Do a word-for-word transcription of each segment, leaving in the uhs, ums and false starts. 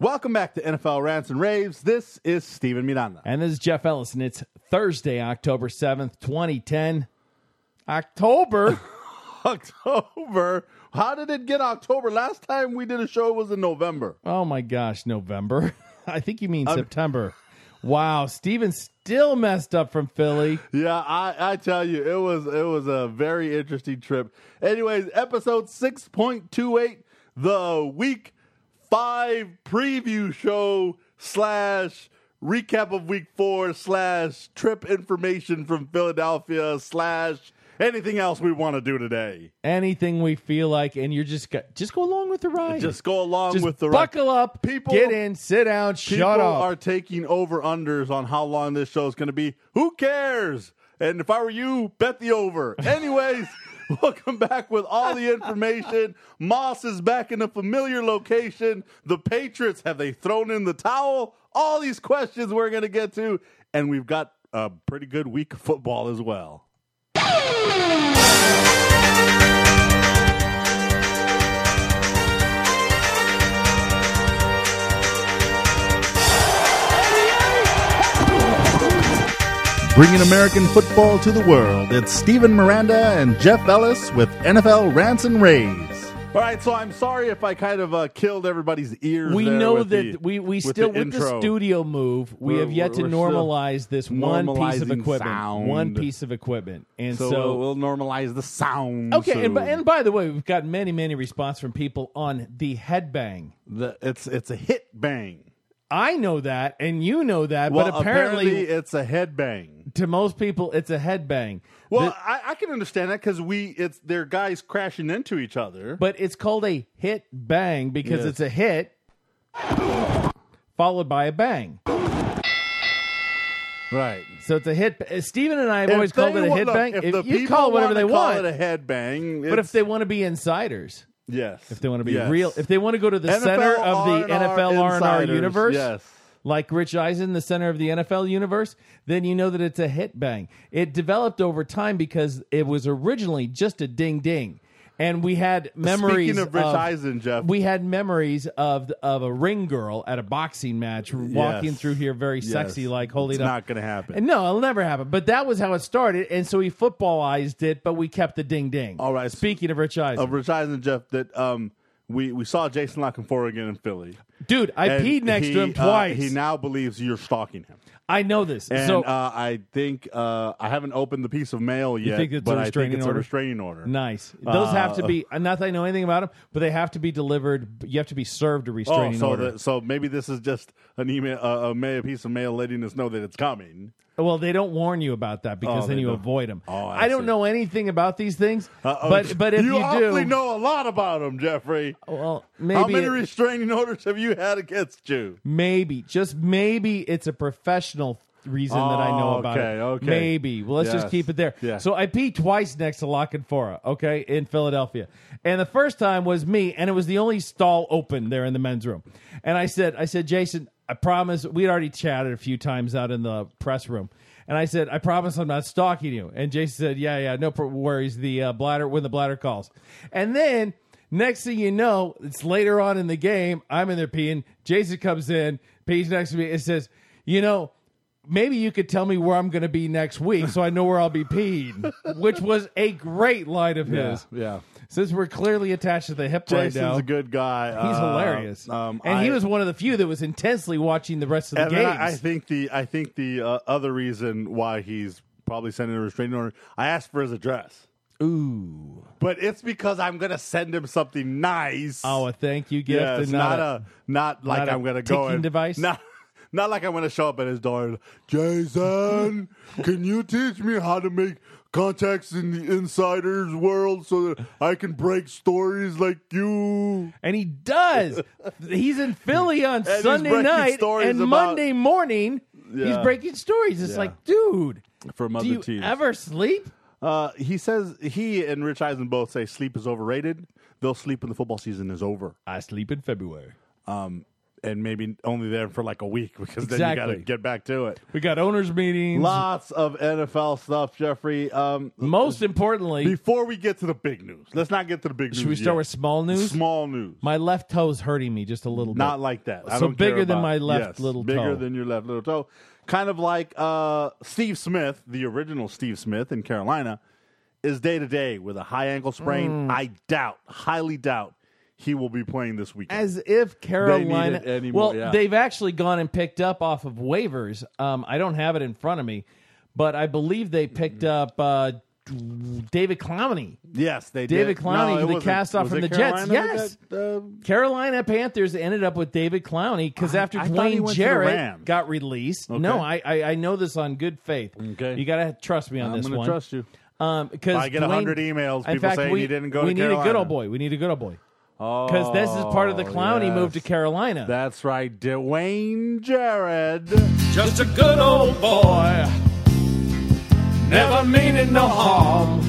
Welcome back to N F L Rants and Raves. This is Steven Miranda. And this is Jeff Ellis, and it's Thursday, October seventh, twenty ten. October? October? How did it get October? Last time we did a show was in November. Oh, my gosh, November. I think you mean I'm... September. Wow, Steven still messed up from Philly. Yeah, I, I tell you, it was it was a very interesting trip. Anyways, episode six point two eight, the week five preview show slash recap of week four slash trip information from Philadelphia slash anything else we want to do today. Anything we feel like, and you're just got, just go along with the ride. Just go along just with the ride. Buckle up, people, get in, sit down, shut up. People are taking over-unders on how long this show is going to be. Who cares? And if I were you, bet the over. Anyways, we'll come back with all the information. Moss is back in a familiar location. The Patriots, have they thrown in the towel? All these questions we're going to get to. And we've got a pretty good week of football as well. Bringing American football to the world, it's Steven Miranda and Jeff Ellis with N F L Rants and Raves. All right, so I'm sorry if I kind of uh, killed everybody's ears. We there know with that the, we, we with still, the with the intro. studio move, we We're- have yet to we're normalize this one piece of normalizing equipment. sound. One piece of equipment. And So, so, we'll, we'll normalize the sound. okay, soon. and, by- and by the way, we've got many, many response from people on the headbang. The, it's it's a hit bang. I know that, and you know that, Well, but apparently, apparently it's a head bang. to most people, it's a headbang. Well, The- I, I can understand that because we it's they're guys crashing into each other. But it's called a hit bang because Yes. it's a hit followed by a bang. Right. So it's a hit. uh, Steven and I have always If called they it a wa- hit look, bang. If, If the you people call it whatever want they to call want. it a head bang. But if they want to be insiders, yes, if they want to be yes. real, if they want to go to the N F L center of the R and R N F L R and R insiders, universe, yes. like Rich Eisen, the center of the N F L universe, then you know that it's a hit bang. It developed over time because it was originally just a ding ding. And we had memories. Speaking of Rich Eisen, Jeff, we had memories of of a ring girl at a boxing match walking Yes. through here very Yes. sexy, like holding it's up. not going to happen. And no, it'll never happen. But that was how it started, and so he footballized it, but we kept the ding ding. All right. Speaking of Rich Eisen, of Rich Eisen, Jeff, that um we we saw Jason Lockenfor again in Philly. dude, I And peed next he, to him uh, twice. he now believes you're stalking him. I know this. And so uh, I think uh, I haven't opened the piece of mail yet, think it's a but I think restraining it's order? a restraining order. nice. Those have to Uh, be. Not that I know anything about them, but they have to be delivered. You have to be served a Oh, restraining so order. the, so maybe this is just an email, uh, a mail, a piece of mail letting us know that it's coming. Well, they don't warn you about that because Oh, then they you don't. avoid them. Oh, I I don't see. know anything about these things, Uh, but but if you, you, awfully do, know a lot about them, Jeffrey. well, How maybe many it- restraining orders have you had against you? maybe just maybe it's a professional reason that I know Oh, about okay, it. okay. Maybe. Well, let's Yes. just keep it there. Yeah. So I peed twice next to Lockenfora, okay, in Philadelphia. And the first time was me, and it was the only stall open there in the men's room. And I said, I said, Jason, I promise. We'd already chatted a few times out in the press room. And I said, I promise I'm not stalking you. And Jason said, yeah, yeah, no worries. The uh, bladder, when the bladder calls. And then next thing you know, it's later on in the game. I'm in there peeing. Jason comes in, pees next to me, and says, you know, maybe you could tell me where I'm going to be next week so I know where I'll be peeing, which was a great line of his. yeah. Since we're clearly attached to the hip Jason's right now, a good guy. he's Uh, hilarious. Um, and I, he was one of the few that was intensely watching the rest of the And then games. I, I think the I think the uh, other reason why he's probably sending a restraining order. I asked for his address. Ooh. But it's because I'm going to send him something nice. Oh, a thank you gift. yes, and not, not, a, not like not a I'm going to go ticking and device? Not, not like I'm going to show up at his door. And, Jason, can you teach me how to make contacts in the insiders world so that I can break stories like you? And he does. He's in Philly on he's Sunday breaking night, stories and about- Monday morning, he's Yeah. breaking stories. It's Yeah. like, dude, From other do you teams. ever sleep? Uh, he says he and Rich Eisen both say sleep is overrated. They'll sleep when the football season is over. I sleep in February. and maybe only there for like a week because then Exactly. you got to get back to it. We got owners meetings. Lots of N F L stuff, Jeffrey. Um, Most importantly, before we get to the big news, let's not get to the big news. should we start yet. with small news? Small news. My left toe's hurting me just a little bit. Not like that. I So don't care bigger than about- my left yes, little bigger toe. than your left little toe. Kind of like uh, Steve Smith, the original Steve Smith in Carolina, is day to day with a high ankle sprain. Mm. I doubt, highly doubt, he will be playing this weekend. As if Carolina. They need it anymore, well, yeah. they've actually gone and picked up off of waivers. Um, I don't have it in front of me, but I believe they picked up uh, David Clowney. Yes, they David did. Clowney, No, it the wasn't- cast off was from it the Jets. Carolina Yes. that, uh, Carolina Panthers ended up with David Clowney because I- after I thought he Dwayne went to the Jarrett Rams. got released. Okay. No, I, I I know this on good faith. Okay. You got to trust me on I'm this going to one. trust you. Um, because If I get Dwayne- one hundred emails, in people fact, saying we, he didn't go we to need a good Carolina. old boy. We need a good old boy. Oh, Because this is part of the Clowney yes. move to Carolina. That's right, Dwayne Jarrett. Just a good old boy, never meaning no harm.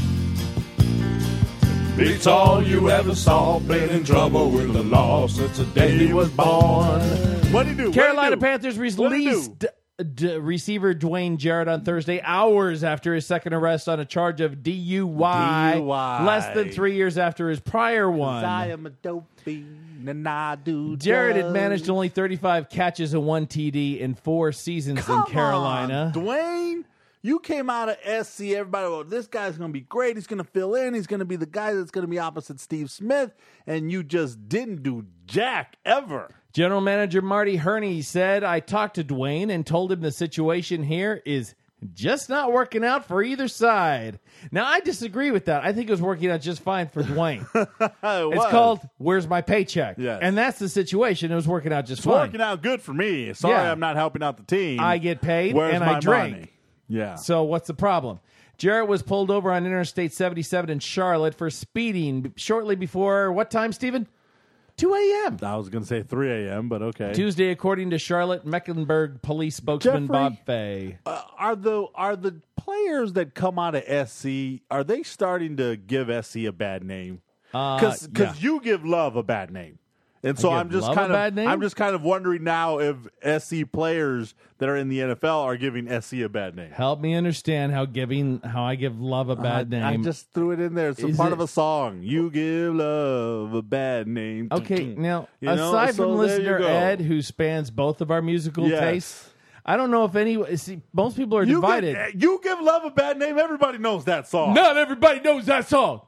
Beats all you ever saw. Been in trouble with the law since the day he was born. What'd he do? What'd Carolina he do? Panthers What'd he released do? d- receiver Dwayne Jarrett on Thursday, hours after his second arrest on a charge of D U I, D U I. less than three years after his prior one. I am a dopey and I do Jarrett had drugs. managed only thirty-five catches and one T D in four seasons Come in Carolina. on, Dwayne. You came out of S C. Everybody, well, this guy's going to be great. He's going to fill in. He's going to be the guy that's going to be opposite Steve Smith. And you just didn't do jack ever. General Manager Marty Herney said, I talked to Dwayne and told him the situation here is just not working out for either side. Now, I disagree with that. I think it was working out just fine for Dwayne. It It's was. called Where's My Paycheck? Yes. And that's the situation. It was working out just It's fine. working out good for me. Sorry Yeah. I'm not helping out the team. I get paid Where's and my I drink. money? Yeah. So what's the problem? Jarrett was pulled over on Interstate seventy-seven in Charlotte for speeding shortly before what time, Stephen? two a.m. I was going to say three a.m., but okay. Tuesday, according to Charlotte Mecklenburg Police spokesman Jeffrey, Bob Fay. Uh, are the are the players that come out of S C, are they starting to give S C a bad name? Because Uh, yeah. you give Love a bad name. And so give I'm just Love a kind of bad name? I'm just kind of wondering now if S C players that are in the N F L are giving S C a bad name. Help me understand how giving how I give love a bad I, name. I just threw it in there. It's a Is part it- of a song. You give love a bad name. Okay, now You know? aside So from there you listener go. Ed, who spans both of our musical Yes. tastes, I don't know if any. See, most people are You divided. give, you give love a bad name. Everybody knows that song. Not everybody knows that song.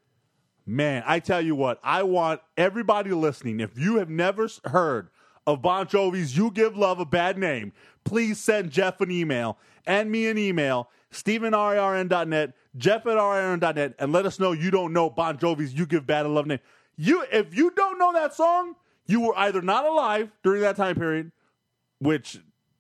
Man, I tell you what, I want everybody listening, if you have never s- heard of Bon Jovi's You Give Love a Bad Name, please send Jeff an email and me an email, Stephen R A R N dot net, Jeff at R A R N dot net, and let us know you don't know Bon Jovi's You Give Bad Love Name. You, if you don't know that song, you were either not alive during that time period, which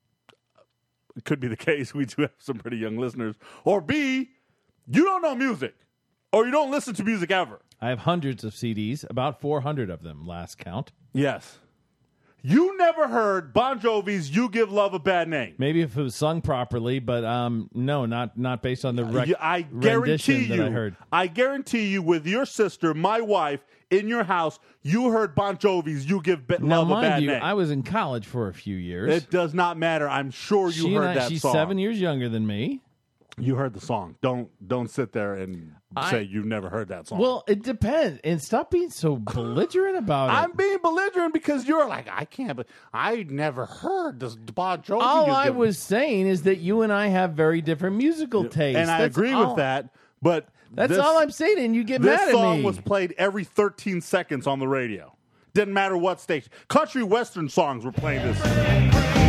could be the case. We do have some pretty young listeners. Or B, you don't know music, or you don't listen to music ever. I have hundreds of C Ds, about four hundred of them, last count. Yes. You never heard Bon Jovi's You Give Love a Bad Name. Maybe if it was sung properly, but um, no, not not based on the rec- You- I rendition guarantee that you, I heard. I guarantee you, with your sister, my wife, in your house, you heard Bon Jovi's You Give Be- Now, Love a Bad mind you, Name. I was in college for a few years. It does not matter. I'm sure you she heard and I, that she's song. seven years younger than me. You heard the song. Don't don't sit there and I- say you've never heard that song. Well, it depends, and stop being so belligerent about it. I'm being belligerent because you're like, I can't, but I never heard this Bon Jovi. All You I Give- was saying is that you and I have very different musical tastes, and I That's agree all- with that, but That's this- all I'm saying, and you get This mad at song me. was played every thirteen seconds on the radio. Didn't matter what station. Country western songs were playing this.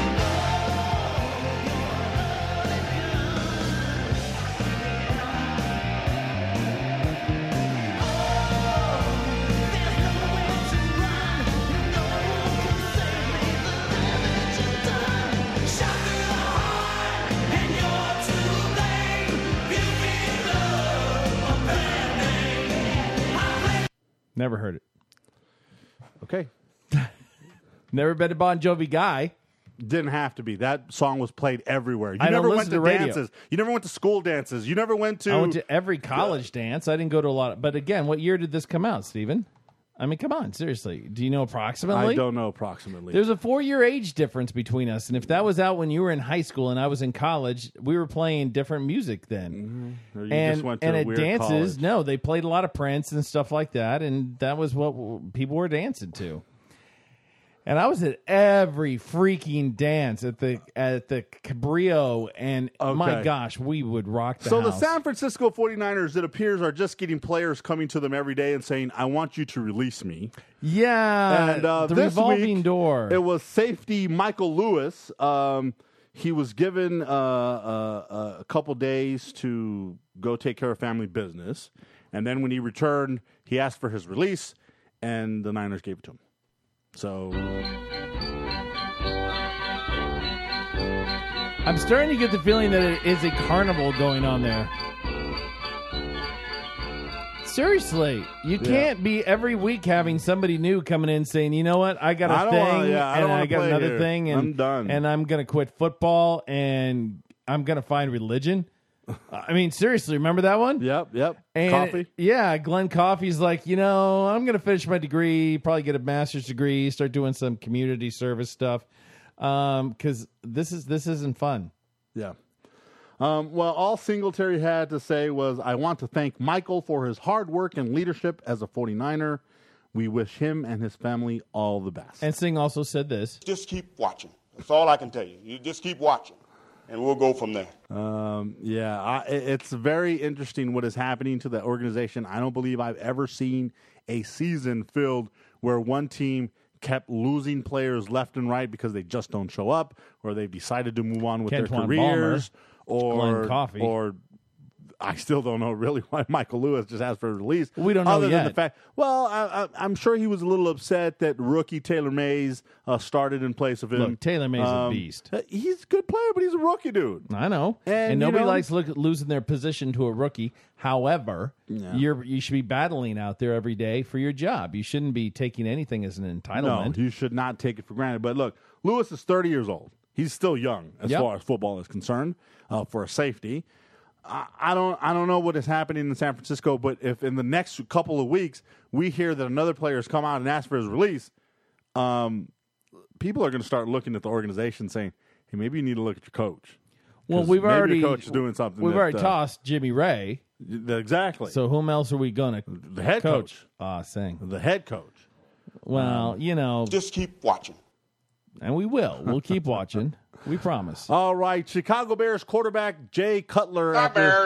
Never heard it. Okay. Never been a Bon Jovi guy. Didn't have to be. That song was played everywhere. You I don't never went listen to, to radio. dances. You never went to school dances. You never went to. I went to every college dance. I didn't go to a lot. Of, but again, what year did this come out, Stephen? I mean, come on, seriously. Do you know approximately? I don't know approximately. There's a four-year age difference between us, and if that was out when you were in high school and I was in college, we were playing different music then. Mm-hmm. Or you and just went to and a at weird dances, college. no, they played a lot of Prince and stuff like that, and that was what w- people were dancing to. And I was at every freaking dance at the at the Cabrillo, and my Okay. gosh, we would rock the So house. the San Francisco forty-niners, it appears, are just getting players coming to them every day and saying, I want you to release me. yeah, And uh, the this revolving week, door. It was safety Michael Lewis. Um, he was given uh, uh, a couple days to go take care of family business. And then when he returned, he asked for his release, and the Niners gave it to him. So I'm starting to get the feeling that it is a carnival going on there. Seriously, you can't be every week having somebody new coming in saying, "You know what? I got a I don't thing, wanna- yeah, I don't and wanna I got play another here. thing, and I'm done. and I'm going to quit football, and I'm going to find religion." I mean, seriously, remember that one? Yep, yep. And Coffee. Yeah, Glenn Coffey's like, you know, I'm going to finish my degree, probably get a master's degree, start doing some community service stuff, because this is this isn't fun. Yeah. Um, well, all Singletary had to say was, I want to thank Michael for his hard work and leadership as a forty-niner. We wish him and his family all the best. And Singh also said this. Just keep watching. That's all I can tell you. You just keep watching, and we'll go from there. Um, yeah, I, it- it's very interesting what is happening to the organization. I don't believe I've ever seen a season filled where one team kept losing players left and right because they just don't show up, or they've decided to move on with their Kentwan careers, Glenn or Coffey. or I still don't know really why Michael Lewis just asked for a release. We don't know other than yet. the fact. Well, I, I, I'm sure he was a little upset that rookie Taylor Mays uh, started in place of him. Look, Taylor Mays is a Um, beast. uh, He's a good player, but he's a rookie dude. I know, And, and, you nobody know- likes look, losing their position to a rookie. However, you're you should be battling out there every day for your job. You shouldn't be taking anything as an entitlement. No, you should not take it for granted. But look, Lewis is thirty years old. He's still young as Yep. far as football is concerned. Uh, for a safety, I, I don't, I don't know what is happening in San Francisco. But if in the next couple of weeks we hear that another player has come out and asked for his release, um, people are going to start looking at the organization saying, "Hey, maybe you need to look at your coach." well, 'Cause we've maybe already your coach is doing something. We've that, already uh, tossed Jimmy Ray. exactly. So whom else are we gonna the head coach? coach, Ah, Sing. the head coach. Well, you know, Just keep watching. and we will. We'll keep watching. We promise. All right, Chicago Bears quarterback Jay Cutler after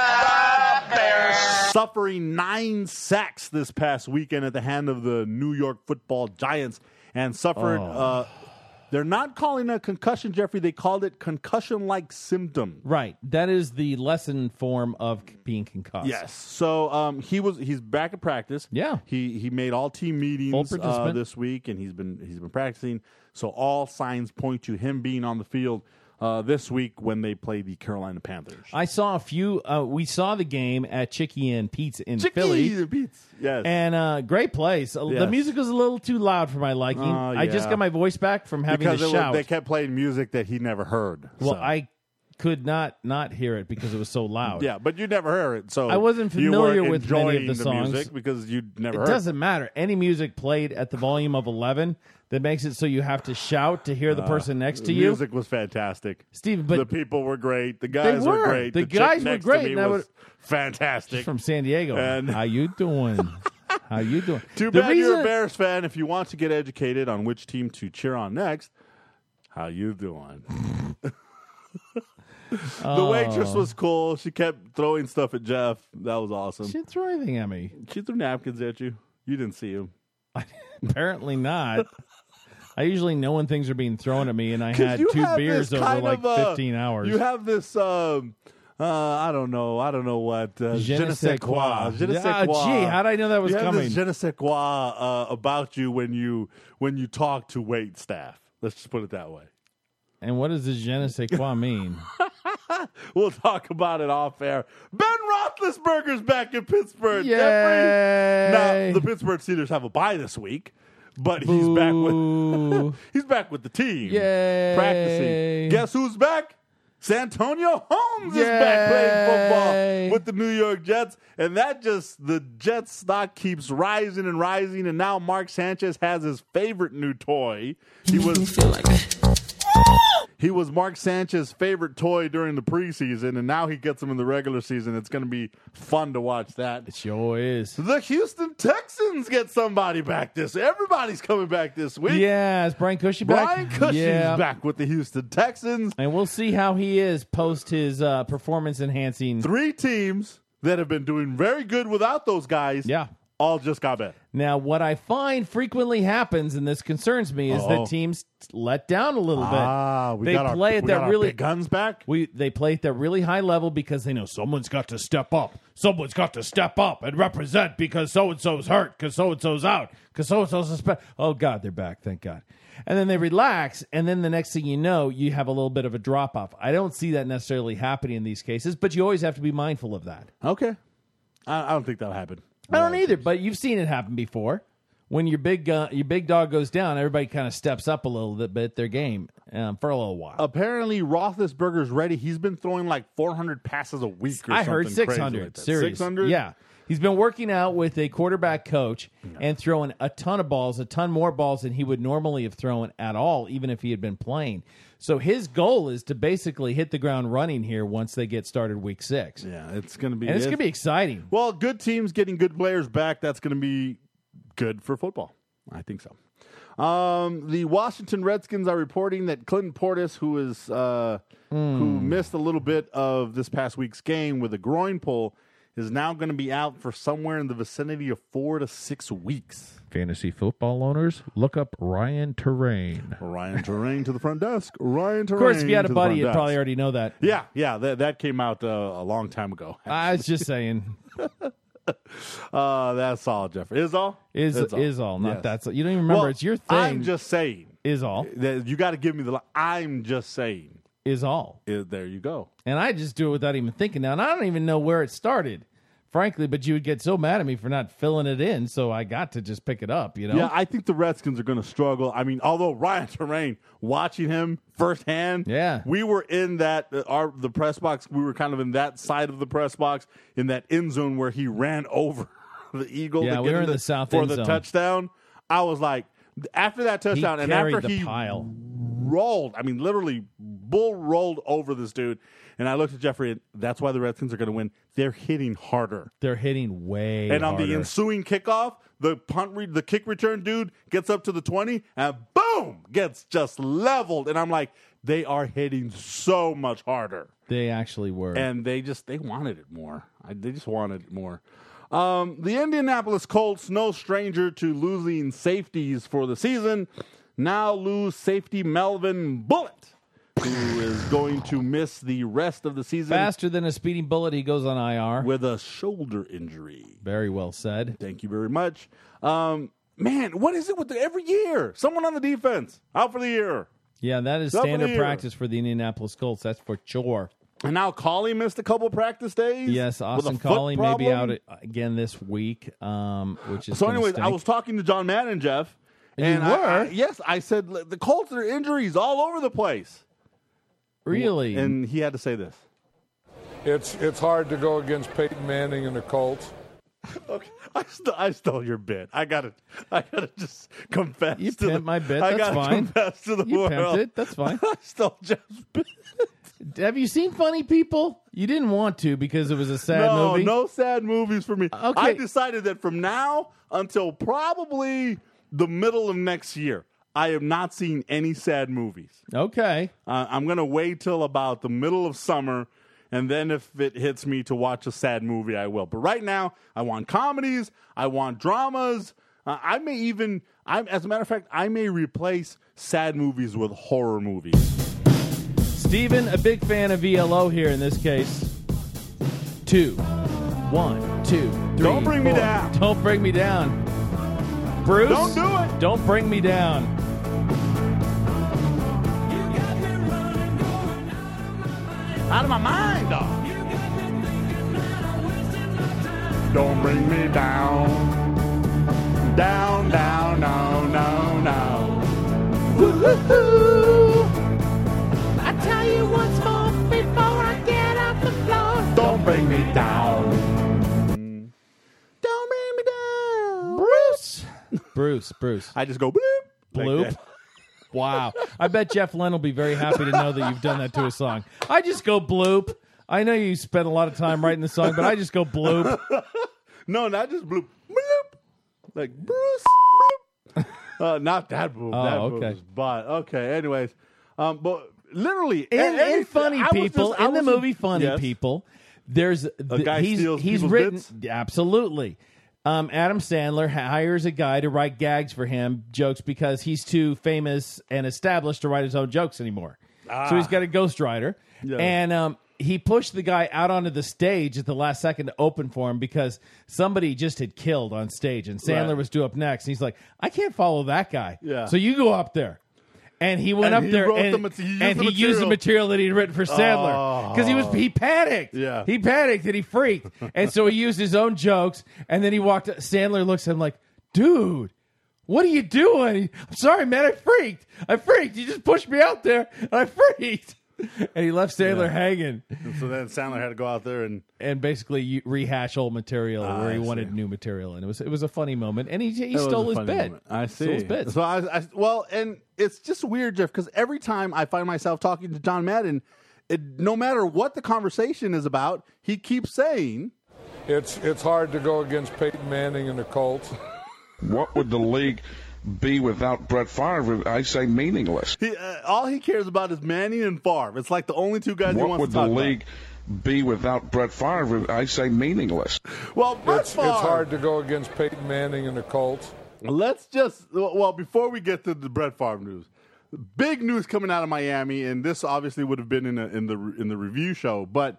suffering nine sacks this past weekend at the hand of the New York Football Giants and suffered. Oh. Uh, they're not calling it a concussion, Jeffrey. They called it concussion-like symptoms. Right. That is the lesson form of being concussed. Yes. So um, he was. He's back at practice. Yeah. He he made all team Full meetings uh, participant. this week, and he's been he's been practicing. So all signs point to him being on the field uh, this week when they play the Carolina Panthers. I saw a few. Uh, we saw the game at Chicky and Pete's in Chicky Philly. the Beats. Yes. And uh, great place. Uh, The Yes. music was a little too loud for my liking. Oh, I just yeah. got my voice back from having because to it was- shout. they kept playing music that he never heard. well, so. I could not not hear it because it was so loud. yeah, but you never heard it, so I wasn't you familiar weren't with many of enjoying the songs. music because you never It heard. doesn't matter. Any music played at the volume of eleven that makes it so you have to shout to hear the person next to the you. music was fantastic. Steve, but the people were great. The guys were. great. The The, chick guys were next great, To me and I was would- fantastic. from San Diego. And- How you doing? How you doing? Too The bad you're a reason- Bears fan. If you want to get educated on which team to cheer on next, how you doing? The waitress was cool. She kept throwing stuff at Jeff. That was awesome. She didn't throw anything at me. She threw napkins at you. You didn't see him. Apparently not. I usually know when things are being thrown at me, and I 'Cause had you two have beers this over kind like of, uh, fifteen hours. You have this. Um, uh, I don't know. I don't know what. Uh, Je ne sais quoi. Je ne sais Ah, quoi. gee, how'd I know that was you have coming? This je ne sais quoi uh, about you when you when you talk to wait staff. Let's just put it that way. And what does the je ne sais quoi mean? We'll talk about it off air. Ben Roethlisberger's back in Pittsburgh. Yay. Jeffrey. Now the Pittsburgh Steelers have a bye this week, but he's back with Boo. he's back with the team. Yay. Practicing. Guess who's back? Santonio Holmes is Yay. back playing football with the New York Jets. And that just, the Jets stock keeps rising and rising. And now Mark Sanchez has his favorite new toy. He was, he was Mark Sanchez's favorite toy during the preseason. And now he gets him in the regular season. It's going to be fun to watch that. It sure is. The Houston Texans get somebody back this. Everybody's coming back this week. Yeah, is Brian Cushy back? Brian Cushing's yeah. back with the Houston Texans. And we'll see how he is post his uh, performance-enhancing. Three teams that have been doing very good without those guys. Yeah. All just got better. Now, what I find frequently happens, and this concerns me, is Uh-oh. that teams let down a little bit. Ah, we they got play our, at we that got our really big guns back. We they play at that really high level because they know someone's got to step up. Someone's got to step up and represent because so and so's hurt, because so and so's out, because so and so's suspended. Oh God, they're back, thank God. And then they relax, and then the next thing you know, you have a little bit of a drop off. I don't see that necessarily happening in these cases, but you always have to be mindful of that. Okay, I, I don't think that'll happen. I don't either, but you've seen it happen before. When your big uh, your big dog goes down, everybody kind of steps up a little bit their game um, for a little while. Apparently, Roethlisberger's ready. He's been throwing like four hundred passes a week or I something heard six crazy hundred. like that. Serious. six hundred? Yeah. He's been working out with a quarterback coach and throwing a ton of balls, a ton more balls than he would normally have thrown at all, even if he had been playing. So his goal is to basically hit the ground running here once they get started week six. Yeah, it's going to be. And it's going to be exciting. Well, good teams getting good players back. That's going to be good for football. I think so. Um, the Washington Redskins are reporting that Clinton Portis, who is uh, mm. who missed a little bit of this past week's game with a groin pull, is now going to be out for somewhere in the vicinity of four to six weeks. Fantasy football owners, look up Ryan Terrain. Ryan Terrain to the front desk. Ryan Terrain. Of course, if you had a to the buddy, front you'd desk. probably already know that. Yeah, yeah, that that came out uh, a long time ago. I was just saying. Uh, that's all, Jeffrey. Is all? Is It's is all, not Yes. that's all. You don't even remember. Well, It's your thing. I'm just saying. Is all. That you got to give me the. li- I'm just saying. Is all. Is, there you go. And I just do it without even thinking now. And I don't even know where it started, frankly, but you would get so mad at me for not filling it in, so I got to just pick it up, you know? Yeah, I think the Redskins are going to struggle. I mean, although Ryan Terrain, watching him firsthand, Yeah. we were in that uh, our the press box. We were kind of in that side of the press box in that end zone where he ran over the Eagle. Yeah, to we get were in in the south for end the zone. touchdown. I was like, after that touchdown, and carried after the he pile. rolled, I mean, literally bull rolled over this dude. And I looked at Jeffrey, and that's why the Redskins are going to win. They're hitting harder. They're hitting way And on harder. the ensuing kickoff, the punt, re- the kick return dude gets up to the twenty, and boom, gets just leveled. And I'm like, they are hitting so much harder, They actually were. and they just they wanted it more. I, they just wanted it more. Um, the Indianapolis Colts, no stranger to losing safeties for the season, now lose safety Melvin Bullitt, who is going to miss the rest of the season Faster than a speeding bullet, he goes on I R. with a shoulder injury. Very well said. Thank you very much. Um, man, what is it with the, every year? Someone on the defense out for the year. Yeah, that is Top of the standard year. practice for the Indianapolis Colts. That's for sure. And now Colley missed a couple practice days. Yes, with a Austin foot Colley may be out problem. again this week, um, which is So, gonna anyways, I stink. was talking to John Madden, Jeff. You and I- were? I- yes, I said the Colts are injuries all over the place. Really? And he had to say this. It's it's hard to go against Peyton Manning and the Colts. Okay, I, st- I stole your bit. I gotta, I gotta just confess. You to the, pimped my bit, I that's gotta fine. confess to the You world. pimped it, that's fine. I stole Jeff's bit. Have you seen Funny People? You didn't want to because it was a sad no, movie. no sad movies for me. Okay. I decided that from now until probably the middle of next year, I am not seeing any sad movies. Okay. Uh, I'm going to wait till about the middle of summer, and then if it hits me to watch a sad movie, I will. But right now, I want comedies. I want dramas. Uh, I may even, I, as a matter of fact, I may replace sad movies with horror movies. Steven, a big fan of V L O here in this case. Two. One, two, three. Don't bring me four. down. Don't bring me down. Bruce. Don't do it. Don't bring me down. Out of my mind, dog. Don't bring me down. Down, down, no, no, no. Woo-hoo-hoo. I tell you once more, baby. Bruce, Bruce. I just go bloop. like Bloop. that. Wow. I bet Jeff Lynne will be very happy to know that you've done that to a song. I just go bloop. I know you spent a lot of time writing the song, but I just go bloop. No, not just bloop. Bloop. Like Bruce. Bloop. Uh, not that bloop. Oh, that okay. bloop. But okay. Anyways, um, but literally, In, and- and in funny I was people, just- I in the was movie just- Funny yes. People, there's the, guy he's steals he's people's written bits? absolutely. Um, Adam Sandler hires a guy to write gags for him, jokes, because he's too famous and established to write his own jokes anymore. So he's got a ghostwriter, Yeah. and um, he pushed the guy out onto the stage at the last second to open for him because somebody just had killed on stage, and Sandler Right. was due up next. And he's like, I can't follow that guy. Yeah. So you go up there. And he went And up he there wrote and, the mat- he used and the he used the material. material that he'd written for Sandler because he was he panicked. Yeah. He panicked and he freaked, and so he used his own jokes. And then he walked. Sandler looks at him like, "Dude, what are you doing?" I'm sorry, man. I freaked. I freaked. You just pushed me out there, and I freaked. And he left Sandler Yeah. hanging, And so then Sandler had to go out there and and basically you- rehash old material Ah, where he I wanted see. new material, and it was it was a funny moment. And he he It was stole a his funny bit. moment. I see. Stole his bits. So I, I, well, and it's just weird, Jeff, because every time I find myself talking to John Madden, it, no matter what the conversation is about, he keeps saying, It's it's hard to go against Peyton Manning and the Colts. What would the league be without Brett Favre? I say meaningless. he, uh, all he cares about is Manning and Favre. It's like the only two guys he What wants would to the talk league be without Brett Favre? I say meaningless. about. Well, Brett It's Favre. it's hard to go against Peyton Manning and the Colts. Let's just well before we get to the Brett Favre news, big news coming out of Miami, and this obviously would have been in a, in the in the review show, but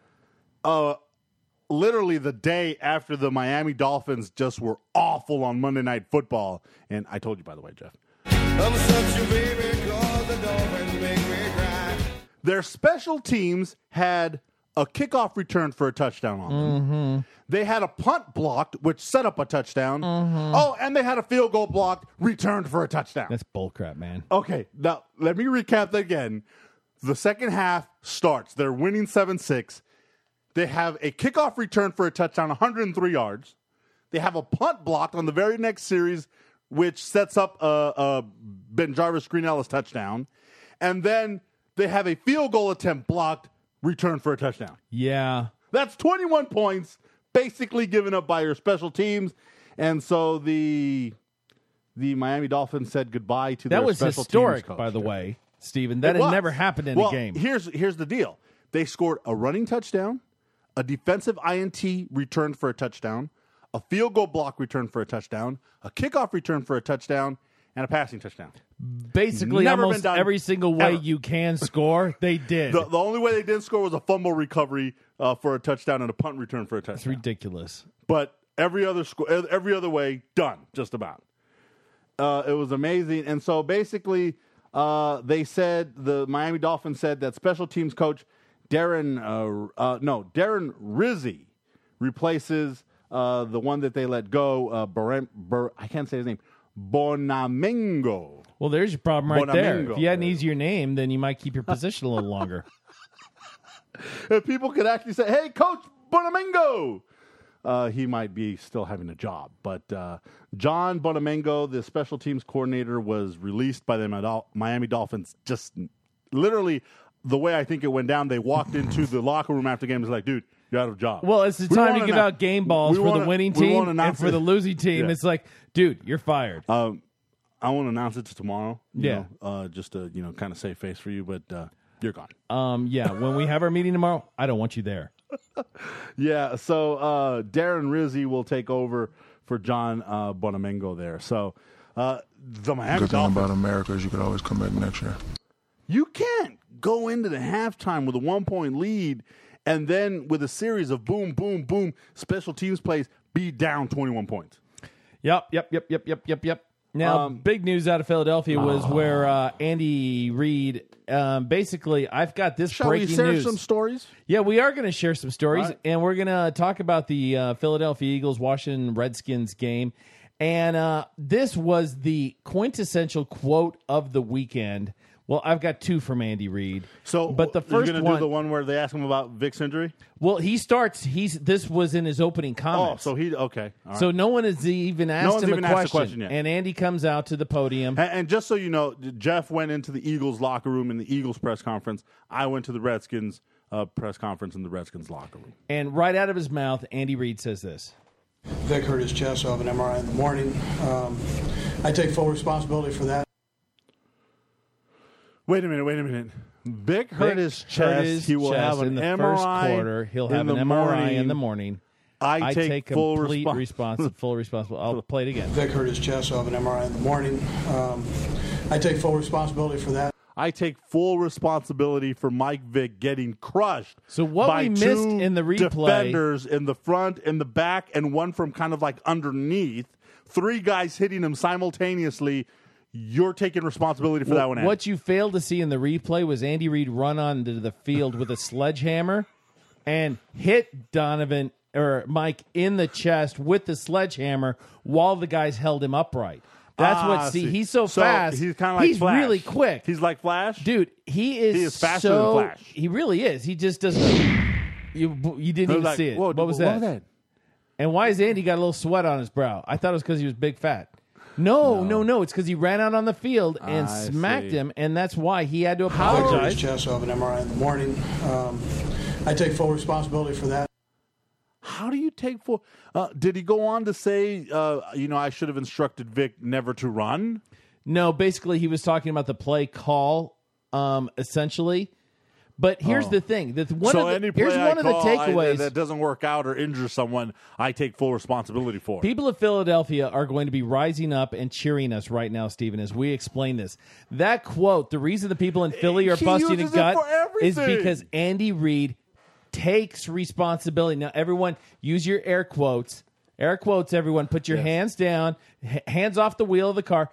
uh, literally the day after the Miami Dolphins just were awful on Monday Night Football, and I told you by the way, Jeff. Their special teams had a kickoff return for a touchdown on them. Mm-hmm. They had a punt blocked, which set up a touchdown. Oh, and they had a field goal blocked, returned for a touchdown. That's bullcrap, man. Okay, now let me recap that again. The second half starts. They're winning seven six. They have a kickoff return for a touchdown, one hundred three yards. They have a punt blocked on the very next series, which sets up a, a Ben Jarvis Green Ellis touchdown. And then they have a field goal attempt blocked, return for a touchdown. Yeah. That's twenty-one points basically given up by your special teams. And so the the Miami Dolphins said goodbye to That their was special historic, teams coach. by the way, Steven. That It had was. never happened in well, a game. Here's here's the deal. They scored a running touchdown, a defensive I N T return for a touchdown, a field goal block return for a touchdown, a kickoff return for a touchdown, and a passing touchdown. Basically, Never been almost done every single way ever. you can score, they did. The, the only way they didn't score was a fumble recovery uh, for a touchdown and a punt return for a touchdown. It's ridiculous. But every other sco- every other way, done, just about. Uh, it was amazing. And so basically, uh, they said, the Miami Dolphins said that special teams coach Darren, uh, uh, no, Darren Rizzi replaces uh, the one that they let go, uh, Barem, Bar- I can't say his name, Bonamengo. Well, there's your problem right there. Bonamingo. If you had an easier name, then you might keep your position a little longer. If people could actually say, hey, Coach Bonamengo, uh, he might be still having a job. But uh, John Bonamengo, the special teams coordinator, was released by the Miami Dolphins. Just literally the way I think it went down, they walked into the locker room after the game and was like, dude, you're out of job. Well, it's the We time wanna to give annou- out game balls we for wanna- the winning we team wanna and announce for it. the losing team. Yeah. It's like, dude, you're fired. Um, I want to announce it tomorrow. you Yeah. know, uh, just to, you know, kind of save face for you, but uh, you're gone. Um, yeah, when we have our meeting tomorrow, I don't want you there. Yeah, so uh, Darren Rizzi will take over for John uh, Bonamengo there. So uh, the Miami Good thing Dolphins, about America is you could always come back next year. you can't go into the halftime with a one-point lead and then with a series of boom, boom, boom special teams plays be down twenty-one points. Yep, yep, yep, yep, yep, yep, yep. Now, Um, big news out of Philadelphia was where uh, Andy Reid. Um, basically, I've got this Shall we breaking share news. some stories? Yeah, we are going to share some stories, Right. and we're going to talk about the uh, Philadelphia Eagles Washington Redskins game. And uh, this was the quintessential quote of the weekend Well, I've got two from Andy Reid. So, but the you're first gonna one, do the one where they ask him about Vic's injury. well, he starts. He's this was in his opening Oh, comments. so he okay. All right. So no one has even asked one's him even a asked a question. question yet. And Andy comes out to the podium. And, and just so you know, Jeff went into the Eagles locker room in the Eagles press conference. I went to the Redskins uh, press conference in the Redskins locker room. And right out of his mouth, Andy Reid says this. Vic hurt his chest, so I have an M R I in the morning. Um, I take full responsibility for that. Wait a minute, wait a minute. Vic hurt Vic his hurt chest. his he will chest have an in the M R I first quarter. He'll in have an the M R I morning. in the morning. I, I take, take full complete respons- responsibility. Full responsibility. I'll play it again. Vic hurt his chest, so I have an M R I in the morning. Um, I take full responsibility for that. I take full responsibility for Mike Vick getting crushed. So what by we missed two in the replay- defenders in the front, in the back, and one from kind of like underneath. Three guys hitting him simultaneously. You're taking responsibility for that one. Andy. What you failed to see in the replay was Andy Reid run onto the field with a sledgehammer and hit Donovan or Mike in the chest with the sledgehammer while the guys held him upright. That's Ah, what. See, see. he's so, So fast. he's kinda like he's Flash. really quick. He's like Flash, dude. He is. He is faster so, than Flash. He really is. He just doesn't. You you didn't I was even like, see it. whoa, what was what that? was that? And why is Andy got a little sweat on his brow? I thought it was because he was big fat. No, no, no. It's because he ran out on the field and I smacked see. him, and that's why he had to Vic hurt his apologize. chest, so I have an M R I in the morning. Um, I take full responsibility for that. How do you take full? Uh, did he go on to say, uh, you know, I should have instructed Vic never to run? No, basically he was talking about the play call, um, essentially. But here's Oh. the thing: that one so of the, any play here's I one of the call, I- takeaways. that doesn't work out or injure someone, I take full responsibility for. People of Philadelphia are going to be rising up and cheering us right now, Stephen, as we explain this. That quote, the reason the people in Philly are He busting a uses it gut for is everything. because Andy Reid takes responsibility. Now, everyone, use your air quotes. Air quotes, everyone. Put your Yes. hands down, h- hands off the wheel of the car.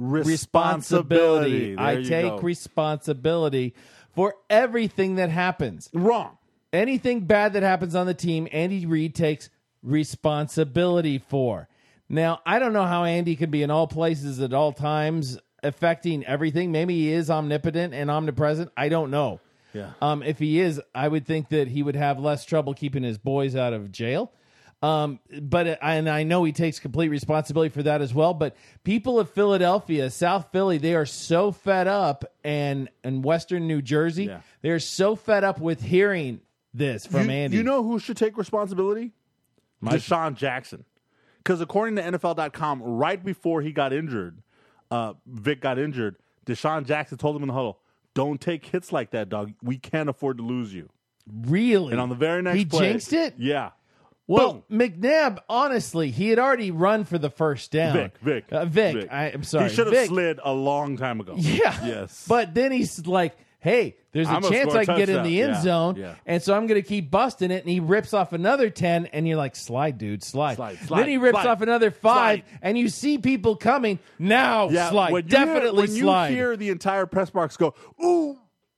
Responsibility. There I you take go. responsibility for everything that happens. Wrong. Anything bad that happens on the team, Andy Reid takes responsibility for. Now, I don't know how Andy can be in all places at all times, affecting everything. Maybe he is omnipotent and omnipresent. I don't know. Yeah. Um, if he is, I would think that he would have less trouble keeping his boys out of jail. Um, but and I know he takes complete responsibility for that as well. But people of Philadelphia, South Philly, they are so fed up, and in Western New Jersey, Yeah. they are so fed up with hearing this from you, Andy. You know who should take responsibility? Deshaun Jackson. Because according to N F L dot com, right before he got injured, uh, Vic got injured, Deshaun Jackson told him in the huddle, don't take hits like that, dog. We can't afford to lose you. Really? And on the very next he play, jinxed it? Yeah. Well, McNabb, honestly, he had already run for the first down. Vic, Vic, Uh, Vic, I, I'm sorry. He should have Vic. slid a long time ago. Yeah. Yes. But then he's like, hey, there's a I'm gonna chance score a I can get in touchdown. the end Yeah, zone, yeah. and so I'm going to keep busting it, and he rips off another ten, and you're like, slide, dude, slide. Slide, slide, then he rips slide, off another five, slide. and you see people coming. Now, yeah, slide. when you hear- Definitely when slide. you hear the entire press box go, ooh,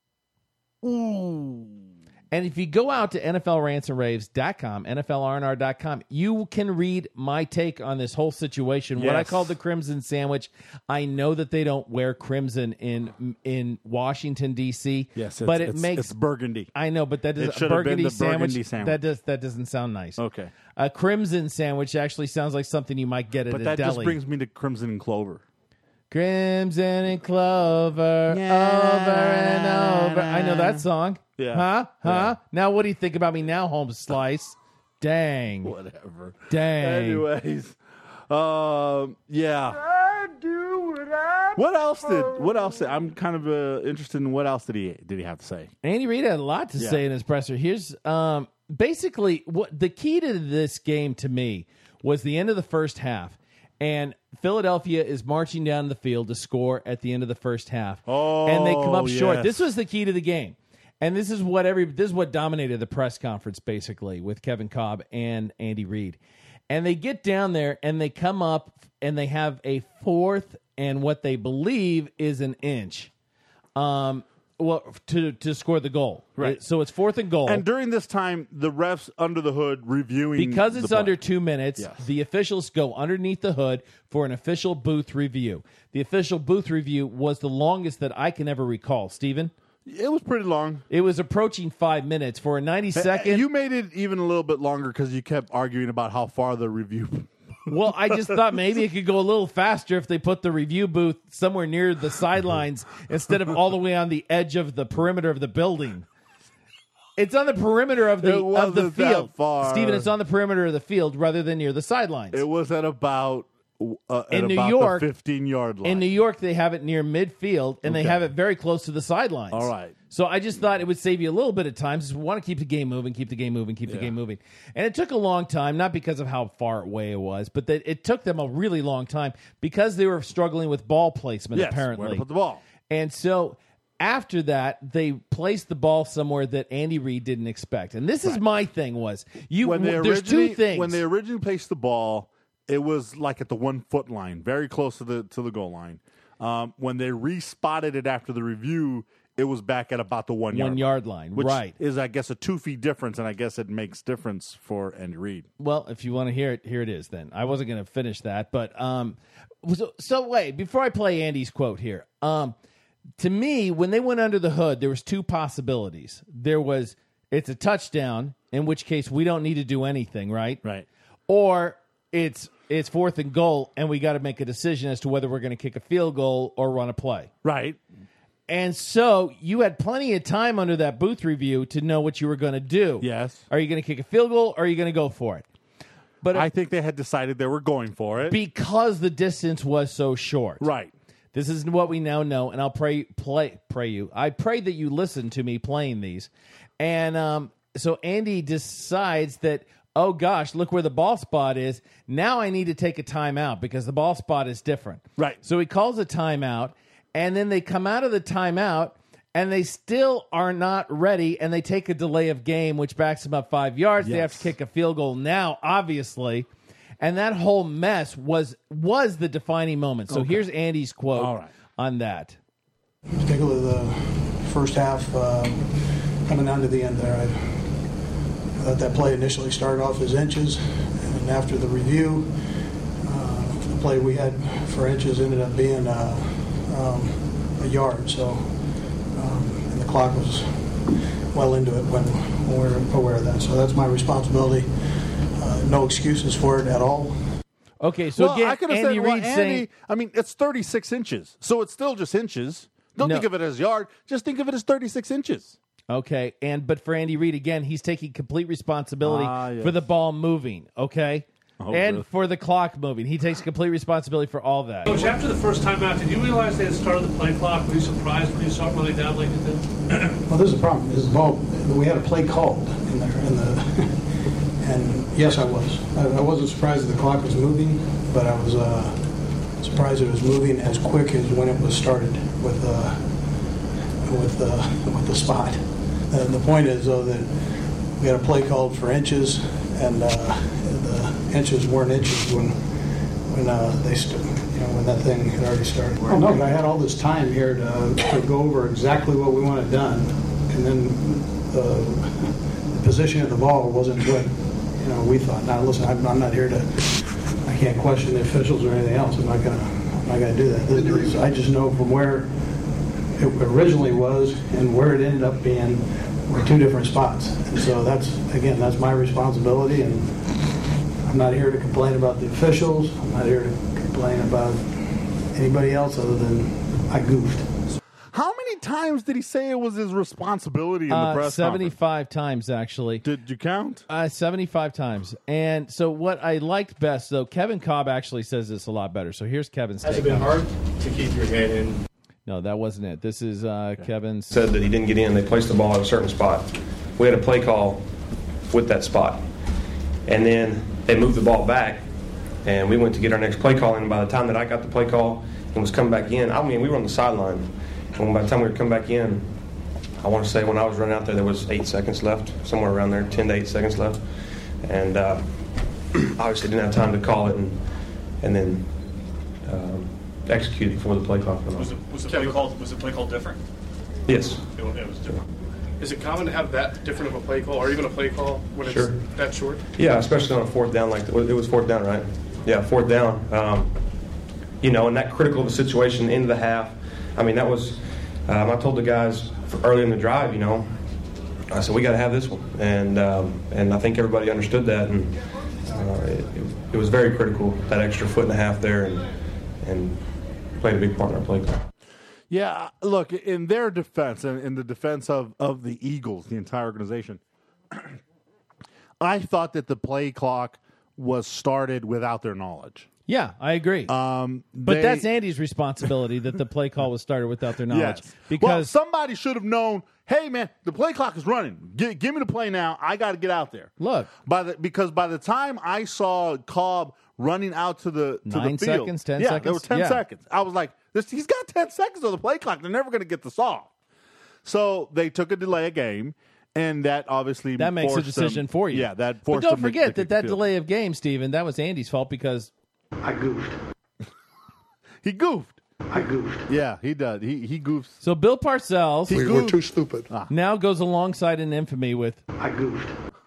ooh. And if you go out to N F L rants and raves dot com, N F L R N R dot com, you can read my take on this whole situation. What I Yes. call the Crimson Sandwich. I know that they don't wear crimson in in Washington D C. Yes, but it's- it it's- makes it's burgundy. I know, but that It does should have been burgundy the sandwich. burgundy sandwich. That does that doesn't sound nice. Okay. A crimson sandwich actually sounds like something you might get at But a that deli. just brings me to Crimson and Clover. Crimson and clover, over and over. I know that song. Yeah. Huh? Huh? Yeah. Now, what do you think about me now, Holmes Slice? Dang. Whatever. Dang. Anyways, um, yeah. What else did? What else? Did, I'm kind of uh, interested in what else did he did he have to say? Andy Reid had a lot to Yeah. say in his presser. Here's um, basically what the key to this game to me was the end of the first half. And Philadelphia is marching down the field to score at the end of the first half. Oh, and they come up short. yes. This was the key to the game. And this is what every this is what dominated the press conference basically with Kevin Kolb and Andy Reid. And they get down there and they come up and they have a fourth and what they believe is an inch. Um well, to to score the goal. Right. So it's fourth and goal. And during this time, the refs under the hood reviewing Because it's the under play. two minutes, Yes. the officials go underneath the hood for an official booth review. The official booth review was the longest that I can ever recall. Stephen? It was pretty long. It was approaching five minutes for a ninety-second. You made it even a little bit longer because you kept arguing about how far the review. Well, I just thought maybe it could go a little faster if they put the review booth somewhere near the sidelines instead of all the way on the edge of the perimeter of the building. It's on the perimeter of the It of the wasn't that field, far. Stephen. It's on the perimeter of the field rather than near the sidelines. It was at about uh, at In New about York- the fifteen yard line. In New York, they have it near midfield, and they Okay. have it very close to the sidelines. All right. So I just thought it would save you a little bit of time. Just want to keep the game moving, keep the game moving, keep the game moving. And it took a long time, not because of how far away it was, but that it took them a really long time because they were struggling with ball placement, yes, apparently. where to put the ball. And so after that, they placed the ball somewhere that Andy Reid didn't expect. And this is my thing was, you. When they there's two originally- things. When they originally placed the ball, it was like at the one foot line, very close to the to the goal line. Um, when they respotted it after the review, it was back at about the one yard One yard line, which right. is, I guess, a two feet difference, and I guess it makes difference for Andy Reid. Well, if you want to hear it, here it is then. I wasn't going to finish that, but um, so, so wait, before I play Andy's quote here, um, to me, when they went under the hood, there was two possibilities. There was, it's a touchdown, in which case we don't need to do anything, right? Right. Or it's it's fourth and goal, and we got to make a decision as to whether we're going to kick a field goal or run a play. Right. And so you had plenty of time under that booth review to know what you were going to do. Yes. Are you going to kick a field goal or are you going to go for it? But I think they had decided they were going for it. because the distance was so short. Right. This is what we now know, and I'll pray, play, pray you. I pray that you listen to me playing these. And um, so Andy decides that, oh gosh, look where the ball spot is. Now I need to take a timeout because the ball spot is different. Right. So he calls a timeout, and then they come out of the timeout, and they still are not ready, and they take a delay of game, which backs them up five yards. They have to Yes. kick a field goal now, obviously. And that whole mess was was the defining moment. So here's Andy's quote All right. on that. Particularly the first half, uh, coming down to the end there. I thought that play initially started off as inches, and after the review, uh, the play we had for inches ended up being uh, um, a yard. So, um, and the clock was well into it when, when we were aware of that. So that's my responsibility. Uh, no excuses for it at all. Okay, so well, again, I could have Andy said, well, Reid Andy, saying, I mean, it's thirty-six inches, so it's still just inches. Don't No. think of it as yard. Just think of it as thirty-six inches. okay, and but for Andy Reid again, he's taking complete responsibility Ah, yes. for the ball moving. Okay, Oh, and really? for for the clock moving, he takes complete responsibility for all that. Coach, after the first time out, did you realize they had started the play clock? Were you surprised when you saw it running down like it did? Well, this is the problem. This is the ball. We had a play called in there, in the, and yes, I was. I, I wasn't surprised that the clock was moving, but I was uh, surprised it was moving as quick as when it was started with uh, with uh, with the spot. Uh, the point is, though, that we had a play called for inches, and uh, the inches weren't inches when when uh, they stood. You know, when that thing had already started. Oh no, but I had all this time here to, to go over exactly what we wanted done, and then uh, the position of the ball wasn't what you know we thought. Now listen, I'm, I'm not here to. I can't question the officials or anything else. I'm not gonna. I'm not gonna do that. This, this, I just know from where it originally was and where it ended up being were two different spots. And so that's again, that's my responsibility, and I'm not here to complain about the officials. I'm not here to complain about anybody else other than I goofed. How many times did he say it was his responsibility in the Uh, press seventy-five times, actually. conference? Did you count? Uh, seventy-five times. And so what I liked best, though, Kevin Cobb actually says this a lot better. So here's Kevin's Has take it been on hard to keep your head in? No, that wasn't it. This is uh, Kevin's. Said that he didn't get in. They placed the ball at a certain spot. We had a play call with that spot. And then they moved the ball back, and we went to get our next play call. And by the time that I got the play call and was coming back in, I mean, we were on the sideline. And by the time we were coming back in, I want to say when I was running out there, there was eight seconds left, somewhere around there, ten to eight seconds left. And uh, obviously didn't have time to call it and and then um, execute it before the play clock went off. Was, it, was, the play called, was the play called different? Yes. It was, it was different. Is it common to have that different of a play call, or even a play call when it's Sure. that short? Yeah, especially on a fourth down like that. It was fourth down, right? Yeah, fourth down. Um, you know, in that critical of a situation, into the half. I mean, that was. Um, I told the guys early in the drive, you know, I said we got to have this one, and um, and I think everybody understood that, and uh, it, it was very critical, that extra foot and a half there, and and played a big part in our play call. Yeah, look, in their defense, and in the defense of, of the Eagles, the entire organization, I thought that the play clock was started without their knowledge. Yeah, I agree. Um, but they, that's Andy's responsibility that the play call was started without their knowledge. Yes. Because well, somebody should have known, hey, man, the play clock is running. G- give me the play now. I got to get out there. Look. by the Because by the time I saw Cobb running out to the, to Nine the field. seconds, ten yeah, seconds? there were ten Yeah. seconds. I was like, this, he's got ten seconds on the play clock. They're never going to get this off. So they took a delay of game, and that obviously that makes a forced decision them, for you. Yeah, that But forced don't them to- forget to that kick that the field. delay of game, Steven, that was Andy's fault because I goofed. He goofed. I goofed. Yeah, he does. He he goofs. So Bill Parcells He We goofed. were too stupid. now goes alongside in infamy with I goofed.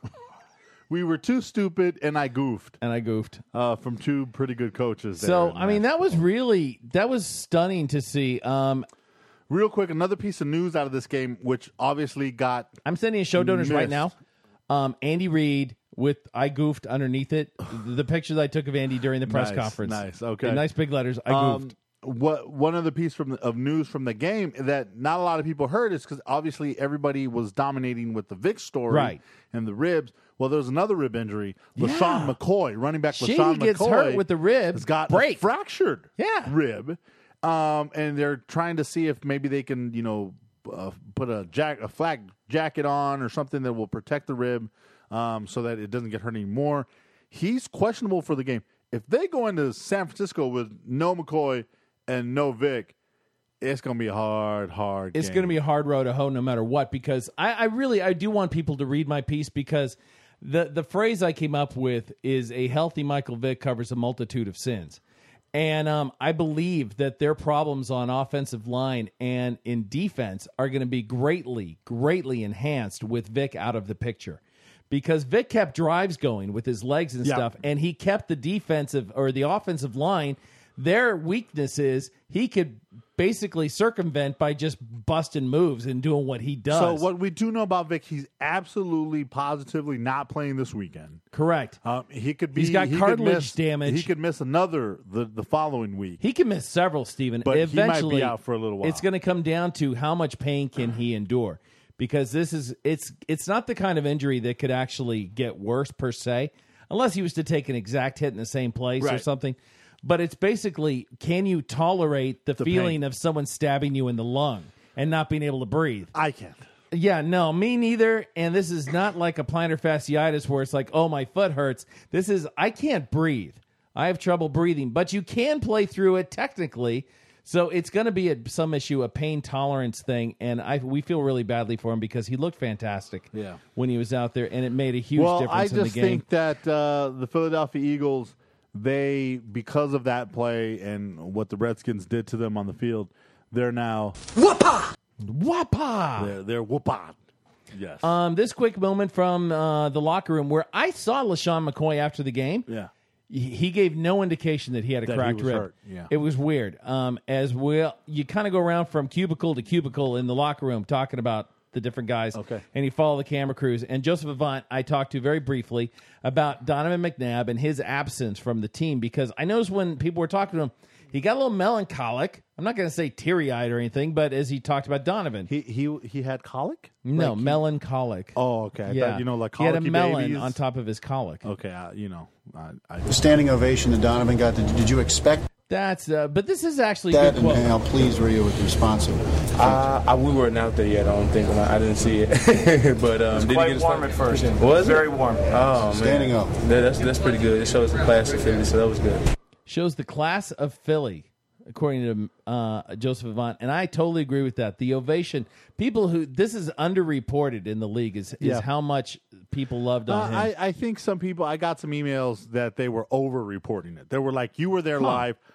We were too stupid, and I goofed. and I goofed. Uh, from two pretty good coaches. There So in I mean that. that was really that was stunning to see. Um, Real quick, another piece of news out of this game, which obviously got I'm sending you show donors right missed. now. Um, Andy Reid with I goofed underneath it. The pictures I took of Andy during the press Nice, conference. nice, okay. In nice big letters. I Um, goofed. what one other piece from the, of news from the game that not a lot of people heard is because obviously everybody was dominating with the Vic story Right. and the ribs. Well, there was another rib injury. Yeah. LaShawn McCoy, running back She LaShawn gets McCoy, hurt with the rib has got break. a fractured Yeah. rib, um, and they're trying to see if maybe they can, you know, uh, put a jack a flak jacket on or something that will protect the rib, um, so that it doesn't get hurt anymore. He's questionable for the game. If they go into San Francisco with no McCoy and no Vic, it's going to be a hard, hard It's game. going to be a hard road to hoe no matter what, because I, I really I do want people to read my piece, because the the phrase I came up with is a healthy Michael Vick covers a multitude of sins. And um, I believe that their problems on offensive line and in defense are going to be greatly, greatly enhanced with Vic out of the picture. Because Vic kept drives going with his legs and Yeah. stuff, and he kept the defensive or the offensive line. Their weakness is he could basically circumvent by just busting moves and doing what he does. So what we do know about Vic, he's absolutely, positively not playing this weekend. Correct. Um, he could be. He's got he could cartilage miss- damage. He could miss another the, the following week. He can miss several, Steven. But he might be Eventually, out for a little while. It's going to come down to how much pain can he endure, because this is it's it's not the kind of injury that could actually get worse per se, unless he was to take an exact hit in the same place or Right. something. But it's basically, can you tolerate the, The feeling pain. of someone stabbing you in the lung and not being able to breathe? I can't. Yeah, no, me neither. And this is not like a plantar fasciitis where it's like, oh, my foot hurts. This is, I can't breathe. I have trouble breathing, but you can play through it technically. So it's going to be a, some issue, a pain tolerance thing. And I we feel really badly for him because he looked fantastic Yeah. when he was out there, and it made a huge Well, difference I in the just game. think that uh, the Philadelphia Eagles, they because of that play and what the Redskins did to them on the field, they're now Whoppa! Whoppa! they're, they're whoopah. Yes. Um, this quick moment from uh, the locker room where I saw LaShawn McCoy after the game. yeah. He he gave no indication that he had a That he cracked was rib. hurt, yeah. It was weird. Um, as well, you kind of go around from cubicle to cubicle in the locker room talking about the different guys. Okay. And you follow the camera crews. And Joseph Avant, I talked to very briefly about Donovan McNabb and his absence from the team, because I noticed when people were talking to him, he got a little melancholic. I'm not going to say teary-eyed or anything, but as he talked about Donovan. He he he had colic? no, Like he- melancholic. Oh, okay. I yeah. thought, you know, like he had a colicky melon babies. on top of his colic. Okay, uh, you know, I, I The standing ovation that Donovan got, did, did you expect That's, uh, but this is actually a that, good and quote. how pleased were you with the response of it? Uh, I, we weren't out there yet. I don't think I, I didn't see it. but um, It was did quite he get his warm phone? at first. Was Very it? warm. Oh man, Standing up. That, that's that's pretty good. It shows the class of Philly, so that was good. Shows the class of Philly, according to uh, Joseph Avant, and I totally agree with that. The ovation, people who this is underreported in the league is is Yeah. how much people loved Uh, on him. I, I think some people, I got some emails that they were over reporting it. They were like, you were there Huh. live.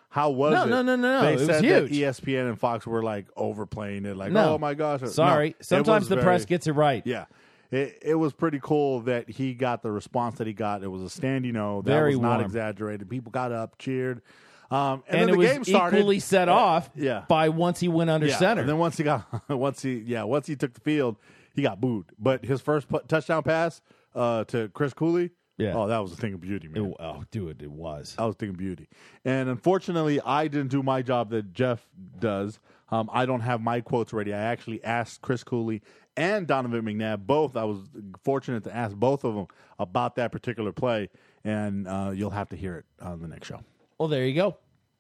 How was No, it? no, no, no, no. They It was said huge. that E S P N and Fox were like overplaying it, like, No. oh my gosh. Sorry. No, it Sometimes was the very- press gets it right. Yeah. It, it was pretty cool that he got the response that he got. It was a standing O. That Very was not warm. exaggerated. People got up, cheered. Um, and, And, then it the was game started. equally set Uh, off yeah. by once he went under yeah. center. And then once he got, once he, yeah, once he took the field, he got booed. But his first pu- touchdown pass uh, to Chris Cooley, Yeah. oh, that was a thing of beauty, man. It- oh, dude, it was. I was thinking beauty. And unfortunately, I didn't do my job that Jeff does. Um, I don't have my quotes ready. I actually asked Chris Cooley and Donovan McNabb both. I was fortunate to ask both of them about that particular play, and uh, you'll have to hear it on the next show. Well, there you go.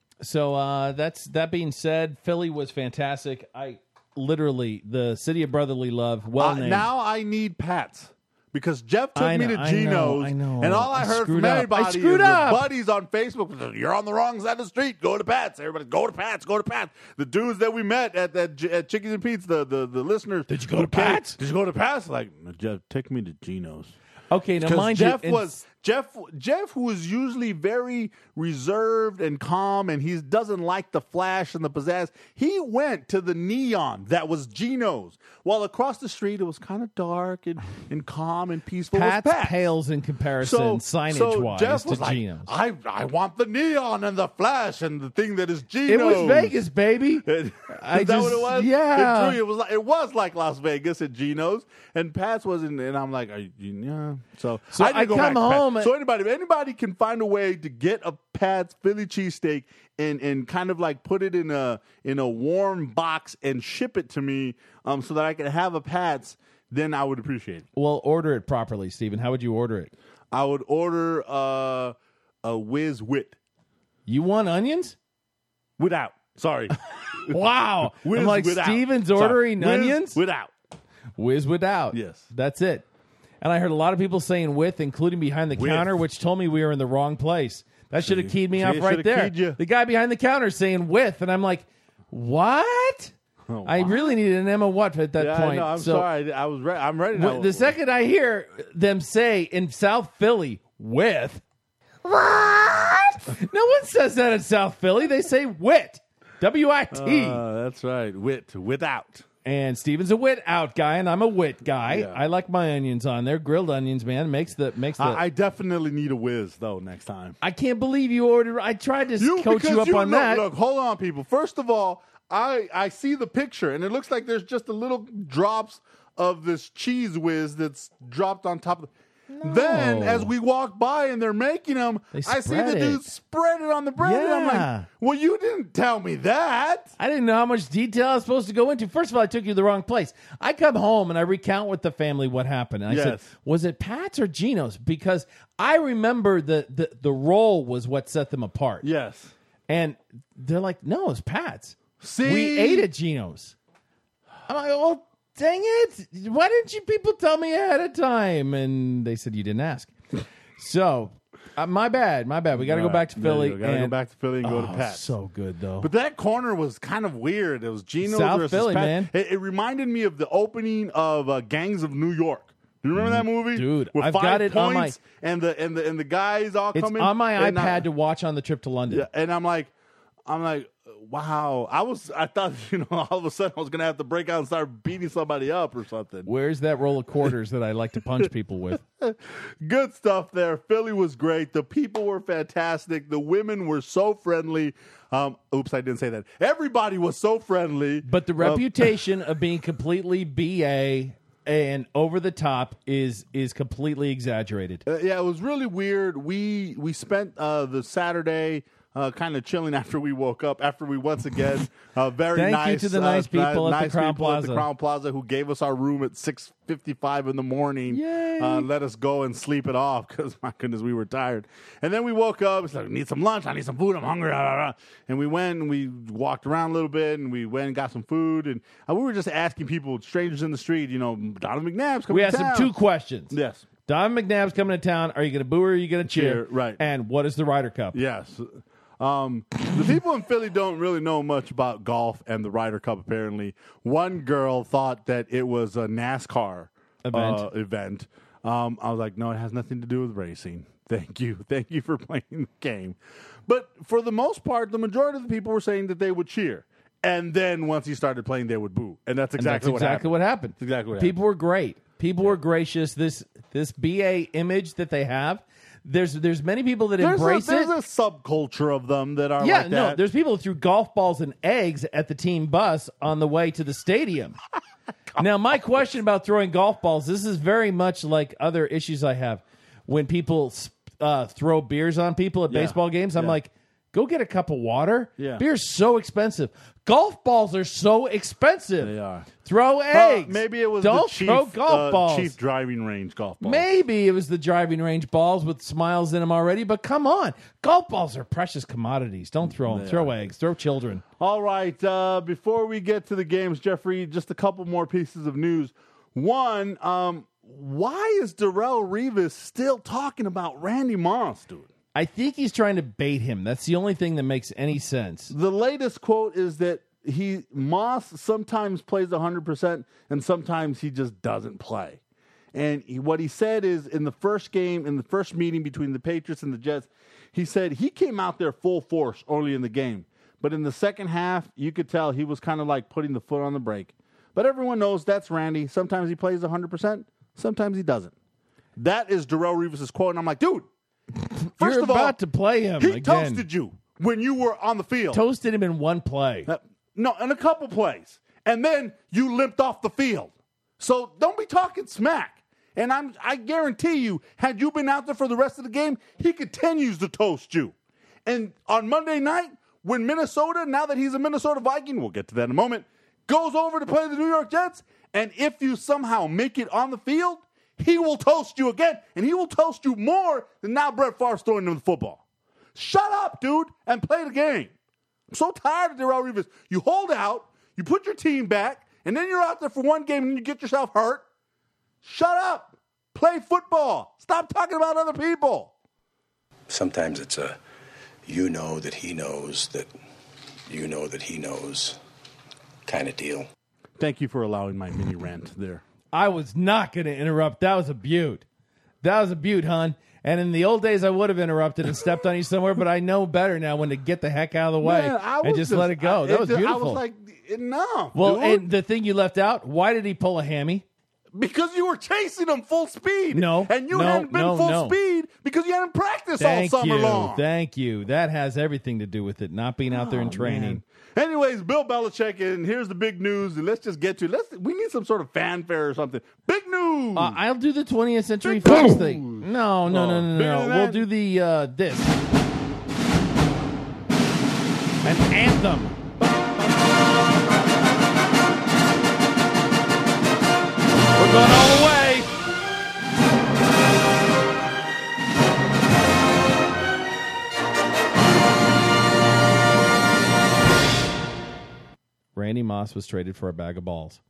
So uh, that's that being said, Philly was fantastic. I literally the city of brotherly love. Well Uh, named. now I need Pats. Because Jeff took I me know, to I Geno's, know, I know. and all I, I heard screwed from up. I everybody is screwed the up. buddies on Facebook was, you're on the wrong side of the street. Go to Pats. Everybody, go to Pats. Go to Pats. The dudes that we met at that at Chickens and Pete's, the, the the listeners. Did you go who to came, Pats? Did you go to Pats? Like, Jeff, take me to Geno's. Okay, now Because mind Jeff you, was Jeff Jeff who was usually very reserved and calm, and he doesn't like the flash and the pizzazz. He went to the neon that was Geno's, while across the street it was kind of dark and, and calm and peaceful. Pat's was Pat's. pales in comparison, So, signage so wise, Jeff to was like, Geno's. I I want the neon and the flash and the thing that is Geno's. It was Vegas, baby. Is I that just- what it was? yeah. It, truly, it was like it was like Las Vegas at Geno's, and Pat's wasn't. And I'm like, Are you, yeah. So, So I, didn't I go come back to Pat's. home and- So anybody, if anybody can find a way to get a Pat's Philly cheesesteak and and kind of like put it in a in a warm box and ship it to me, um, so that I can have a Pat's, then I would appreciate it. Well, order it properly, Stephen. How would you order it? I would order uh, a Whiz Wit You want onions? without. Sorry. Wow. Whiz I'm like, without. Steven's Sorry. ordering Whiz onions? without. Whiz without. Yes. That's it. And I heard a lot of people saying with, including behind the With. counter, which told me we were in the wrong place. That should have keyed me See, off it right should've there. keyed you. The guy behind the counter saying with, and I'm like, what? Oh, I wow. really needed an Emma what at that Yeah, point. no, I'm So, sorry. I was ready. I'm ready now. w- The second I hear them say in South Philly, with, what? No one says that in South Philly. They say wit. W I T. Uh, that's right. Wit without. And Steven's a wit out guy, and I'm a wit guy. Yeah. I like my onions on there. Grilled onions, man. Makes the makes the. I, I definitely need a whiz though next time. I can't believe you ordered. I tried to You coach because you up you, on look, that. Look, hold on, people. First of all, I I see the picture and it looks like there's just a little drops of this cheese whiz that's dropped on top of. Then, as we walk by and they're making them, They I see spread the it. dude spread it on the bread. And I'm Yeah. like, well, you didn't tell me that. I didn't know how much detail I was supposed to go into. First of all, I took you to the wrong place. I come home and I recount with the family what happened. And I said, Yes. was it Pat's or Geno's? Because I remember the, the, the roll was what set them apart. Yes. And they're like, no, it's Pat's. See? We ate at Geno's. I'm like, well, dang it. Why didn't you people tell me ahead of time? And they said you didn't ask. So, uh, my bad, my bad. We got to go All back right. to There you Philly. go. Gotta go and- back to Philly and go to Oh, Pat's. So good, though. But that corner was kind of weird. It was Geno's South versus Philly, Pat. man. It, it reminded me of the opening of uh, Gangs of New York. Do you remember that movie, Dude, With I've five got it on my- points and the and the and the guys all it's coming on my and iPad I- to watch on the trip to London. yeah, and I'm like, I'm like, wow. I was, I thought, you know, all of a sudden I was gonna have to break out and start beating somebody up or something. Where's that roll of quarters that I like to punch people with? Good stuff there. Philly was great. The people were fantastic. The women were so friendly. Um, oops, I didn't say that. Everybody was so friendly. But the Um, reputation of being completely B A and over the top is is completely exaggerated. Uh, yeah, it was really weird. We we spent uh, the Saturday uh, kind of chilling after we woke up. After we once again uh, very Thank you nice to the uh, nice people at the nice Crown people at the Plaza. Crown Plaza who gave us our room at six fifty five in the morning. Yay. Uh, let us go and sleep it off because my goodness, we were tired. And then we woke up. It's like, I need some lunch. I need some food. I'm hungry. Rah, rah, rah. And we went and we walked around a little bit and we went and got some food. And uh, we were just asking people, strangers in the street, you know, Donovan McNabb's coming We to asked him town. two questions. Yes. Don McNabb's coming to town. Are you going to boo or are you going to cheer? Cheer, right. And what is the Ryder Cup? Yes. Um, the people in Philly don't really know much about golf and the Ryder Cup, apparently. One girl thought that it was a NASCAR Event. Uh, event. Um, I was like, no, it has nothing to do with racing. Thank you. Thank you for playing the game. But for the most part, the majority of the people were saying that they would cheer. And then once he started playing, they would boo. And that's exactly, and that's exactly what happened. what happened. That's exactly what People happened. were great. People were gracious. This this B A image that they have, there's there's many people that There's, embrace a, there's it. a subculture of them that are Yeah, like no, that. there's people who threw golf balls and eggs at the team bus on the way to the stadium. Now, my question about throwing golf balls, this is very much like other issues I have. When people uh, throw beers on people at Yeah. baseball games, I'm Yeah. like, go get a cup of water. Yeah. Beer's so expensive. Golf balls are so expensive. They are. Throw Uh, eggs. maybe it was Don't the chief, throw golf uh, balls. chief driving range golf balls. Maybe it was the driving range balls with smiles in them already, but come on. Golf balls are precious commodities. Don't throw them. They Throw are. eggs. Throw children. All right. Uh, before we get to the games, Jeffrey, just a couple more pieces of news. One, um, why is Darrelle Revis still talking about Randy Moss, dude? I think he's trying to bait him. That's the only thing that makes any sense. The latest quote is that he Moss sometimes plays one hundred percent and sometimes he just doesn't play. And he, what he said is in the first game, in the first meeting between the Patriots and the Jets, he said he came out there full force early in the game. But in the second half, you could tell he was kind of like putting the foot on the brake. But everyone knows that's Randy. Sometimes he plays one hundred percent, sometimes he doesn't. That is Darrelle Revis' quote. And I'm like, dude, first You're of all, about to play him he again. toasted you when you were on the field. Toasted him in one play. Uh, no, in a couple plays. And then you limped off the field. So don't be talking smack. And I'm, I guarantee you, had you been out there for the rest of the game, he continues to toast you. And on Monday night, when Minnesota, now that he's a Minnesota Viking, we'll get to that in a moment, goes over to play the New York Jets, and if you somehow make it on the field, he will toast you again, and he will toast you more than now Brett Favre's throwing him the football. Shut up, dude, and play the game. I'm so tired of Darrelle Revis. You hold out, you put your team back, and then you're out there for one game and you get yourself hurt. Shut up. Play football. Stop talking about other people. Sometimes it's a you know that he knows that you know that he knows kind of deal. Thank you for allowing my mini rant there. I was not going to interrupt. That was a beaut. That was a beaut, hon. And in the old days, I would have interrupted and stepped on you somewhere, but I know better now when to get the heck out of the way Man, I and was just, just- let it go. I- that it was just- I beautiful. was like, enough, well, dude. and the thing you left out, why did he pull a hammy? Because you were chasing him full speed. No, And you no, hadn't been no, full no. speed because you hadn't practiced Thank all summer you. long. Thank you. That has everything to do with it, not being out there in Oh, training. man. Anyways, Bill Belichick, and here's the big news. And let's just get to it. Let's. We need some sort of fanfare or something. Big news. Uh, I'll do the twentieth Century Big Fox news. thing. No, no, Oh, no, no, bigger no. than We'll that? do the uh, this. An anthem. We're going all the way. Randy Moss was traded for a bag of balls.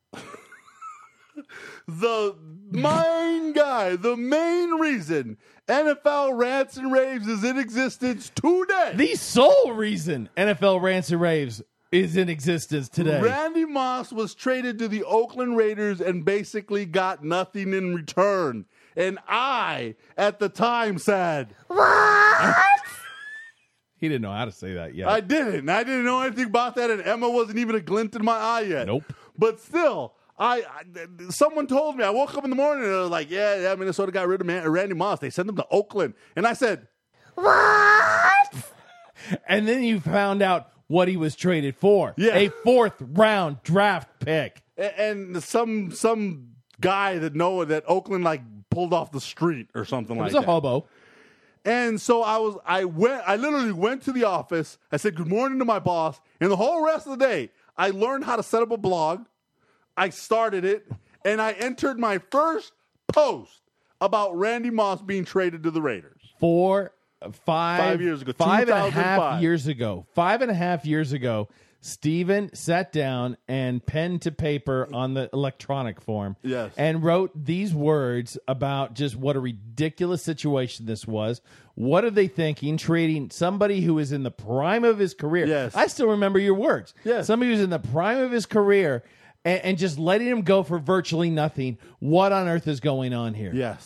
The main guy, the main reason N F L Rants and Raves is in existence today. The sole reason N F L Rants and Raves is in existence today. Randy Moss was traded to the Oakland Raiders and basically got nothing in return. And I, at the time, said, "What?" He didn't know how to say that yet. I didn't. I didn't know anything about that, and Emma wasn't even a glint in my eye yet. Nope. But still, I, I someone told me. I woke up in the morning and I was like, "Yeah, yeah, Minnesota got rid of Man, Randy Moss. They sent him to Oakland." And I said, "What?" And then you found out what he was traded for. Yeah. A fourth round draft pick. A- And some some guy that know that Oakland like pulled off the street or something It like was that. a hobo. And so I was, I went, I literally went to the office. I said good morning to my boss, and the whole rest of the day, I learned how to set up a blog. I started it, and I entered my first post about Randy Moss being traded to the Raiders. Four, five, Five years ago, five and a two thousand half five. years ago. Five and a half years ago, Steven sat down and pen to paper on the electronic form. Yes. And wrote these words about just what a ridiculous situation this was. What are they thinking? Trading somebody who is in the prime of his career. Yes. I still remember your words. Yes. Somebody who's in the prime of his career and, and just letting him go for virtually nothing. What on earth is going on here? Yes.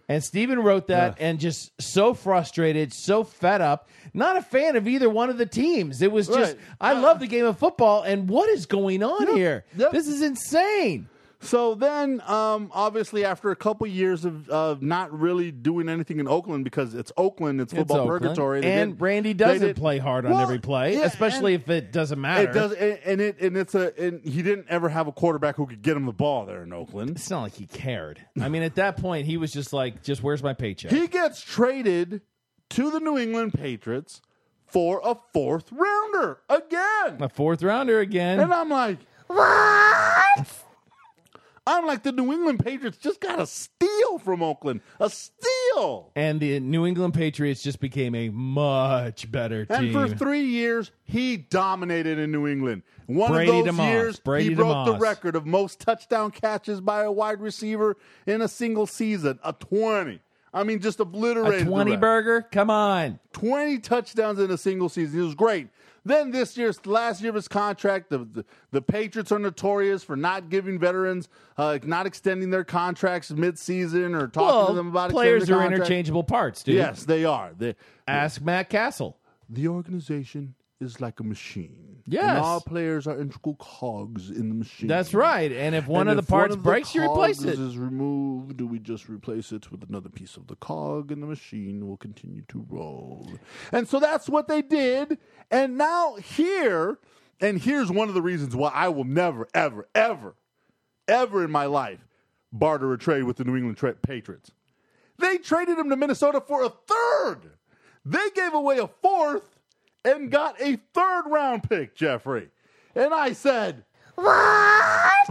And Steven wrote that Yeah. and just so frustrated, so fed up, not a fan of either one of the teams. It was just, Right. I love the game of football, and what is going on Yep. here? Yep. This is insane. So then, um, obviously, after a couple years of uh, not really doing anything in Oakland, because it's Oakland, it's football Oakland. purgatory. they And did- Randy they doesn't did- play hard on Well, every play, yeah, especially and if it doesn't matter. It does, and, and it and it's a and he didn't ever have a quarterback who could get him the ball there in Oakland. It's not like he cared. I mean, at that point, he was just like, just where's my paycheck? He gets traded to the New England Patriots for a fourth rounder again. A fourth rounder again. And I'm like, what? I'm like, the New England Patriots just got a steal from Oakland. A steal. And the New England Patriots just became a much better team. And for three years, he dominated in New England. One Brady of those DeMoss. years, Brady he broke the DeMoss. record of most touchdown catches by a wide receiver in a single season, a twenty. I mean, just obliterated A the twenty record. burger? Come on. twenty touchdowns in a single season. It was great. Then this year's last year of his contract, the, the, the Patriots are notorious for not giving veterans, uh, not extending their contracts mid-season or talking Well, to them about players extending are their contract. interchangeable parts, dude. Yes, they are. They, Ask Matt Castle. the organization is like a machine. Yes. And all players are integral cogs in the machine. That's right. And if one And of the if one parts of breaks, you replace cogs it. is removed, do we just replace it with another piece of the cog, and the machine will continue to roll? And so that's what they did. And now here, and here's one of the reasons why I will never, ever, ever, ever in my life barter a trade with the New England tra- Patriots. They traded him to Minnesota for a third. They gave away a fourth and got a third round pick, Jeffrey. And I said, what?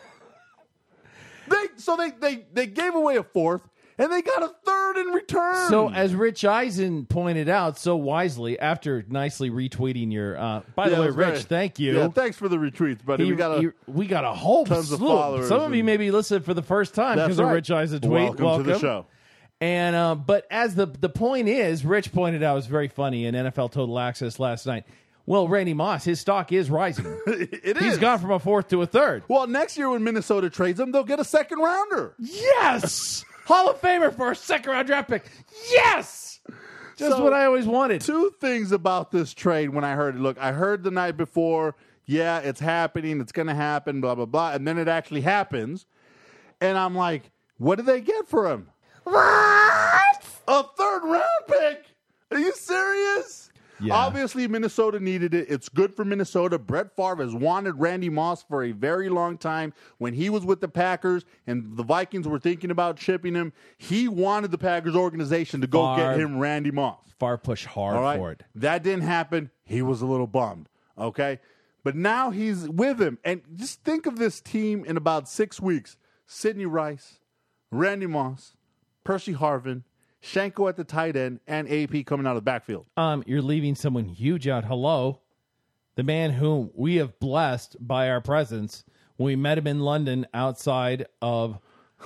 they so they, they they gave away a fourth and they got a third in return. So, as Rich Eisen pointed out so wisely, after nicely retweeting your, uh, by Yeah, the way, it was Rich, very- thank you. Yeah, thanks for the retweets, buddy. He- we got a he- we got a whole tons of slew. followers Some of you and- maybe listened for the first time That's because of right. Rich Eisen tweet. Welcome to the show. And uh, but as the the point is, Rich pointed out, it was very funny in N F L Total Access last night. Well, Randy Moss, his stock is rising. it He's is. gone from a fourth to a third. Well, next year when Minnesota trades him, they'll get a second rounder. Yes, Hall of Famer for a second round draft pick. Yes, just So, what I always wanted. Two things about this trade when I heard it. Look, I heard the night before, yeah, it's happening, it's going to happen, blah, blah, blah. And then it actually happens. And I'm like, what did they get for him? What? A third round pick? Are you serious? Yeah. Obviously, Minnesota needed it. It's good for Minnesota. Brett Favre has wanted Randy Moss for a very long time. When he was with the Packers and the Vikings were thinking about shipping him, he wanted the Packers organization to go Favre- get him Randy Moss. Far push hard All right? for it. That didn't happen. He was a little bummed. Okay? But now he's with him. And just think of this team in about six weeks. Sidney Rice, Randy Moss, Percy Harvin, Shanko at the tight end, and A P coming out of the backfield. Um, you're leaving someone huge out. Hello, the man whom we have blessed by our presence when we met him in London outside of.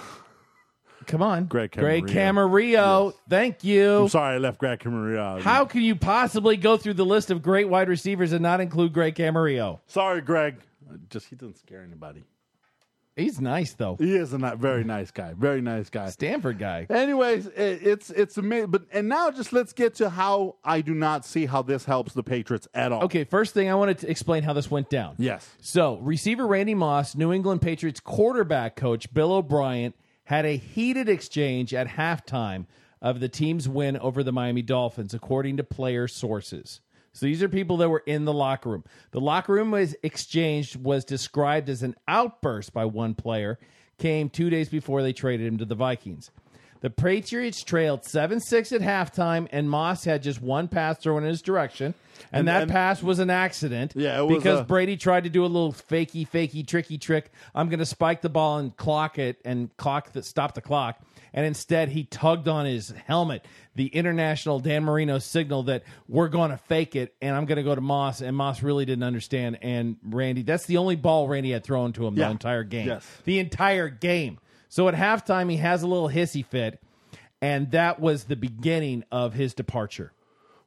Come on, Greg Greg Camarillo. Camarillo. Yes. Thank you. I'm sorry I left Greg Camarillo out. How can you possibly go through the list of great wide receivers and not include Greg Camarillo? Sorry, Greg. Just he doesn't scare anybody. He's nice though. He is a ni- very nice guy. Very nice guy. Stanford guy. Anyways, it, it's it's amazing. But and now just let's get to how I do not see how this helps the Patriots at all. Okay, first thing I wanted to explain how this went down. Yes. So, receiver Randy Moss, New England Patriots quarterback coach Bill O'Brien had a heated exchange at halftime of the team's win over the Miami Dolphins, according to player sources. So these are people that were in the locker room. The locker room was exchanged was described as an outburst by one player, came two days before they traded him to the Vikings. The Patriots trailed seven six at halftime, and Moss had just one pass thrown in his direction, and, And- that and- pass was an accident Yeah, it was because a- Brady tried to do a little fakey, fakey, tricky trick. I'm going to spike the ball and clock it and clock the, stop the clock. And instead, he tugged on his helmet, the international Dan Marino signal that we're going to fake it, and I'm going to go to Moss. And Moss really didn't understand. And Randy, that's the only ball Randy had thrown to him Yeah. the entire game. Yes. The entire game. So at halftime, he has a little hissy fit, and that was the beginning of his departure.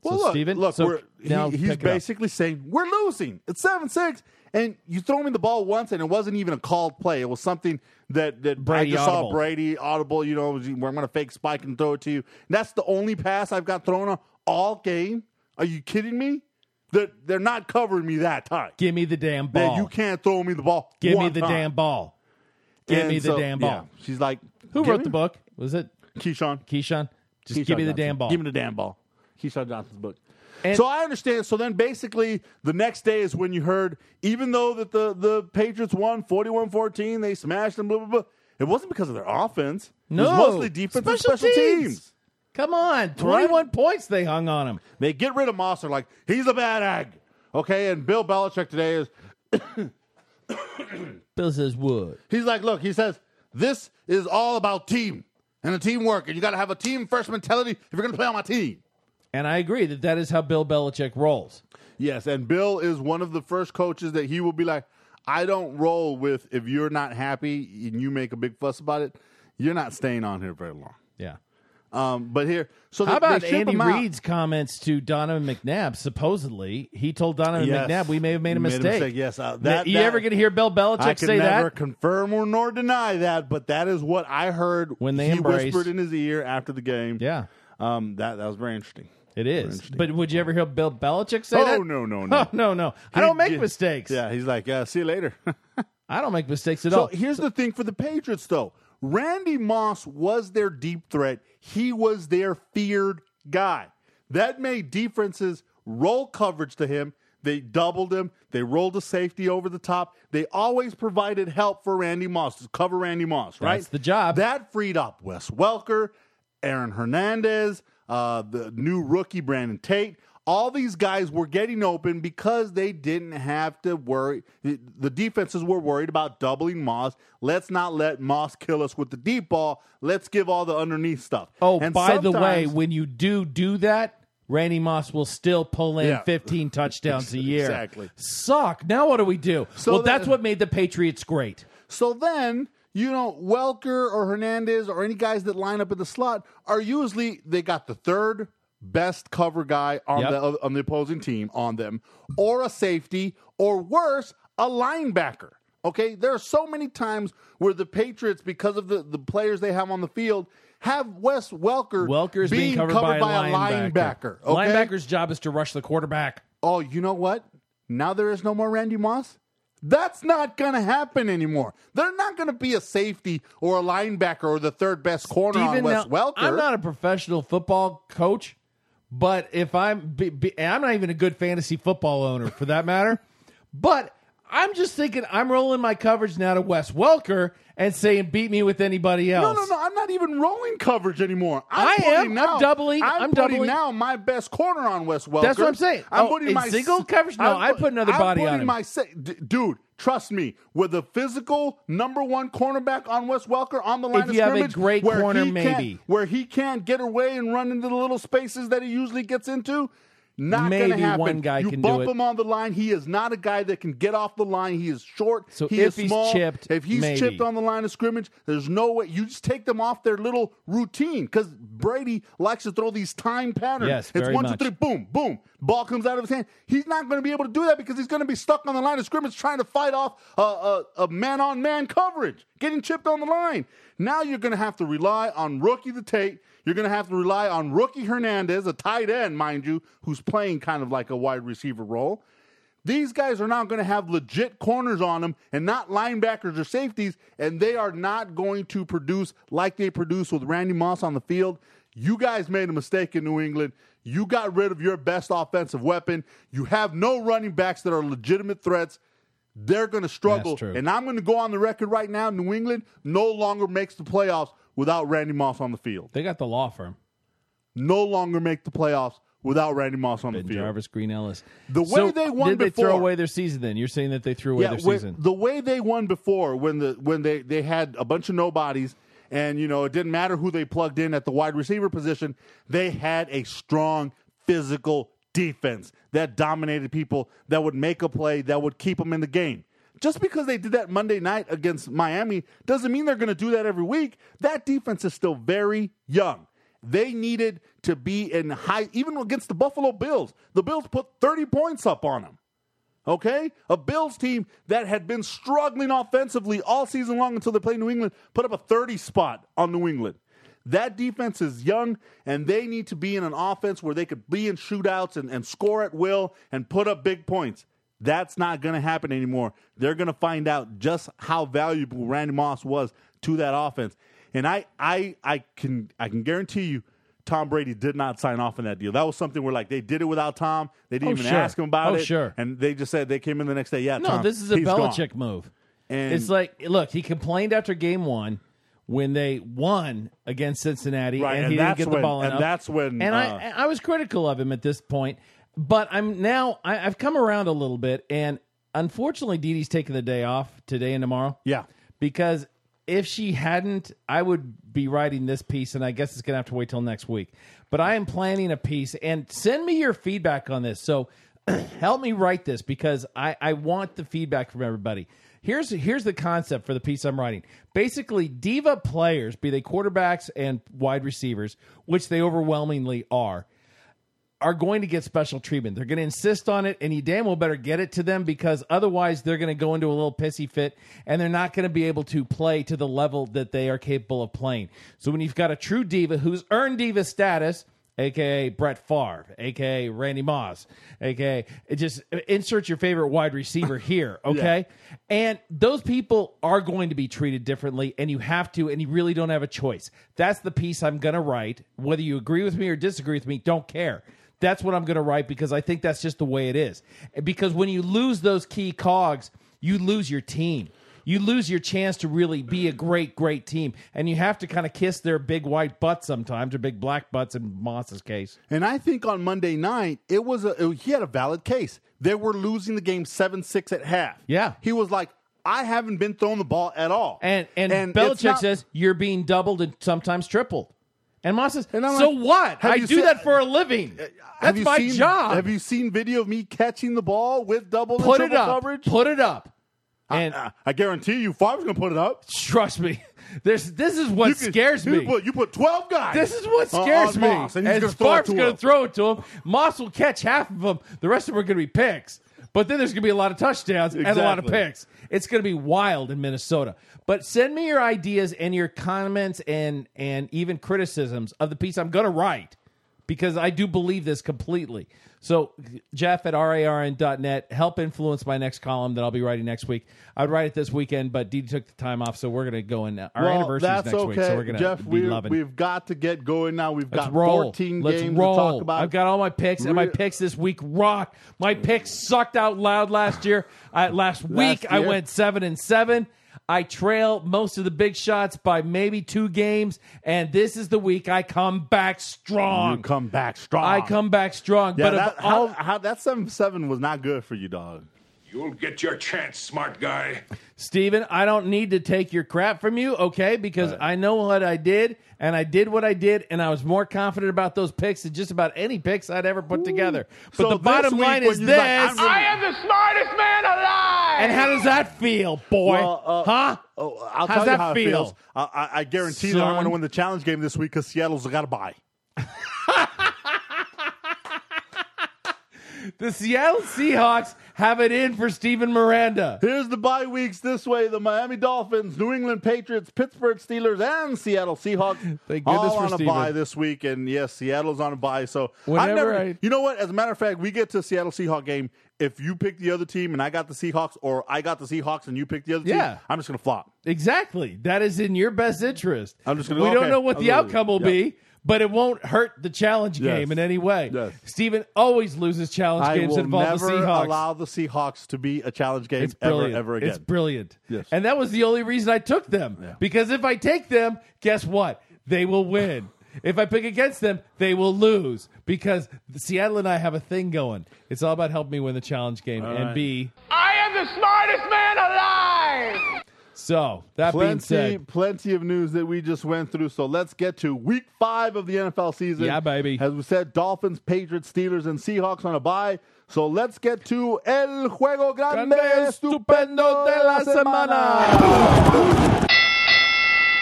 Well, so look, Steven, look, so we're, now he, he's pick it up. basically saying we're losing. It's seven six, and you throw me the ball once, and it wasn't even a called play. It was something that that Brady I just audible. saw Brady audible. You know, where I'm going to fake spike and throw it to you. And that's the only pass I've got thrown on all game. Are you kidding me? They're, they're not covering me that time. Give me the damn ball. Yeah, you can't throw me the ball. Give one me the time. damn ball. Give And me the so, damn yeah, ball. she's like, Who give wrote me- the book? Was it Keyshawn. Keyshawn? Just Keyshawn give me the Johnson. damn ball. Give me the damn ball. Keyshawn Johnson's book. And- so I understand. So then basically the next day is when you heard, even though that the, the Patriots won forty-one fourteen, they smashed them, blah, blah, blah. It wasn't because of their offense. No. It was mostly defense and special teams. Come on. twenty-one points they hung on him. They get rid of Moss. They're like, he's a bad egg. Okay, and Bill Belichick today is, Bill says what? he's like, look, he says, this is all about team and a teamwork, and you got to have a team first mentality if you're going to play on my team. And I agree that that is how Bill Belichick rolls. Yes, and Bill is one of the first coaches that he will be like, I don't roll with if you're not happy and you make a big fuss about it, you're not staying on here very long. Yeah. Um, but here, so How they, about they ship Andy him out. Reid's comments to Donovan McNabb? Supposedly, he told Donovan Yes. McNabb we may have made a Made a mistake. mistake, yes. Uh, that- you that- ever going to hear Bill Belichick I can say never that? confirm or nor deny that, but that is what I heard When they he embraced. whispered in his ear after the game. Yeah. Um, that that was very interesting. It is. But would you ever hear Bill Belichick say Oh, that? no, no, no. Oh, no, no. I He- don't make he- mistakes. Yeah, he's like, uh, see you later. I don't make mistakes at So all. here's the thing for the Patriots, though. Randy Moss was their deep threat. He was their feared guy. That made defenses roll coverage to him. They doubled him. They rolled a safety over the top. They always provided help for Randy Moss to cover Randy Moss, right? That's the job. That freed up Wes Welker, Aaron Hernandez, uh, the new rookie Brandon Tate. All these guys were getting open because they didn't have to worry. The defenses were worried about doubling Moss. Let's not let Moss kill us with the deep ball. Let's give all the underneath stuff. Oh, And by the way, sometimes- when you do do that, Randy Moss will still pull in Yeah. fifteen touchdowns a year. Exactly. Suck. Now what do we do? So well, the- that's what made the Patriots great. So then, you know, Welker or Hernandez or any guys that line up in the slot are usually, they got the third best cover guy on Yep. the on the opposing team on them, or a safety, or worse, a linebacker. Okay, there are so many times where the Patriots, because of the, the players they have on the field, have Wes Welker Welker's being, covered, by, a linebacker. okay? Linebacker's job is to rush the quarterback. Oh, you know what? Now there is no more Randy Moss? That's not going to happen anymore. They're not going to be a safety or a linebacker or the third best corner on Steven, Wes now, Welker. I'm not a professional football coach, but if I'm, be, be, and I'm not even a good fantasy football owner for that matter, but I'm just thinking I'm rolling my coverage now to Wes Welker and saying beat me with anybody else. No, no, no. I'm not even rolling coverage anymore. I'm I putting am. Now, I'm doubling. I'm, I'm putting doubling. now my best corner on Wes Welker. That's what I'm saying. I'm Oh, putting in my single coverage? No, I put another I'm body on putting him. My sa- d- dude, trust me. With a physical number one cornerback on Wes Welker on the line If of you have a scrimmage, great where corner, he can't- maybe. where he can't get away and run into the little spaces that he usually gets into. Not Maybe going to happen. one guy you can do bump it. him on the line. He is not a guy that can get off the line. He is short. So he if is he's small. chipped, if he's maybe. chipped on the line of scrimmage, there's no way. You just take them off their little routine because Brady likes to throw these time patterns. Yes, it's very one, two, much. three, boom, boom. Ball comes out of his hand. He's not going to be able to do that because he's going to be stuck on the line of scrimmage trying to fight off a, a, a man-on-man coverage, getting chipped on the line. Now you're going to have to rely on rookie the Tate. You're going to have to rely on rookie Hernandez, a tight end, mind you, who's playing kind of like a wide receiver role. These guys are now going to have legit corners on them and not linebackers or safeties, and they are not going to produce like they produce with Randy Moss on the field. You guys made a mistake in New England. You got rid of your best offensive weapon. You have no running backs that are legitimate threats. They're going to struggle. That's true. And I'm going to go on the record right now, New England no longer makes the playoffs without Randy Moss on the field. They got the law firm. No longer make the playoffs without Randy Moss on the Ben field. Jarvis, Green Ellis. The way So, they won did they before, throw away their season then? You're saying that they threw away their when- season. the way they won before, when the when they, they had a bunch of nobodies, and you know it didn't matter who they plugged in at the wide receiver position, they had a strong physical defense that dominated people, that would make a play, that would keep them in the game. Just because they did that Monday night against Miami doesn't mean they're going to do that every week. That defense is still very young. They needed to be in high, even against the Buffalo Bills. The Bills put thirty points up on them. Okay? A Bills team that had been struggling offensively all season long until they played New England put up a thirty spot on New England. That defense is young, and they need to be in an offense where they could be in shootouts and, and score at will and put up big points. That's not going to happen anymore. They're going to find out just how valuable Randy Moss was to that offense. And I, I, I can, I can guarantee you, Tom Brady did not sign off on that deal. That was something where, like, they did it without Tom. They didn't Oh, even sure. ask him about Oh, it. sure. And they just said they came in the next day. Yeah, No, Tom, this is a he's Belichick gone. move. And It's like, look, he complained after game one when they won against Cincinnati, Right, and and he didn't that's get the when- ball and enough. that's when, and uh, I, I was critical of him at this point, but I'm now I, I've come around a little bit, and unfortunately, Dee Dee's taking the day off today and tomorrow. Yeah, because if she hadn't, I would be writing this piece, and I guess it's going to have to wait till next week. But I am planning a piece, and send me your feedback on this. So help me write this because I, I want the feedback from everybody. Here's here's the concept for the piece I'm writing. Basically, diva players, be they quarterbacks and wide receivers, which they overwhelmingly are, are going to get special treatment. They're going to insist on it, and you damn well better get it to them because otherwise they're going to go into a little pissy fit, and they're not going to be able to play to the level that they are capable of playing. So when you've got a true diva who's earned diva status, a k a. Brett Favre, a k a. Randy Moss, a k a just insert your favorite wide receiver here, okay? Yeah. And those people are going to be treated differently, and you have to, and you really don't have a choice. That's the piece I'm going to write. Whether you agree with me or disagree with me, don't care. That's what I'm going to write because I think that's just the way it is. Because when you lose those key cogs, you lose your team. You lose your chance to really be a great, great team. And you have to kind of kiss their big white butts sometimes, or big black butts in Moss's case. And I think on Monday night, it was a it, he had a valid case. They were losing the game seven six at half. Yeah. He was like, I haven't been throwing the ball at all. And, and, and Belichick not, says, you're being doubled and sometimes tripled. And Moss says, and so like, what? I do seen, that for a living. That's my seen, job. Have you seen video of me catching the ball with double Put and it triple up. coverage? Put it up. And I, I, I guarantee you, Favre's going to put it up. Trust me. There's, this is what you can, scares me. You put, you put twelve guys. This is what uh, scares me. Moss, and he's As Favre's going to throw it to him, Moss will catch half of them. The rest of them are going to be picks. But then there's going to be a lot of touchdowns exactly. and a lot of picks. It's going to be wild in Minnesota. But send me your ideas and your comments and and even criticisms of the piece I'm going to write because I do believe this completely. So Jeff at R A R N dot net, help influence my next column that I'll be writing next week. I'd write it this weekend, but Dee took the time off, so we're going to go in. Our well, anniversary is that's next okay. week, so we're going Jeff, to be we're, loving. We've got to get going now. We've Let's got roll. fourteen Let's games roll. to talk about. I've got all my picks, and my picks this week rock. My picks sucked out loud last year. I, last week, Last I year? went seven and seven. I trail most of the big shots by maybe two games, and this is the week I come back strong. You come back strong. I come back strong. Yeah, but that, of all, how, how, that seven seven was not good for you, dog. You'll get your chance, smart guy. Steven, I don't need to take your crap from you, okay? Because right. I know what I did, and I did what I did, and I was more confident about those picks than just about any picks I'd ever put Ooh. together. But so the bottom line is this. Like, I am the smartest man alive! And how does that feel, boy? Well, uh, huh? Oh, I'll How's tell that you how it feel? feels. I, I, I guarantee Son. that I'm going to win the challenge game this week because Seattle's got to buy. The Seattle Seahawks have it in for Steven Miranda. Here's the bye weeks this way. The Miami Dolphins, New England Patriots, Pittsburgh Steelers, and Seattle Seahawks Thank goodness all for on a Steven. bye this week. And, yes, Seattle's on a bye. So Whenever I've never, I- you know what? As a matter of fact, we get to a Seattle Seahawks game. If you pick the other team and I got the Seahawks, or I got the Seahawks and you pick the other Yeah. team, I'm just going to flop. Exactly. That is in your best interest. I'm just gonna we go, don't okay, know what I'll the lose. outcome will Yeah. be, but it won't hurt the challenge Yes. game in any way. Yes. Steven always loses challenge I games will that involve never the Seahawks. allow the Seahawks to be a challenge game It's ever, brilliant. ever again. It's brilliant. Yes. And that was the only reason I took them. Yeah. Because if I take them, guess what? They will win. If I pick against them, they will lose. Because Seattle and I have a thing going. It's all about helping me win the challenge game. All and right. B, I am the smartest man alive! so that being Plenty, said, plenty of news that we just went through. So let's get to week five of the N F L season. Yeah, baby. As we said, Dolphins, Patriots, Steelers, and Seahawks on a bye. So let's get to El Juego Grande, Grande Estupendo de la Semana.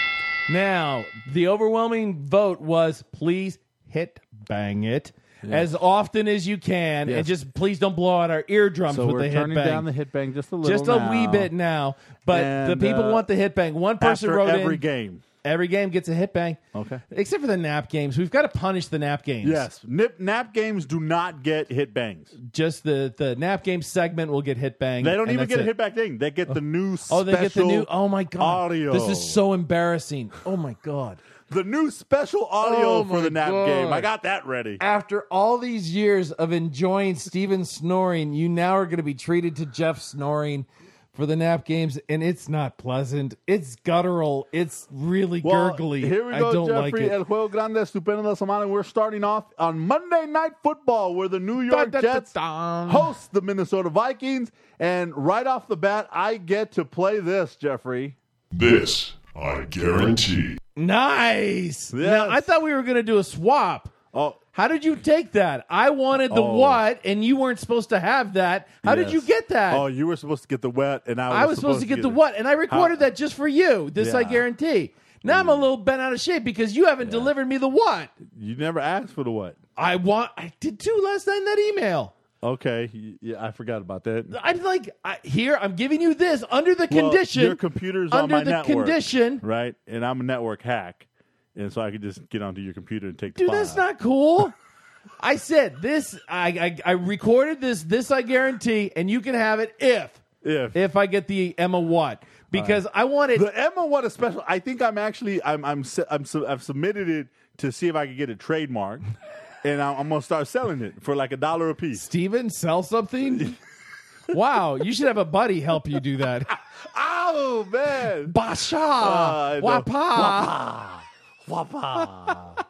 Now, the overwhelming vote was please hit bang it as often as you can, Yes. and just please don't blow out our eardrums So with we're the hit turning bang. down the hit bang just a little Just a now. wee bit now. But And, the people uh, want the hit bang. One person after wrote every in. game. Every game gets a hit bang. Okay. Except for the nap games. We've got to punish the nap games. Yes, nip, nap games do not get hit bangs. Just the, the nap game segment will get hit bang. They don't and even that's get a it. hit bang thing. They get the new special Oh, they get the new. Oh my god! audio. This is so embarrassing. Oh my god! The new special audio Oh for my the nap God. game. I got that ready. After all these years of enjoying Steven snoring, you now are going to be treated to Jeff snoring for the nap games, and it's not pleasant. It's guttural. It's really Well, gurgly. here we I go, don't Jeffrey. like it. El Juego Grande Estupendo de la Semana. We're starting off on Monday Night Football, where the New York Da, da, da, Jets da. host the Minnesota Vikings. And right off the bat, I get to play this, Jeffrey. This, I guarantee. Nice. Yes. Now, I thought we were going to do a swap. Oh, How did you take that? I wanted the Oh. what, and you weren't supposed to have that. How did yes. you get that? Oh, you were supposed to get the wet, and I was, I was supposed, to get, the it. what, and I recorded How- that just for you. This I Yeah. guarantee. Now I'm a little bent out of shape because you haven't delivered me the what. You never asked for the what. I want. I did too last night in that email. Okay, y- yeah, I forgot about that. I'm like, I, here I'm giving you this under the Well, condition. your computer's on under my the network, condition. right? And I'm a network hack, and so I could just get onto your computer and take the Dude, file. that's not cool. I said this. I, I I recorded this. This I guarantee, and you can have it if if if I get the Emma what because I wanted the Emma what a special. I think I'm actually I'm I'm su- I'm su- I've submitted it to see if I could get a trademark, and I'm, I'm gonna start selling it for like a dollar a piece. Steven sell something. Wow, you should have a buddy help you do that. Oh man, Basha, Uh, I know. wapa. Wapa.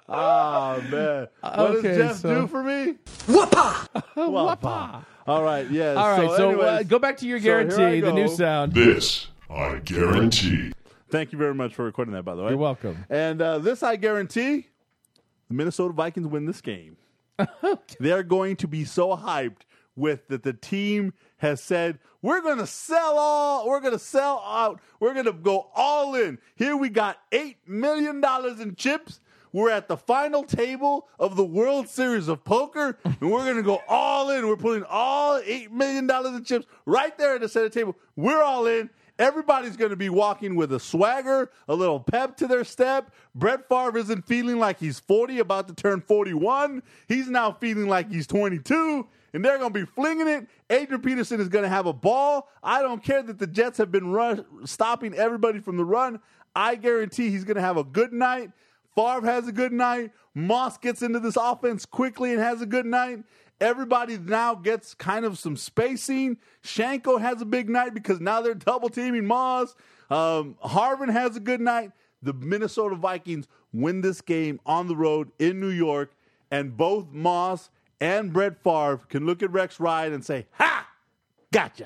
Oh man, what Okay, does Jeff so- do for me? Wapa. Wapa. All right, yes. All right, so, anyways, uh, go back to your so here I guarantee, the go. new sound. This, I guarantee. Thank you very much for recording that, by the way. You're welcome. And uh, this, I guarantee, the Minnesota Vikings win this game. They're going to be so hyped with that the team has said, we're going to sell all, we're going to sell out, we're going to go all in. Here we got eight million dollars in chips. We're at the final table of the World Series of Poker, and we're going to go all in. We're putting all eight million dollars in chips right there at the center table. We're all in. Everybody's going to be walking with a swagger, a little pep to their step. Brett Favre isn't feeling like he's forty, about to turn forty-one. He's now feeling like he's twenty-two, and they're going to be flinging it. Adrian Peterson is going to have a ball. I don't care that the Jets have been run, stopping everybody from the run. I guarantee he's going to have a good night. Favre has a good night. Moss gets into this offense quickly and has a good night. Everybody now gets kind of some spacing. Shanko has a big night because now they're double teaming Moss. Um, Harvin has a good night. The Minnesota Vikings win this game on the road in New York, and both Moss and Brett Favre can look at Rex Ryan and say, "Ha, gotcha."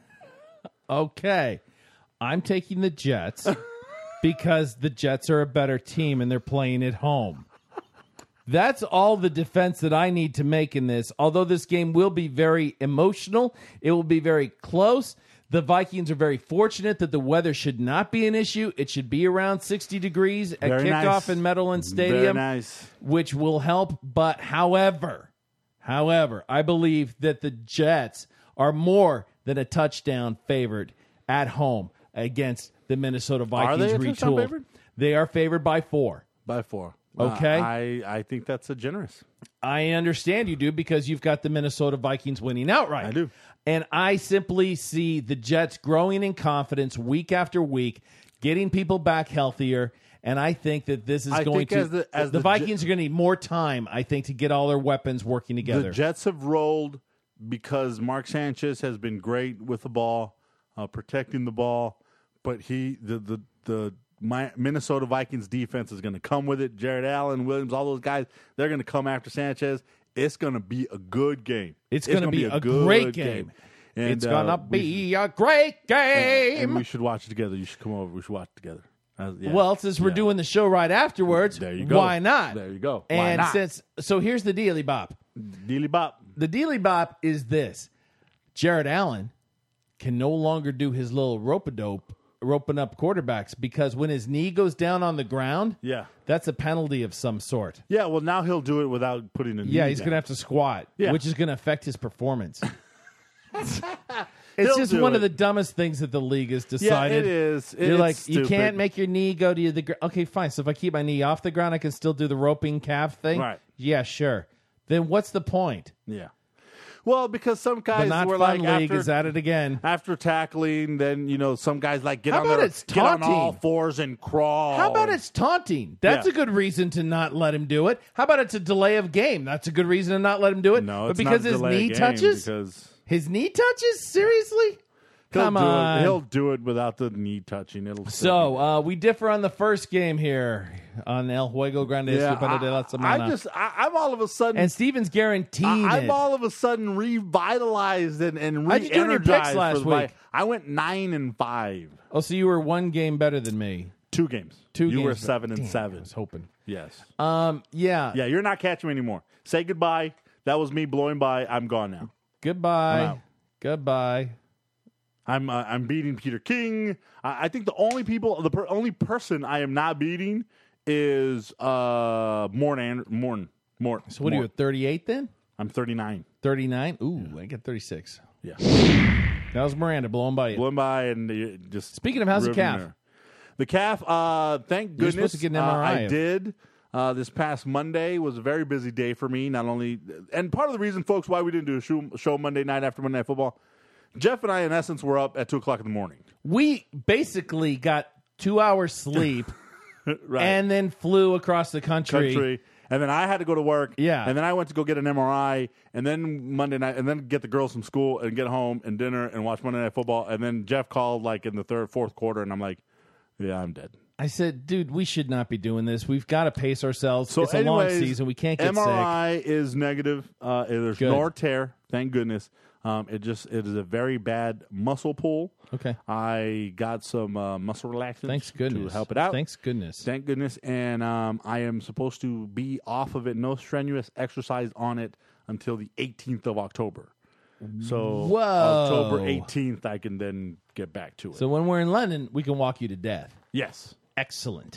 Okay, I'm taking the Jets because the Jets are a better team and they're playing at home. That's all the defense that I need to make in this. Although this game will be very emotional, it will be very close. The Vikings are very fortunate that the weather should not be an issue. It should be around sixty degrees at Very kickoff nice. in Meadowlands Stadium, Very nice. which will help. But however, however, I believe that the Jets are more than a touchdown favored at home against the Minnesota Vikings. Are they a touchdown retooled. favorite? They are favored by four. By four. Okay. Uh, I, I think that's a generous. I understand you do because you've got the Minnesota Vikings winning outright. I do. And I simply see the Jets growing in confidence week after week, getting people back healthier. And I think that this is I going think to. as the- as the the Vikings Je- are going to need more time, I think, to get all their weapons working together. The Jets have rolled because Mark Sanchez has been great with the ball, uh, protecting the ball. But he, the the the my Minnesota Vikings defense is going to come with it. Jared Allen, Williams, all those guys, they're going to come after Sanchez. It's going to be a good game. It's going to be a good great game. And, it's going to uh, we be a great game. And, and we should watch it together. You should come over. We should watch it together. Uh, yeah. Well, since we're Yeah. doing the show right afterwards, There you go. why not? There you go. Why And not? since so, here's the dealy bop. Dealy bop. The dealy bop is this: Jared Allen can no longer do his little rope-a-dope roping up quarterbacks because when his knee goes down on the ground, Yeah. that's a penalty of some sort. Yeah, well, now he'll do it without putting a knee Yeah, he's down. going to have to squat, Yeah. which is going to affect his performance. It's He'll just do one it. of the dumbest things that the league has decided. it is. It- You're it's like, you stupid. can't make your knee go to the ground. Okay, fine. So if I keep my knee off the ground, I can still do the roping calf thing? Right. Yeah, sure. Then what's the point? Yeah. Well, because some The guys Not were Fun like League after, is at it again. after tackling, then you know some guys like get How on about their, it's get on taunting? all fours and crawl. How about it's taunting? That's Yeah. a good reason to not let him do it. How about it's a delay of game? That's a good reason to not let him do it. No, but it's because not a his delay of knee game touches, because his knee touches. Seriously, he'll come do on. It. He'll do it without the knee touching. It'll still So uh, we differ on the first game here on El Juego Grande Yeah, Estupendo de la I, Semana. I just, I, I'm all of a sudden, and Steven's guaranteeing I, I'm it. all of a sudden revitalized and, and How'd you do in your picks re-energized. last for the- week? I went nine and five. Oh, so you were one game better than me. Two games. Two You games. were seven and Damn, seven. I was hoping. Yes. Um. Yeah. Yeah, you're not catching me anymore. Say goodbye. That was me blowing by. I'm gone now. Goodbye. I'm out. Goodbye. I'm uh, I'm beating Peter King. I, I think the only people, the per, only person I am not beating is uh Morton. Morton. Morton. So what are you at thirty-eight then? I'm thirty-nine. thirty-nine. Ooh, I get thirty-six. Yeah. That was Miranda blowing by you. Blowing by and uh, just. Speaking of, how's the riveting calf? there. The calf. Uh, thank You're goodness. supposed to get an uh, M R I I of- did. Uh, this past Monday was a very busy day for me. Not only, and part of the reason, folks, why we didn't do a show, show Monday night after Monday Night Football. Jeff and I, in essence, were up at two o'clock in the morning. We basically got two hours sleep Right. and then flew across the country. country. And then I had to go to work. Yeah. And then I went to go get an M R I. And then Monday night, and then get the girls from school and get home and dinner and watch Monday Night Football. And then Jeff called like in the third, fourth quarter, and I'm like, yeah, I'm dead. I said, dude, we should not be doing this. We've got to pace ourselves. So it's a anyways, long season. We can't get M R I is negative. Uh, there's Good. no tear, thank goodness. Um, it just it is a very bad muscle pull. Okay. I got some uh, muscle relaxants Thanks goodness. to help it out. Thanks goodness. Thank goodness. And um, I am supposed to be off of it, no strenuous exercise on it until the eighteenth of October. So Whoa. October eighteenth, I can then get back to it. So when we're in London, we can walk you to death. Yes. Excellent.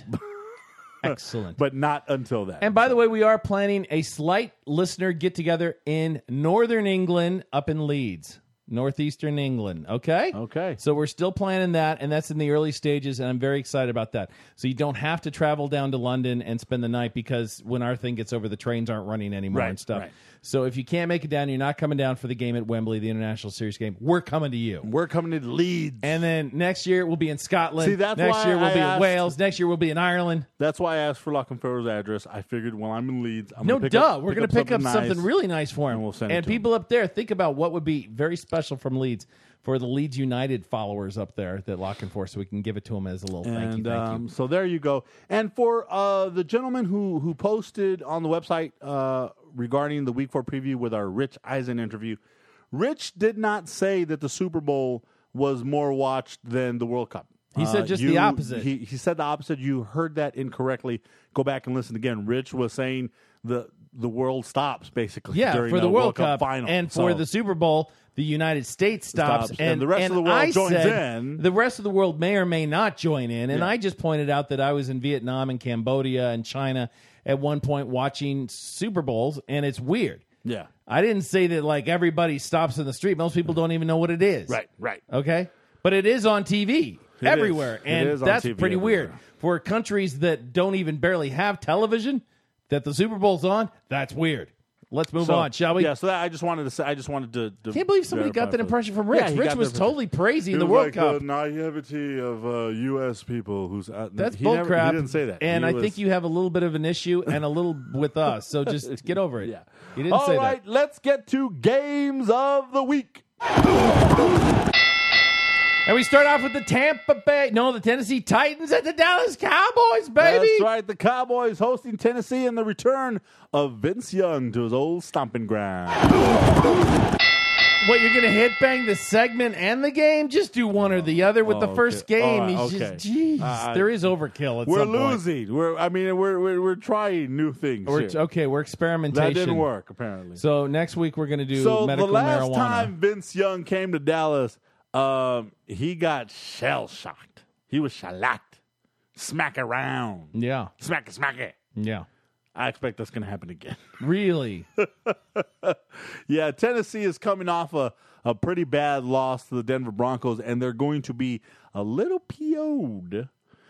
Excellent. But not until then. And by the way, we are planning a slight listener get together in Northern England up in Leeds. Northeastern England, okay? Okay. So we're still planning that, and that's in the early stages, and I'm very excited about that. So you don't have to travel down to London and spend the night because when our thing gets over, the trains aren't running anymore Right, and stuff. right. So if you can't make it down, you're not coming down for the game at Wembley, the International Series game, we're coming to you. We're coming to Leeds. And then next year, we'll be in Scotland. See, that's next why year, we'll I be asked- in Wales. Next year, we'll be in Ireland. That's why I asked for Lockenfeller's address. I figured, well, I'm in Leeds. I'm No, gonna pick duh. up, We're going to pick up something nice. really nice for him. And we'll send it and to him. people up there, think about what would be very special from Leeds for the Leeds United followers up there that lock and for, so we can give it to them as a little thank you. And Thank um, you. so there you go. And for uh, the gentleman who who posted on the website uh, regarding the Week Four preview with our Rich Eisen interview, Rich did not say that the Super Bowl was more watched than the World Cup. He said just the you- opposite. He, he said the opposite. You heard that incorrectly. Go back and listen again. Rich was saying the the world stops basically. Yeah, during for the World Cup, Cup, final, and for So- the Super Bowl, the United States stops, Stops, and the rest of the world I joins said in. The rest of the world may or may not join in, and Yeah. I just pointed out that I was in Vietnam and Cambodia and China at one point watching Super Bowls, and it's weird. Yeah. I didn't say that like everybody stops in the street. Most people don't even know what it is. Right, right. Okay, but it is on T V It everywhere, is. It and is on that's T V pretty everywhere. weird for countries that don't even barely have television. That the Super Bowl's on, that's weird. Let's move So, on, shall we? Yeah. So that, I just wanted to say. I just wanted to. to Can't believe somebody got verify that for- impression from Rich. Yeah, he Rich got was that- totally praising It the was World like Cup. the naivety of uh, U S people who's uh, That's he never- bullcrap. He didn't say that. And He I was- think you have a little bit of an issue and a little with us. So just get over it. Yeah. You didn't All say right, that. let's get to games of the week. And we start off with the Tampa Bay, no, the Tennessee Titans and the Dallas Cowboys, baby. That's right. The Cowboys hosting Tennessee and the return of Vince Young to his old stomping ground. What, you're going to hit bang the segment and the game? Just do one or the other with the Oh, first okay. game. All right, He's okay. just, geez, Uh, there is overkill at We're some point. losing. We're. I mean, we're we're, we're trying new things. We're, here. okay, we're experimentation. That didn't work apparently. So next week we're going to do So medical the last marijuana. time Vince Young came to Dallas, um, he got shell shocked. He was shellacked. Smack around. Yeah. Smack it, smack it. Yeah. I expect that's going to happen again. Really? Yeah, Tennessee is coming off a, a pretty bad loss to the Denver Broncos, and they're going to be a little P O'd.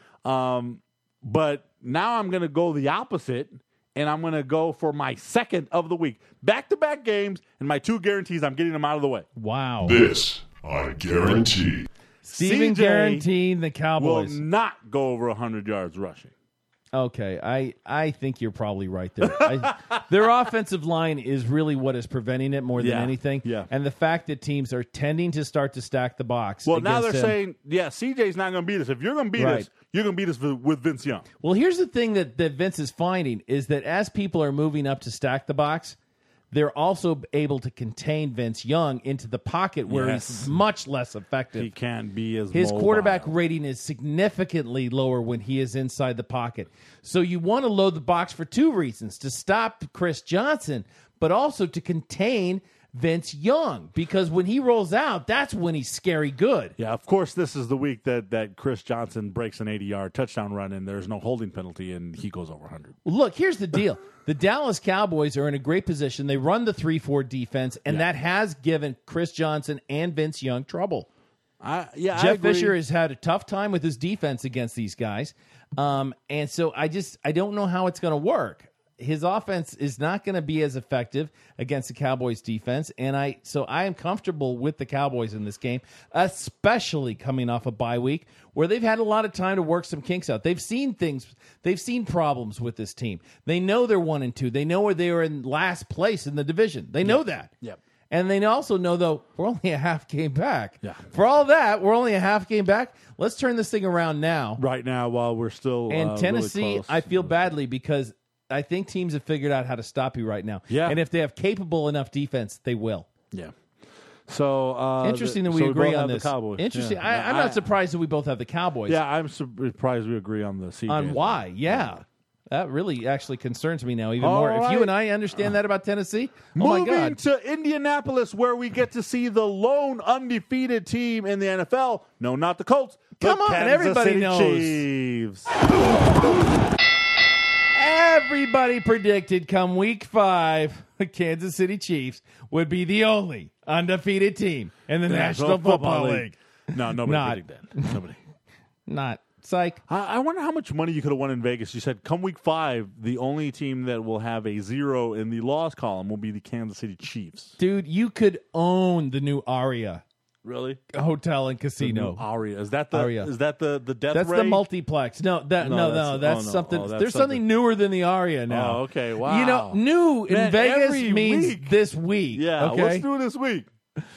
Um, but now I'm going to go the opposite, and I'm going to go for my second of the week. Back-to-back games, and my two guarantees, I'm getting them out of the way. Wow. This I guarantee. Steven C J guaranteed the Cowboys will not go over one hundred yards rushing. Okay, I, I think you're probably right there. I, their offensive line is really what is preventing it more than Yeah, anything. yeah. And the fact that teams are tending to start to stack the box. Well, now they're against him. saying, yeah, C J's not going to beat us. If you're going to beat Right. us, you're going to beat us with, with Vince Young. Well, here's the thing that, that Vince is finding is that as people are moving up to stack the box, they're also able to contain Vince Young into the pocket where Yes. he's much less effective. He can't be as His mobile. quarterback rating is significantly lower when he is inside the pocket. So you want to load the box for two reasons: to stop Chris Johnson, but also to contain Vince Young, because when he rolls out, that's when he's scary good. Yeah, of course, this is the week that, that Chris Johnson breaks an eighty-yard touchdown run, and there's no holding penalty, and he goes over one hundred. Well, look, here's the deal. The Dallas Cowboys are in a great position. They run the three four defense, and Yeah. that has given Chris Johnson and Vince Young trouble. I, yeah, I Jeff agree. Fisher has had a tough time with his defense against these guys. Um, and so I just I don't know how it's going to work. His offense is not going to be as effective against the Cowboys defense, and I so I am comfortable with the Cowboys in this game, especially coming off a bye week where they've had a lot of time to work some kinks out. They've seen things, they've seen problems with this team. They know they're one and two. They know where they are in last place in the division. They know that. Yep. And they also know, though, we're only a half game back. Yeah. For all that, we're only a half game back. Let's turn this thing around now. Right now, while we're still And uh, Tennessee, really close. I feel badly because I think teams have figured out how to stop you right now. Yeah. And if they have capable enough defense, they will. Yeah. So uh, Interesting the, that we so agree both on have this. The Cowboys. Interesting. Yeah. I, I'm not surprised that we both have the Cowboys. Yeah, I'm surprised we agree on the C J. On why? Yeah. That really actually concerns me now even All more. If right. you and I understand that about Tennessee, oh my Moving God. to Indianapolis, where we get to see the lone undefeated team in the N F L. No, not the Colts. the Come on, Kansas everybody City knows. Chiefs. Everybody predicted come week five, the Kansas City Chiefs would be the only undefeated team in the National Football League. No, nobody Not. predicted that. Nobody. Not. Psych. I, I wonder how much money you could have won in Vegas. You said come week five, the only team that will have a zero in the loss column will be the Kansas City Chiefs. Dude, you could own the new Aria Really? hotel and casino. The new Aria. Is that the Aria. is that the, the death That's ray? the multiplex. No, that No, no, no, that's- that's, oh, no. something. Oh, that's there's something- something newer than the Aria now. Oh, okay. Wow. You know, new in Man, Vegas every means week. this week. Yeah, Okay. what's new this week?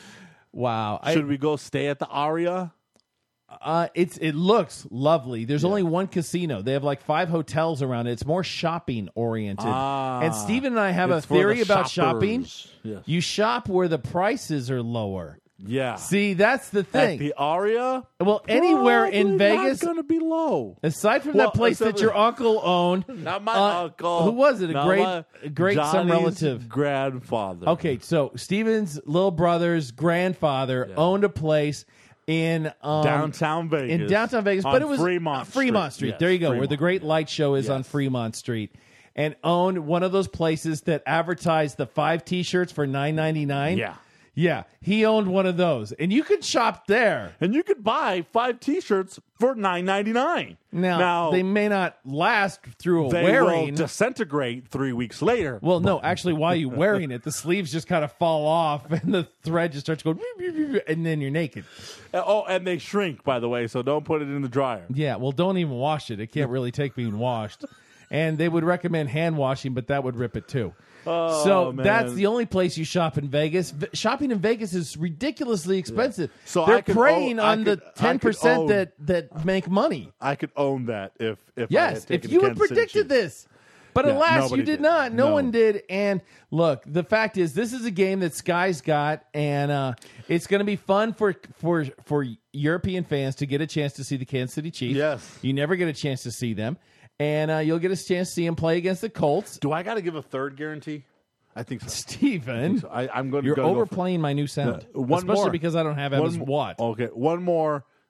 Wow. I- Should we go stay at the Aria? Uh, it's it looks lovely. There's only one casino. They have like five hotels around it. It's more shopping oriented. Ah, and Steven and I have it's a for the theory about shopping. shoppers. Yes. You shop where the prices are lower. Yeah. See, that's the At thing. the Aria? Well, anywhere in Probably Vegas, not going to be low. aside from Well, that place except that your uncle owned, Not my uh, uncle. who was it? A Not great, my- a great some Johnny's relative. grandfather. Okay, so Steven's little brother's grandfather owned a place in um, Downtown Vegas. In downtown Vegas, On but it was Fremont uh, Fremont Street. Street. Yes, there you go, where Fremont. the Great Light Show is on Fremont Street, and owned one of those places that advertised the five T-shirts for nine ninety-nine. Yeah. Yeah, he owned one of those, and you could shop there. And you could buy five T-shirts for nine ninety-nine. Now, Now they may not last through a they wearing. will disintegrate three weeks later. Well, no, actually, while you're wearing it, the sleeves just kind of fall off, and the thread just starts going, and then you're naked. Oh, and they shrink, by the way, so don't put it in the dryer. Yeah, well, don't even wash it. It can't really take being washed. And they would recommend hand washing, but that would rip it too. Oh, so man. that's the only place you shop in Vegas. V- shopping in Vegas is ridiculously expensive. So They're I could preying own- I on could- the I ten could percent own- that, that make money. I could own that if if I Yes, had taken if you the had Kansas City predicted Chiefs. this. But Yeah, alas, nobody you did, did. not. No, No. one did. And look, the fact is, this is a game that Sky's got, and uh, it's going to be fun for for for European fans to get a chance to see the Kansas City Chiefs. Yes. You never get a chance to see them. And uh, you'll get a chance to see them play against the Colts. Do I got to give a third guarantee? I think so. Steven, I think so. I, I'm going. you're gonna go overplaying my new sound. for, one especially more because I don't have One Emma's mo- Watt. Okay, one more.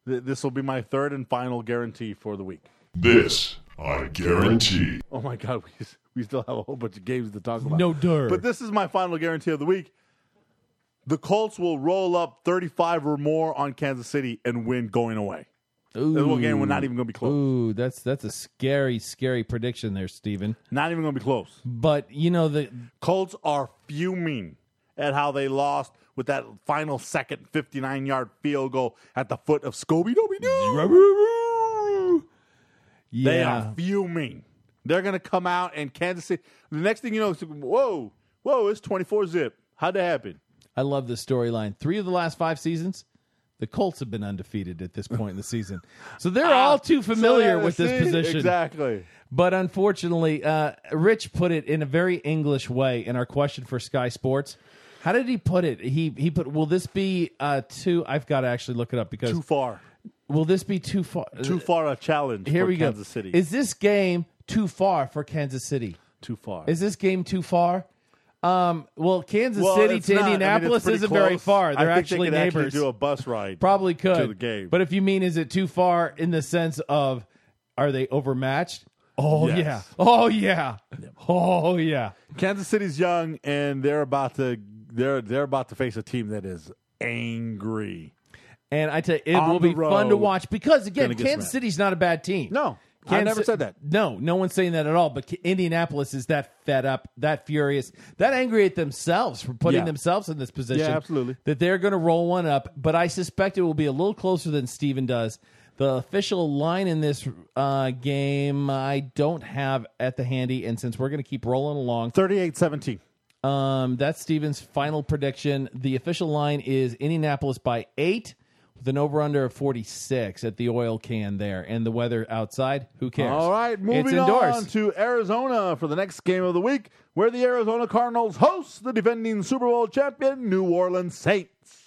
th- this will be my third and final guarantee for the week. This I guarantee. Oh my God, we we still have a whole bunch of games to talk about. No dirt. But this is my final guarantee of the week. The Colts will roll up thirty-five or more on Kansas City and win going away. Ooh. This one game we're not even going to be close. Ooh, that's that's a scary, scary prediction there, Steven. Not even going to be close. But, you know, the Colts are fuming at how they lost with that final second fifty-nine-yard field goal at the foot of Scooby-Dooby-Doo. yeah. They are fuming. They're going to come out and Kansas City. The next thing you know, it's, whoa, whoa, it's twenty-four zip. How'd that happen? I love this storyline. Three of the last five seasons, the Colts have been undefeated at this point in the season. So they're Ah, all too familiar so, yeah, with see? this position. Exactly. But unfortunately, uh, Rich put it in a very English way in our question for Sky Sports. How did he put it? He he put, will this be uh, too, I've got to actually look it up because. Too far. Will this be too far? Too far a challenge Here for we Kansas go. City. Is this game too far for Kansas City? Too far. Is this game too far? Um, well, Kansas Well, City it's to not. I mean, Indianapolis it's pretty isn't very close. far. They're I think actually they could neighbors. Actually do a bus ride. Probably could. to the game. But if you mean, is it too far in the sense of, are they overmatched? Oh Yes. yeah. Oh yeah. Oh yeah. Kansas City's young, and they're about to they're they're about to face a team that is angry. And I tell you, it On will the be fun to road, watch because again, gonna get Kansas smacked. City's not a bad team. No, I Kansas- never said that. No, no one's saying that at all. But K- Indianapolis is that fed up, that furious, that angry at themselves for putting Yeah. themselves in this position. Yeah, absolutely. That they're going to roll one up. But I suspect it will be a little closer than Steven does. The official line in this uh, game, I don't have at the handy. And since we're going to keep rolling along, thirty-eight seventeen. Um, that's Steven's final prediction. The official line is Indianapolis by eight with an over-under of forty-six at the oil can there. And the weather outside, who cares? All right, It's moving indoors. on to Arizona for the next game of the week, where the Arizona Cardinals host the defending Super Bowl champion New Orleans Saints.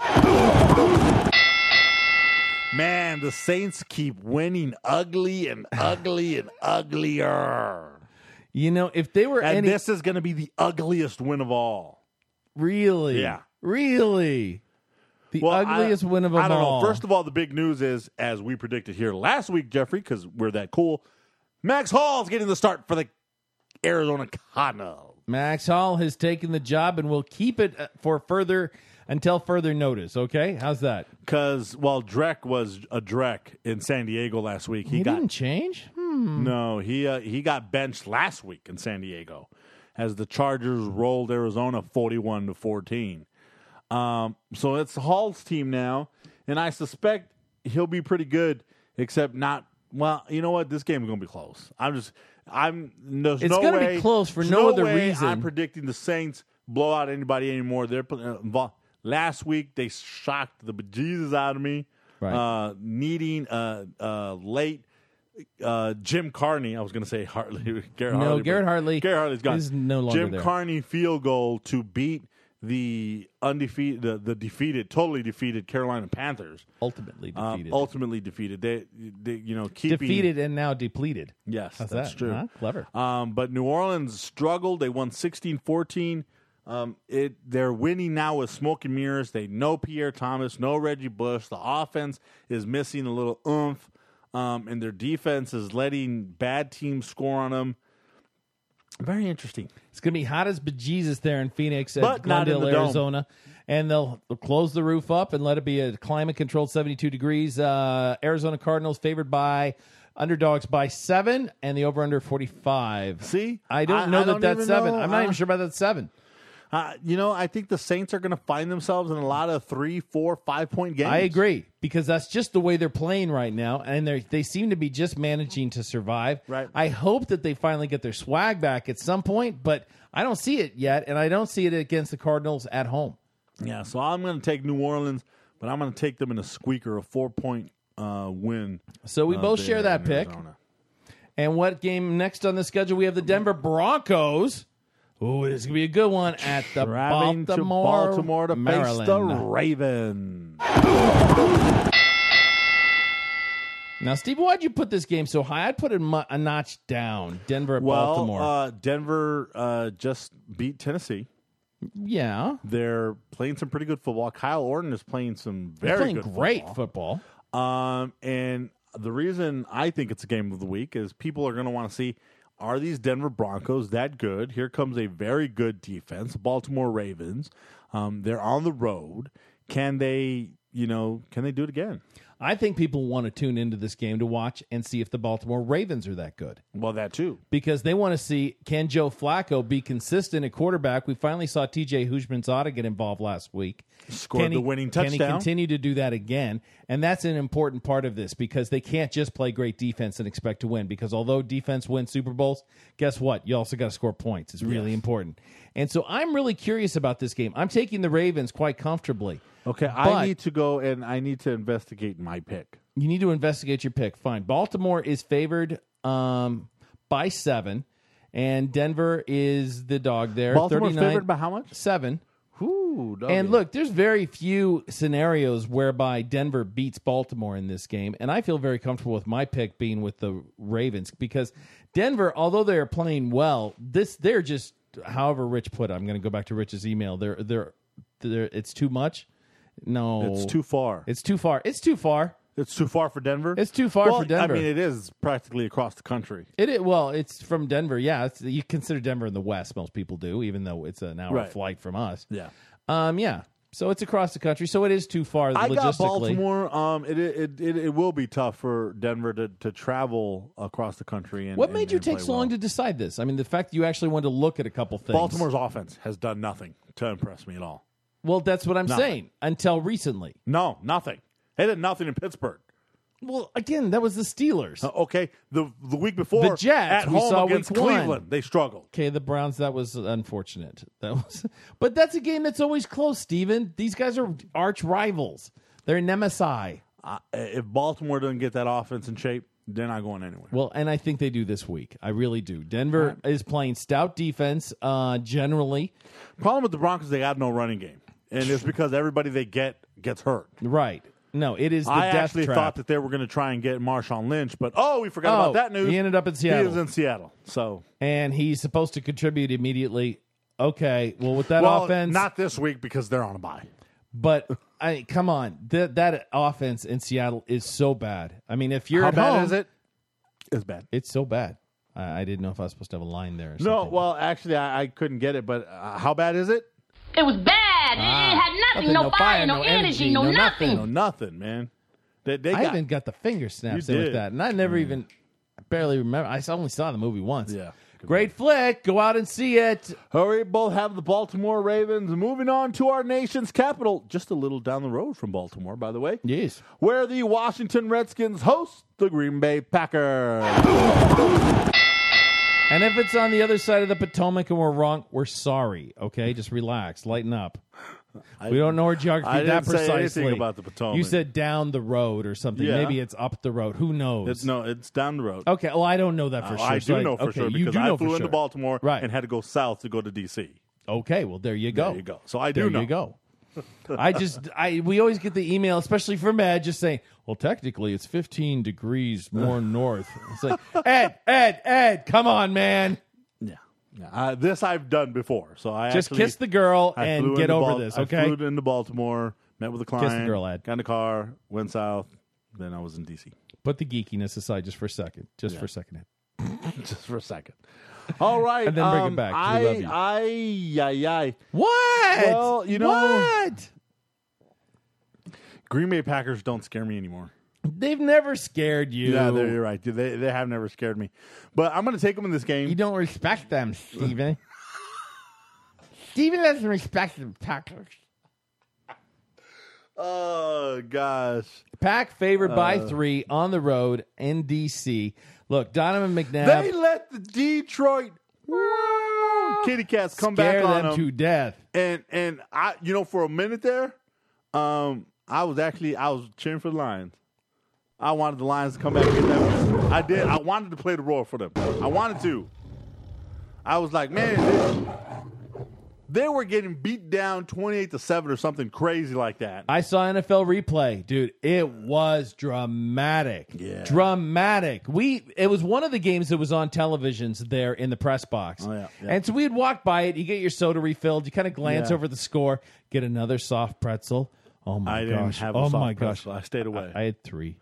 Man, the Saints keep winning ugly and ugly and uglier. You know, if they were And any... this is going to be the ugliest win of all. Really? Yeah. Really? The Well, ugliest I, win of them I don't all. know. First of all, the big news is, as we predicted here last week, Jeffrey, because we're that cool, Max Hall's getting the start for the Arizona Cardinals. Max Hall has taken the job and will keep it uh, for further... until further notice, okay? How's that? Because, well, Drek was a Drek in San Diego last week. He, He, got didn't change? Hmm. no, he uh, he got benched last week in San Diego as the Chargers rolled Arizona forty-one to fourteen. Um, so it's Hall's team now, and I suspect he'll be pretty good, except not. Well, you know what? This game is going to be close. I'm just, I'm. There's It's no gonna be way- close for there's no other way reason. I'm predicting the Saints blow out anybody anymore. They're uh, involved. Last week they shocked the bejesus out of me, Right. uh, needing uh, uh, late uh, Jim Carney. I was going to say Hartley. Garrett No, Hartley, Garrett but Hartley Garrett Hartley's gone. is no longer Jim there. Carney field goal to beat the undefeated, the, the defeated, totally defeated Carolina Panthers. Ultimately Uh, defeated. ultimately defeated. They, they, you know, keeping Defeated and now depleted. Yes, How's that's that? true. Huh? Clever. Um, but New Orleans struggled. They won sixteen fourteen. Um, it they're winning now with smoke and mirrors. They know Pierre Thomas, no Reggie Bush. The offense is missing a little oomph, um, and their defense is letting bad teams score on them. Very interesting. It's going to be hot as bejesus there in Phoenix at But not in Glendale, the dome. Arizona. And they'll, they'll close the roof up and let it be a climate-controlled seventy-two degrees. Uh, Arizona Cardinals favored by underdogs by seven, and the over-under forty-five. See? I don't I- know I that don't that's even seven. know. I'm not Uh, even sure about that seven. Uh, you know, I think the Saints are going to find themselves in a lot of three, four, five-point games. I agree, because that's just the way they're playing right now, and they they seem to be just managing to survive. Right. I hope that they finally get their swag back at some point, but I don't see it yet, and I don't see it against the Cardinals at home. Yeah, so I'm going to take New Orleans, but I'm going to take them in a squeaker, a four-point uh, win. So we uh, both there share that in pick. Arizona. And what game next on the schedule? We have the Denver Broncos. Oh, this is going to be a good one at the Traveling to Baltimore, Baltimore to Maryland. face the Ravens. Now, Steve, why'd you put this game so high? I'd put it mu- a notch down. Denver at Well, Baltimore. uh, Denver uh, just beat Tennessee. yeah. They're playing some pretty good football. Kyle Orton is playing some They're very playing good great football. football. Um, and the reason I think it's a game of the week is people are going to want to see, are these Denver Broncos that good? Here comes a very good defense, Baltimore Ravens. Um, they're on the road. Can they, you know, can they do it again? I think people want to tune into this game to watch and see if the Baltimore Ravens are that good. Well, that too. Because they want to see, can Joe Flacco be consistent at quarterback? We finally saw T J Houshmandzadeh get involved last week. Scored can the he, winning Can touchdown. he continue to do that again? And that's an important part of this because they can't just play great defense and expect to win. Because although defense wins Super Bowls, guess what? You also got to score points. It's really Yes. important. And so I'm really curious about this game. I'm taking the Ravens quite comfortably. Okay, But I need to go and I need to investigate my pick. You need to investigate your pick. Fine. Baltimore is favored um, by seven, and Denver is the dog there. Baltimore's thirty-nine favored by how much? Seven. Ooh, doggy. And look, there's very few scenarios whereby Denver beats Baltimore in this game, and I feel very comfortable with my pick being with the Ravens because Denver, although they're playing well, this they're just however Rich put it. I'm going to go back to Rich's email. They're they're they're it's too much. No, It's too far. It's too far. It's too far. It's too far for Denver? It's too far well, for Denver. I mean, it is practically across the country. It, it well, it's from Denver. Yeah, it's, you consider Denver in the West. Most people do, even though it's an hour Right. flight from us. Yeah. Um. Yeah. So it's across the country. So it is too far. I logistically. got Baltimore. Um, it, it it it will be tough for Denver to, to travel across the country. And, What and- made you and take play so well. long to decide this? I mean, the fact that you actually wanted to look at a couple things. Baltimore's offense has done nothing to impress me at all. Well, that's what I'm Nothing. saying. Until recently. No, nothing. They did nothing in Pittsburgh. Well, again, that was the Steelers. Uh, okay, the the week before, The Jets, at we home saw against week one. Cleveland, they struggled. Okay, the Browns. That was unfortunate. That was, but that's a game that's always close, Steven. These guys are arch rivals. They're nemesis. Uh, if Baltimore doesn't get that offense in shape, they're not going anywhere. Well, and I think they do this week. I really do. Denver is playing stout defense uh, generally. Problem with the Broncos, they got no running game, and it's because everybody they get gets hurt. Right. No, it is the I death actually trap. thought that they were going to try and get Marshawn Lynch, but oh, we forgot Oh, about that news. he ended up in He Seattle. was in Seattle, so And he's supposed to contribute immediately. Okay, well, with that well, offense. not this week because they're on a bye. But, I come on. That, that offense in Seattle is so bad. I mean, if you're How at bad home, is it? It's bad. It's so bad. I, I didn't know if I was supposed to have a line there or something. No, well, actually, I, I couldn't get it, but uh, how bad is it? It was bad. Ah, it had nothing, no, fire, no, energy, no, nothing. No nothing, man. They, they I got, even got the finger snaps You in with did. that, and I never even, I barely remember. I only saw the movie once. Yeah. Great flick. Go out and see it. Hurry, both have the Baltimore Ravens moving on to our nation's capital, just a little down the road from Baltimore, by the way. Yes. Where the Washington Redskins host the Green Bay Packers. And if it's on the other side of the Potomac and we're wrong, we're sorry. Okay, just relax, lighten up. I- we don't know our geography I that didn't say precisely. anything about the Potomac. You said down the road or something. Yeah. Maybe it's up the road. Who knows? It's, no, it's down the road. Okay, well, I don't know that for Uh, sure. I so do know for okay, sure you because do I know flew for into sure. Baltimore Right. and had to go south to go to D C. Okay, well, there you go. There you go. So I do there know. you go. I just, I we always get the email, especially from Ed, just saying, well, technically it's fifteen degrees more north. It's like, Ed, Ed, Ed, come on, man. Yeah. Yeah. Uh, this I've done before. So I Just actually, kiss the girl I and flew get into over Bal- this, I okay? flew into Baltimore, met with a client. Kiss the girl, Ed. Got in a car, went south. Then I was in D C. Put the geekiness aside just for a second. Just Yeah. for a second, Ed. Just for a second. All right. And then bring it um, back. I, We love you. I, I, I, What? Well, you know, what? Green Bay Packers don't scare me anymore. They've never scared you. Yeah, they're- you're right. They they have never scared me. But I'm going to take them in this game. You don't respect them, Steven. Steven doesn't respect the Packers. Oh, gosh. Pack favored by Uh, three on the road in D C. Look, Donovan McNabb. They let the Detroit Kitty Cats come Scare back on them them to death. And and I, you know, for a minute there, um, I was actually I was cheering for the Lions. I wanted the Lions to come back and get that win. I did. I wanted to play the role for them. I wanted to. I was like, man, they, they were getting beat down twenty-eight to seven or something crazy like that. I saw N F L replay, dude. It was dramatic. Yeah. Dramatic. We it was one of the games that was on televisions there in the press box. Oh, yeah, yeah. And so we'd walk by it, you get your soda refilled, you kind of glance Yeah. over the score, get another soft pretzel. Oh my I didn't gosh! have a oh soft my gosh! pretzel. I stayed away. I, I had three.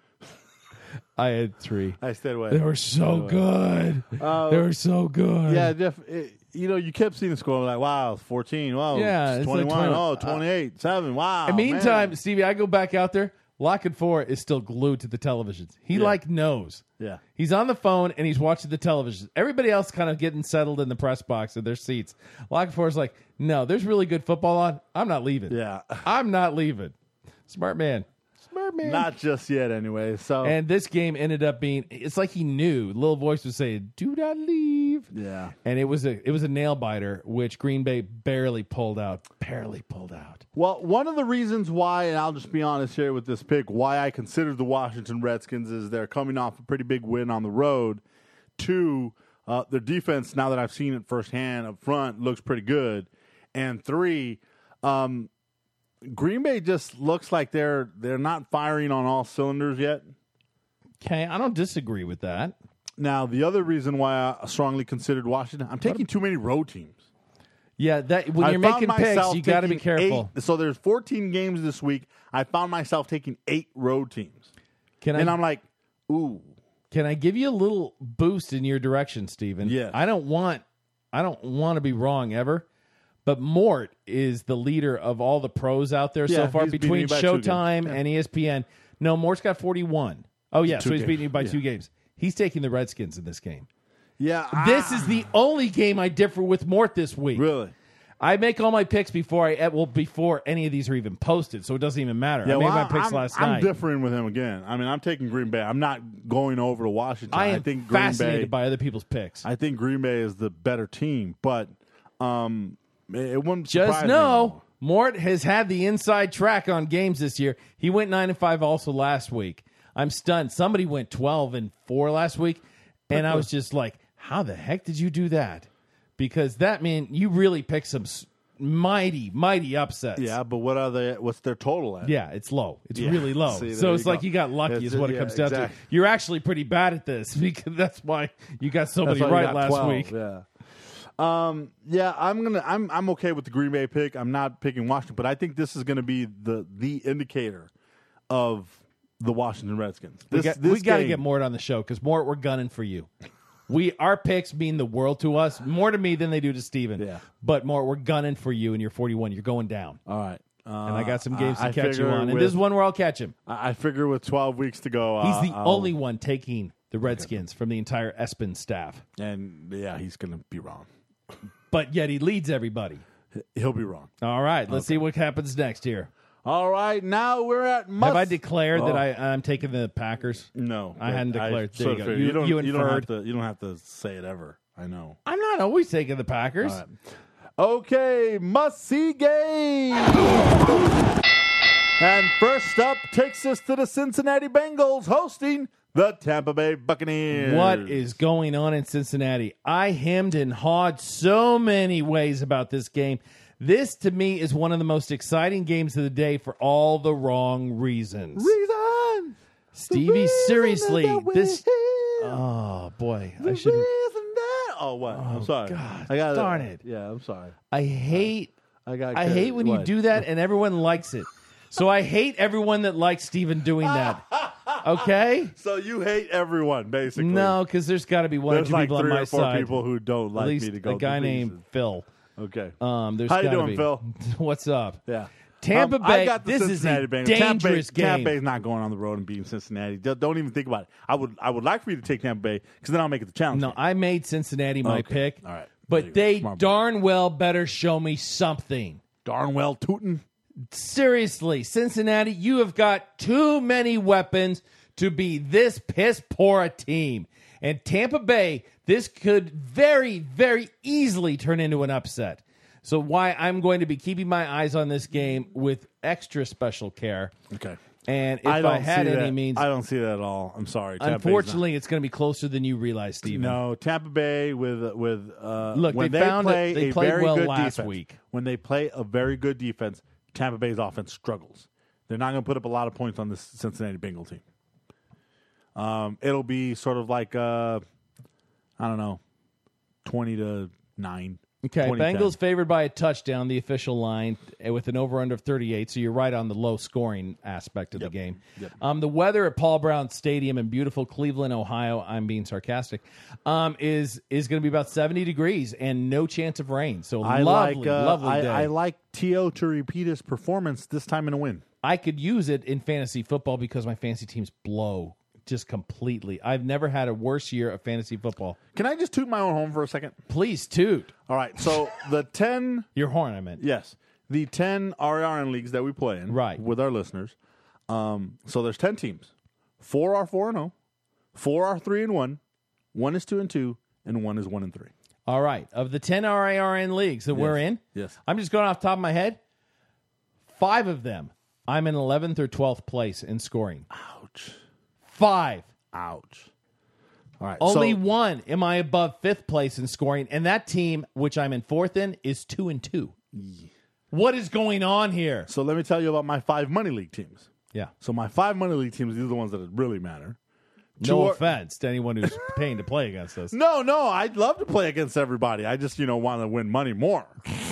I had three. I stayed away. They were so good. Uh, they were so good. Yeah, Jeff. It, you know, you kept seeing the score like, wow, fourteen. Wow, Yeah, it's it's like twenty-one. twenty. Oh, twenty-eight. seven. Wow. In the meantime, man. Stevie, I go back out there. Lock and Four is still glued to the televisions. He Yeah. like knows. Yeah. He's on the phone and he's watching the television. Everybody else kind of getting settled in the press box in their seats. Lock and Four is like, no, there's really good football on. I'm not leaving. Yeah. I'm not leaving. Smart man. Smart man. Not just yet, anyway. So And this game ended up being, it's like he knew. Little voice was saying, do not leave. Yeah. And it was a it was a nail biter, which Green Bay barely pulled out. Barely pulled out. Well, one of the reasons why, and I'll just be honest here with this pick, why I consider the Washington Redskins is they're coming off a pretty big win on the road. Two, uh, their defense, now that I've seen it firsthand up front, looks pretty good. And three, um, Green Bay just looks like they're they're not firing on all cylinders yet. Okay, I don't disagree with that. Now, the other reason why I strongly considered Washington, I'm taking too many road teams. Yeah, that when I you're found making picks, myself you got to be taking careful. Eight, so there's fourteen games this week. I found myself taking eight road teams. Can and I, I'm like, ooh. Can I give you a little boost in your direction, Steven? Yes. I don't want I don't want to be wrong ever, but Mort is the leader of all the pros out there so Yeah, far he's beating between you by two Showtime games. Yeah. and E S P N. No, Mort's got forty-one. Oh yeah, Two so he's games. beating you by Yeah. two games. He's taking the Redskins in this game. Yeah. This is the only game I differ with Mort this week. Really? I make all my picks before I well before any of these are even posted, so it doesn't even matter. Yeah, I made well, my picks I'm, last I'm night. differing with him again. I mean, I'm taking Green Bay. I'm not going over to Washington. I am think Green fascinated Bay, by other people's picks. I think Green Bay is the better team, but um, it, it wouldn't Just surprise know, me. Mort has had the inside track on games this year. He went nine and five also last week. I'm stunned. Somebody went twelve and four last week, and I was just like, "How the heck did you do that?" Because that mean you really picked some s- mighty, mighty upsets. Yeah, but what are they? What's their total at? Yeah, it's low. It's Yeah. really low. See, so there it's you like go. you got lucky, It's- is what it yeah, comes down exactly. to. You're actually pretty bad at this because that's why you got so That's many why you right got last twelve, week. Yeah. Um, yeah, I'm gonna. I'm. I'm okay with the Green Bay pick. I'm not picking Washington, but I think this is going to be the the indicator of the Washington Redskins. We This, got, this we got to game- get Mort on the show because Mort, we're gunning for you. We our picks mean the world to us, more to me than they do to Steven. Yeah. But Mort, we're gunning for you, and you're forty-one. You're going down. All right. Uh, And I got some games to I catch you figure on, and with- this is one where I'll catch him. I I figure with twelve weeks to go, He's uh, the I'll- only one taking the Redskins from the entire Espen staff, and yeah, he's going to be wrong. but yet he leads everybody. He'll be wrong. All right, let's see what happens next here. All right, now we're at. Must- Have I declared that Oh. I, I'm taking the Packers? No, I but hadn't declared. There sort you of go. figured. You- You, don't. you You, don't have inferred. to. You don't have to say it ever. I know. I'm not always taking the Packers. All right. Okay, must see game. And first up takes us to the Cincinnati Bengals hosting the Tampa Bay Buccaneers. What is going on in Cincinnati? I hemmed and hawed so many ways about this game. This, to me, is one of the most exciting games of the day for all the wrong reasons. Reason. Stevie, seriously, that we this. hear. Oh boy, The I should. reason that. Oh what? I'm sorry. God, I got darn it. Yeah, I'm sorry. I hate. I got. I hate when you what? do that and everyone likes it. So I hate everyone that likes Steven doing that. Okay? So you hate everyone, basically. No, because there's got to be one There's or two like people three on my or four side. people who don't At like least me to go. a guy to named pieces. Phil. Okay. Um, there's How you gotta doing, be. Phil? What's up? Yeah. Tampa Um, Bay. I got the this Cincinnati is a Bengals. dangerous Tampa Bay, Tampa game. Bay's not going on the road and beating Cincinnati. Don't don't even think about it. I would I would like for you to take Tampa Bay because then I'll make it the challenge. No, game. I made Cincinnati my Okay. pick. All right. There you But go. they Smart boy. darn well better show me something. darn well tootin'. Seriously, Cincinnati, you have got too many weapons to be this piss poor a team. And Tampa Bay, this could very, very easily turn into an upset. So why I'm going to be keeping my eyes on this game with extra special care. Okay. And if I, I, don't had see any that. means, I don't see that at all. I'm sorry. Tampa Bay's not- unfortunately, it's going to be closer than you realize, Steven. No, Tampa Bay with with uh, Look, when they they, found it- play they a played very well good last defense, week. When they play a very good defense, Tampa Bay's offense struggles. They're not going to put up a lot of points on this Cincinnati Bengal team. Um, it'll be sort of like uh, I don't know, twenty to nine, Okay, twenty ten. Bengals favored by a touchdown, the official line, uh, with an over-under of thirty-eight, so you're right on the low-scoring aspect of Yep. the game. Yep. Um, the weather at Paul Brown Stadium in beautiful Cleveland, Ohio, I'm being sarcastic, um, is is going to be about seventy degrees and no chance of rain. So I lovely, like, uh, lovely I, day. I like T O to repeat his performance this time in a win. I could use it in fantasy football because my fantasy teams blow just completely. I've never had a worse year of fantasy football. Can I just toot my own horn for a second? Please toot. All right, so the ten... Your horn, I meant. Yes. The ten R A R N leagues that we play in right. with our listeners. Um, so there's ten teams. Four are four and oh. Four are three and one. One is two and two. And one is one and three. All right. Of the ten R A R N leagues that Yes. we're in, Yes. I'm just going off the top of my head. Five of them, I'm in eleventh or twelfth place in scoring. Ouch. Five. Ouch. All right. Only so, one am I above fifth place in scoring, and that team, which I'm in fourth in, is two and two. What is going on here? So let me tell you about my five money league teams. Yeah. So my five money league teams, these are the ones that really matter. No Two are- offense to anyone who's paying to play against us. No, no, I'd love to play against everybody. I just, you know, want to win money more.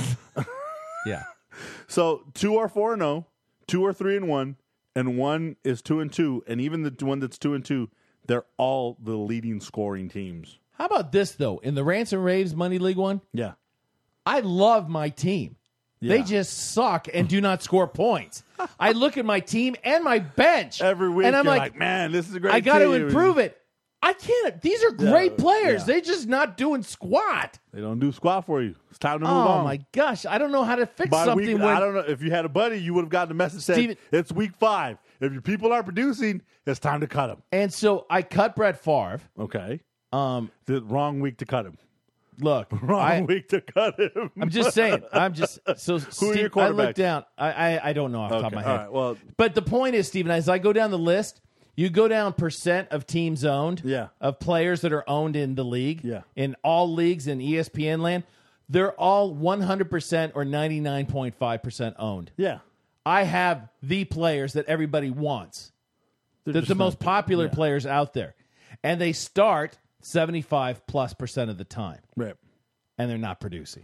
Yeah. So two are four and oh, two are three and one, and one is two and two. And even the one that's two and two, they're all the leading scoring teams. How about this, though? In the Rants and Raves Money League one, Yeah. I love my team. Yeah. They just suck and do not score points. I look at my team and my bench Every week, and I'm you're like, like, man, this is a great I got to team." improve it. I can't. These are great Yeah, players. yeah. They just not doing squat. They don't do squat for you. It's time to move Oh on. my gosh! I don't know how to fix By something. week, when, I don't know. If you had a buddy, you would have gotten the message said, Steven- it's week five. If your people aren't producing, it's time to cut them. And so I cut Brett Favre. Okay. Um, the wrong week to cut him. Look, wrong I, week to cut him. I'm just saying. I'm just so. Who are Steve, your I quarterbacks? look down. I, I I don't know off the top of my Okay, head. all right, well- but the point is, Stephen, as I go down the list, you go down percent of teams owned. Yeah. Of players that are owned in the league. Yeah. In all leagues in E S P N land, they're all one hundred percent or ninety-nine point five percent owned. Yeah. I have the players that everybody wants. They're The, just the not- most popular yeah. players out there. And they start seventy-five plus percent of the time. Right. And they're not producing.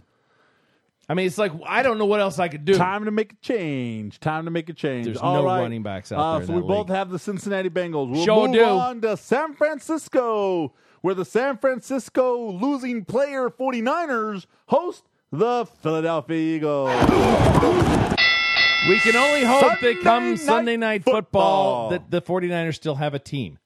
I mean, it's like, I don't know what else I could do. Time to make a change. Time to make a change. There's All no right. running backs out Uh, there in So that we both league. have the Cincinnati Bengals. We'll Sure move do. on to San Francisco, where the San Francisco losing player 49ers host the Philadelphia Eagles. We can only hope Sunday that come night Sunday Night football. Football, that the 49ers still have a team,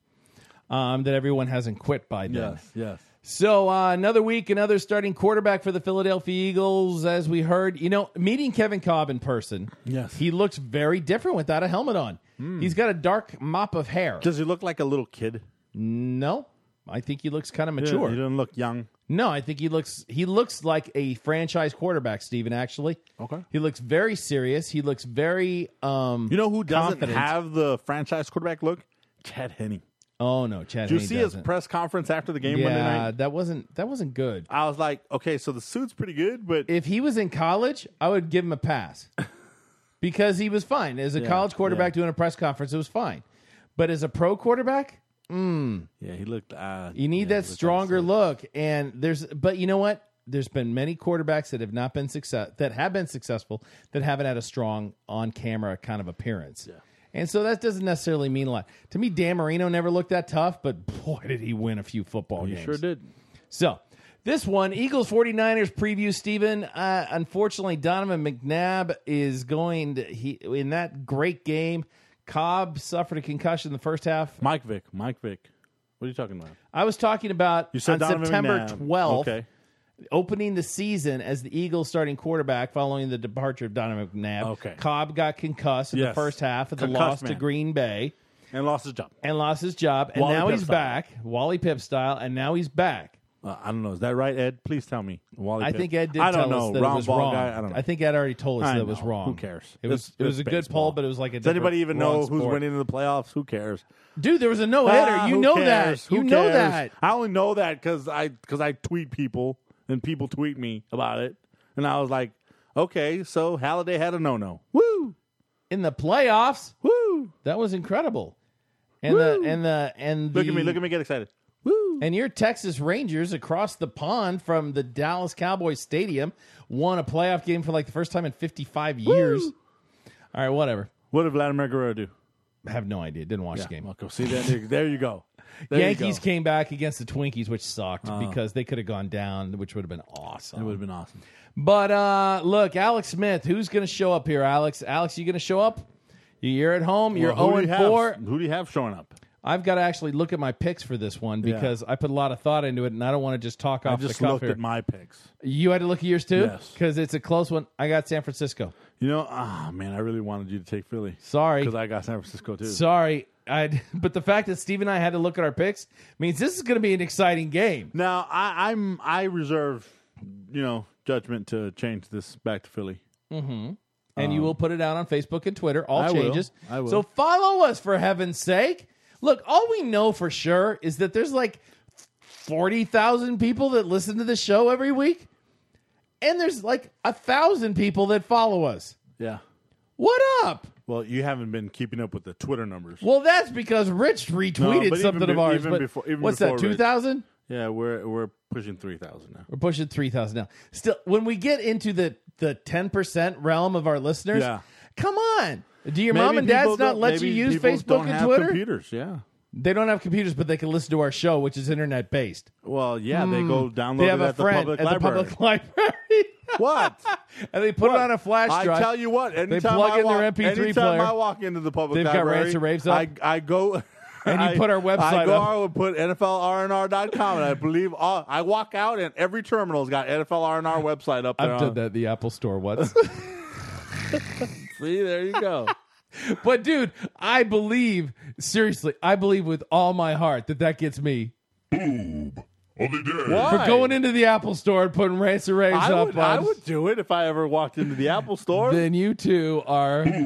um, that everyone hasn't quit by then. Yes, yes. So uh, another week, another starting quarterback for the Philadelphia Eagles. As we heard, you know, meeting Kevin Cobb in person, Yes. he looks very different without a helmet on. He's got a dark mop of hair. Does he look like a little kid? No, I think he looks kind of He mature. doesn't look young. No, I think he looks he looks like a franchise quarterback, Steven, actually. Okay. He looks very serious. He looks very um You know who doesn't confident. have the franchise quarterback look? Chad Henne. Oh no, Chad Did you Henne see doesn't. his press conference after the game yeah, Monday night? that wasn't that wasn't good. I was like, okay, so the suit's pretty good, but If he was in college, I would give him a pass. Because he was fine. As a Yeah, college quarterback yeah. doing a press conference, it was fine. But as a pro quarterback, mm, yeah, he looked. Uh, you need yeah, that he looked stronger sick. look. And there's, but you know what? There's been many quarterbacks that have not been success that have been successful that haven't had a strong on camera kind of appearance. Yeah. And so that doesn't necessarily mean a lot. To me, Dan Marino never looked that tough, but boy, did he win a few football He games. sure did. So, this one, Eagles 49ers preview, Steven. Uh, unfortunately, Donovan McNabb is going to, he in that great game. Cobb suffered a concussion in the first half. Mike Vick. Mike Vick. What are you talking about? I was talking about You said on Donovan September McNabb. twelfth, Okay. opening the season as the Eagles starting quarterback following the departure of Donovan McNabb. Okay. Cobb got concussed in the Yes. first half of the Concussed loss to man. Green Bay And lost his job. and lost his job. And Wally now Pipp he's style. back, Wally Pipp style, and now he's back. Uh, I don't know. Is that right, Ed? Please tell me. Wally I Pipp. think Ed did I don't tell know. us that Round it was ball wrong. guy. I don't know. I think Ed already told us I that it was know. wrong. Who cares? It was It's- it was it's a good baseball. poll, but it was like a Does anybody different- even wrong know who's sport. winning in the playoffs? Who cares? Dude, there was a no hitter. Ah, you who know cares? that. You Who know cares? that. I only know that because I because I tweet people and people tweet me about it, and I was like, okay, so Halliday had a no no. Woo! In the playoffs, woo! That was incredible. And Woo! the and the and the Look at me! Look at me! Get excited! Woo! And your Texas Rangers across the pond from the Dallas Cowboys Stadium won a playoff game for like the first time in fifty-five years. Woo! All right, whatever. What did Vladimir Guerrero do? I have no idea. Didn't watch Yeah, the game. well, go see that. There you go. There Yankees you go. came back against the Twinkies, which sucked Oh. because they could have gone down, which would have been awesome. It would have been awesome. But uh, look, Alex Smith, who's going to show up here, Alex? Alex, you going to show up? You're at home. You're Well, who do oh you and four. have- Who do you have showing up? I've got to actually look at my picks for this one Yeah. because I put a lot of thought into it, and I don't want to just talk I off just the cuff looked here. at my picks. You had to look at yours too? Yes. Because it's a close one. I got San Francisco. You know, ah, man, I really wanted you to take Philly. Sorry. Because I got San Francisco, too. Sorry. I but the fact that Steve and I had to look at our picks means this is going to be an exciting game. Now, I, I'm I reserve, you know, judgment to change this back to Philly. Mm-hmm. And you will put it out on Facebook and Twitter, all I will. changes. I will. So follow us, for heaven's sake. Look, all we know for sure is that there's like forty thousand people that listen to the show every week. And there's like a thousand people that follow us. Yeah. What up? Well, you haven't been keeping up with the Twitter numbers. Well, that's because Rich No, retweeted but something even of be- ours. even But before- even what's before that, Rich. two thousand? Yeah, we're we're pushing three thousand now. We're pushing three thousand now. Still, when we get into the, the ten percent realm of our listeners, Yeah. come on. Do your Maybe mom and people dad's not don't- let you maybe use people Facebook don't and have Twitter? computers, yeah. They don't have computers, but they can listen to our show, which is internet based. Well, yeah, they go download They have it a at the friend public at library. the public library. What? And they put What? it on a flash I drive. tell you what, anytime they plug I in walk, their M P three anytime player. I walk into the public They've got library, Rants and Raves up. I, I go... And you I- put our website I go up. out and put N F L R N R dot com, and I believe all, I walk out and every terminal's got N F L R N R website up there. I've done that at the Apple Store once. See, there you go. But, dude, I believe, seriously, I believe with all my heart that that gets me Of the day. Why? for going into the Apple Store and putting Rants and Raves I up would, on. I would do it if I ever walked into the Apple Store. Then you two are. Of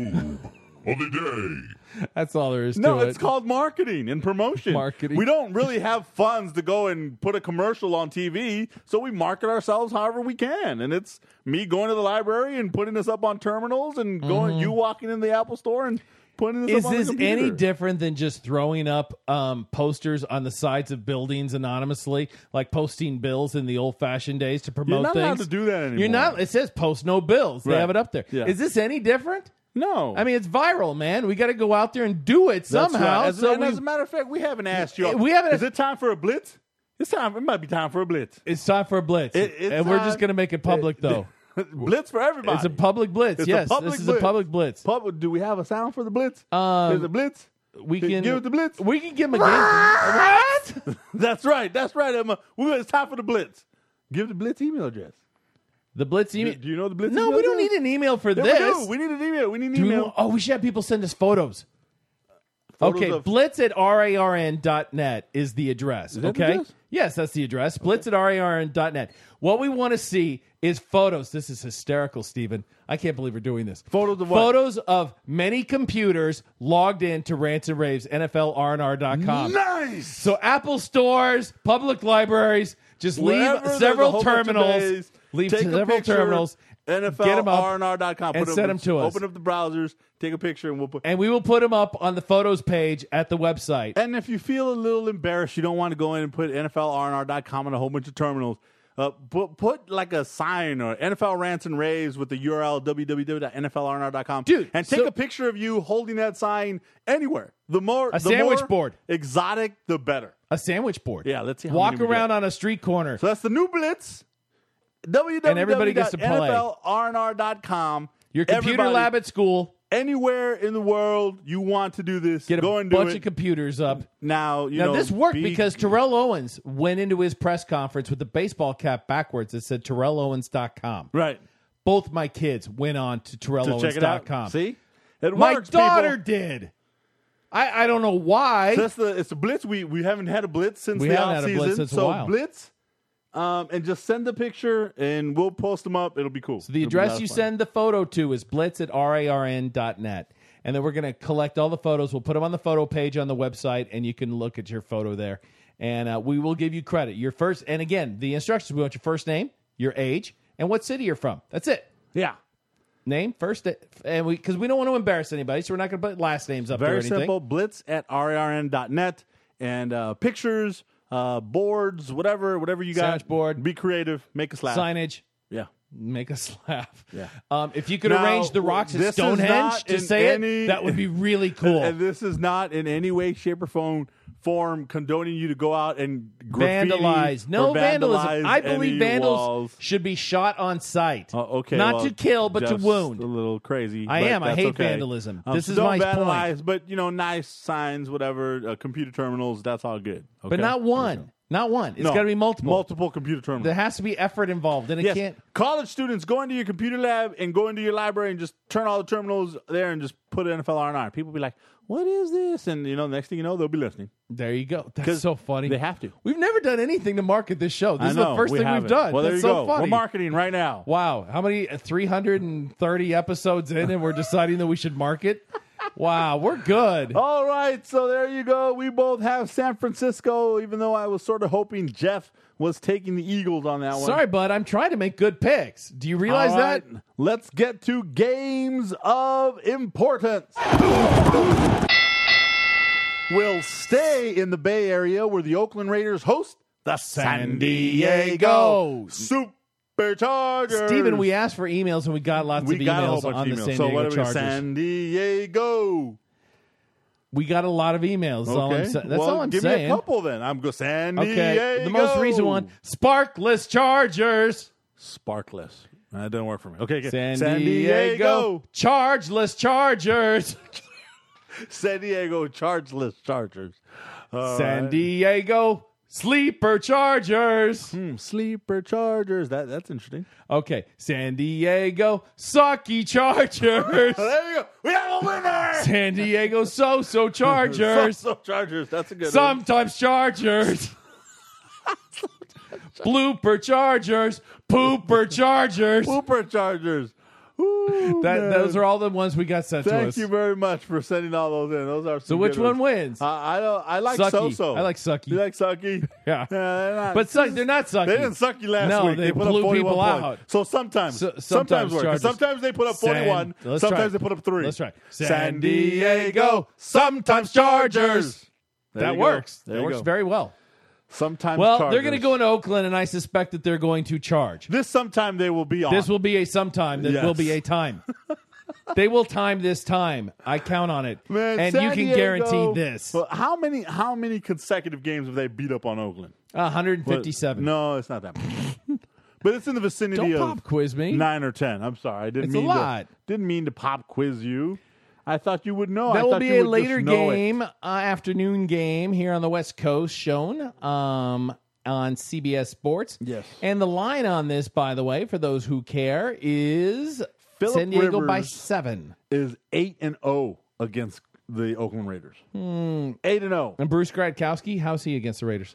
the day. That's all there is No, to it. it's called marketing and promotion. Marketing. We don't really have funds to go and put a commercial on T V, so we market ourselves however we can. And it's me going to the library and putting this up on terminals, and going you walking in the Apple Store and putting this Is up on this the computer. any different than just throwing up um, posters on the sides of buildings anonymously, like posting bills in the old-fashioned days to promote You're not things? allowed to do that anymore. You're not. It says post no bills. They Right. have it up there. Is Yeah. this any different? No. I mean, it's viral, man. We got to go out there and do it That's somehow. right. As, So and we- as a matter of fact, we haven't asked you. We haven't- Is it time for a blitz? It's time. It might be time for a blitz. it's time for a blitz, It- it's and we're time- just going to make it public, though. Blitz for everybody. It's a public blitz. It's a yes, public this is blitz. a public blitz. Public, do we have a sound for the blitz? Um, Is it blitz? We can give it the blitz. We can give him a game. What? That's right. That's right, Emma. We're, it's time for the blitz. Give the blitz email address. The blitz Do, email. do you know the blitz? No, email we don't address? need an email for Yeah, this. We do. We need an email. We need an Do we- email. oh, we should have people send us photos. Photos okay, of- blitz at R A R N dot net is the address. Is that the okay? address? Yes, that's the address. Blitz at R A R N dot net. What we want to see is photos. This is hysterical, Stephen. I can't believe we're doing this. Photos of what? Photos of many computers logged into Rants and Raves, N F L R N R dot com. Nice. So Apple stores, public libraries, just Wherever leave there's a several whole bunch of terminals. bays, Leave take a several picture, terminals. N F get 'em L up, R N R dot com and Put send up, 'em to us. Open up the browsers, take a picture, and we'll put. And we will put them up on the photos page at the website. And if you feel a little embarrassed, you don't want to go in and put N F L R N R dot com on a whole bunch of terminals. Uh, put, put like a sign or N F L Rants and Raves with the U R L w w w dot N F L R N R dot com. Dude, and take so- a picture of you holding that sign anywhere. The more A the sandwich more board. exotic, the better. A sandwich board. Yeah, let's see how Walk many we around get. on a street corner. So that's the new Blitz. And everybody w w w gets to dot play. N F L R N R dot com. Your computer Everybody, lab at school. anywhere in the world you want to do this, Get a go and do bunch it. of computers up. now, you now, know, this worked be- because Terrell Owens went into his press conference with the baseball cap backwards. It said Terrell Owens dot com. right Both my kids went on to Terrell to Owens check it dot out. com. See, it My works, daughter people. did. I, I don't know why. So that's the it's a blitz. We we haven't had a blitz since We the haven't off had a blitz season. since a so while. blitz, um, and just send the picture and we'll post them up. It'll be cool. So the It'll be a lot address of you fun. send the photo to is blitz at R A R N dot net. And then we're going to collect all the photos. We'll put them on the photo page on the website, and you can look at your photo there. And uh, we will give you credit. Your first, and again, the instructions, we want your first name, your age, and what city you're from. That's it. Yeah, Name, first, and we because we don't want to embarrass anybody, so we're not going to put last names up there or very anything. simple. Blitz at R A R N dot net and uh, pictures. uh, boards, whatever, whatever you got. Sandwich board. Be creative. Make us laugh. Signage. Yeah. Make us laugh. Yeah. Um, if you could Now, arrange the rocks at this is Stonehenge not to in say any- it, that would be really cool. And this is not in any way, shape, or form, form condoning you to go out and graffiti Vandalize. No or vandalism. vandalize I believe any vandals walls. should be shot on sight. Uh, okay, Not well, to kill, but to just wound. A little crazy. I but am. I that's hate okay. vandalism. Um, This so is don't my vandalize, point. but you know, nice signs, whatever, uh, computer terminals. That's all good. Okay? But not one. Not one. It's No, got to be multiple. Multiple computer terminals. There has to be effort involved, and it Yes. can't. College students, go into your computer lab and go into your library and just turn all the terminals there and just put N F L R and R. People be like, "What is this?" And you know, next thing you know, they'll be listening. There you go. That's 'Cause so funny. They have to. We've never done anything to market this show. This I is know, the first we thing haven't. we've done. Well, there That's you so go. funny. We're marketing right now. Wow. How many? three hundred thirty episodes in, and we're deciding that we should market? Wow, we're good. All right, so there you go. We both have San Francisco, even though I was sort of hoping Jeff was taking the Eagles on that one. Sorry, bud. I'm trying to make good picks. Do you realize All right, that? Let's get to games of importance. We'll stay in the Bay Area where the Oakland Raiders host the San Diego Superchargers. Steven, we asked for emails and we got lots we of got a whole emails bunch on of the emails. San so Diego what are we? Chargers. San Diego. We got a lot of emails. That's all I'm, Okay. sa- that's well, all I'm give saying. me a couple then. I'm go San Okay, Diego. the most recent one, Sparkless Chargers. Sparkless. That didn't work for me. Okay, okay. San, San Diego. Diego. Chargeless Chargers. San Diego Chargeless Chargers. All San right. Diego Sleeper Chargers. Hmm, sleeper Chargers. That that's interesting. Okay, San Diego Sucky Chargers. There you go. We have a winner. San Diego So-So Chargers. So, so Chargers. That's a good one. Sometimes Chargers. Blooper Chargers. Pooper Chargers. Super Chargers. Ooh, That, man. those are all the ones we got sent to Thank us. you very much for sending all those in. Those are So some which good one ones. wins? Uh, I don't. I like Sucky. so-so. I like Sucky. You like Sucky? Yeah. they're not, But suck, they're not sucky. They didn't suck you last no, week. they, put blew up forty-one people points. out. So sometimes, So- sometimes, sometimes work. Chargers. Sometimes they put up San- forty-one. let's sometimes try. they put up three. Let's try. San Diego. Sometimes Chargers. There That you go. works. There That you works go. very well. Sometimes. Well, Chargers. they're going to go into Oakland, and I suspect that they're going to charge. This sometime they will be on. This will be a sometime. That Yes. will be a time. They will time this time. I count on it. Man, and San you can Diego- guarantee this. Well, how many how many consecutive games have they beat up on Oakland? one hundred fifty-seven. But, no, it's not that much. But it's in the vicinity Don't of pop quiz me. nine or ten. I'm sorry, I didn't It's a mean lot. To, didn't mean to pop quiz you. I thought you would know. I That will thought be you a would later just know it. game, uh, afternoon game here on the West Coast, shown um, on C B S Sports. Yes. And the line on this, by the way, for those who care, is Phillip San Diego by Rivers seven. Is eight and zero against the Oakland Raiders. Hmm. Eight and zero. And Bruce Gradkowski, how's he against the Raiders?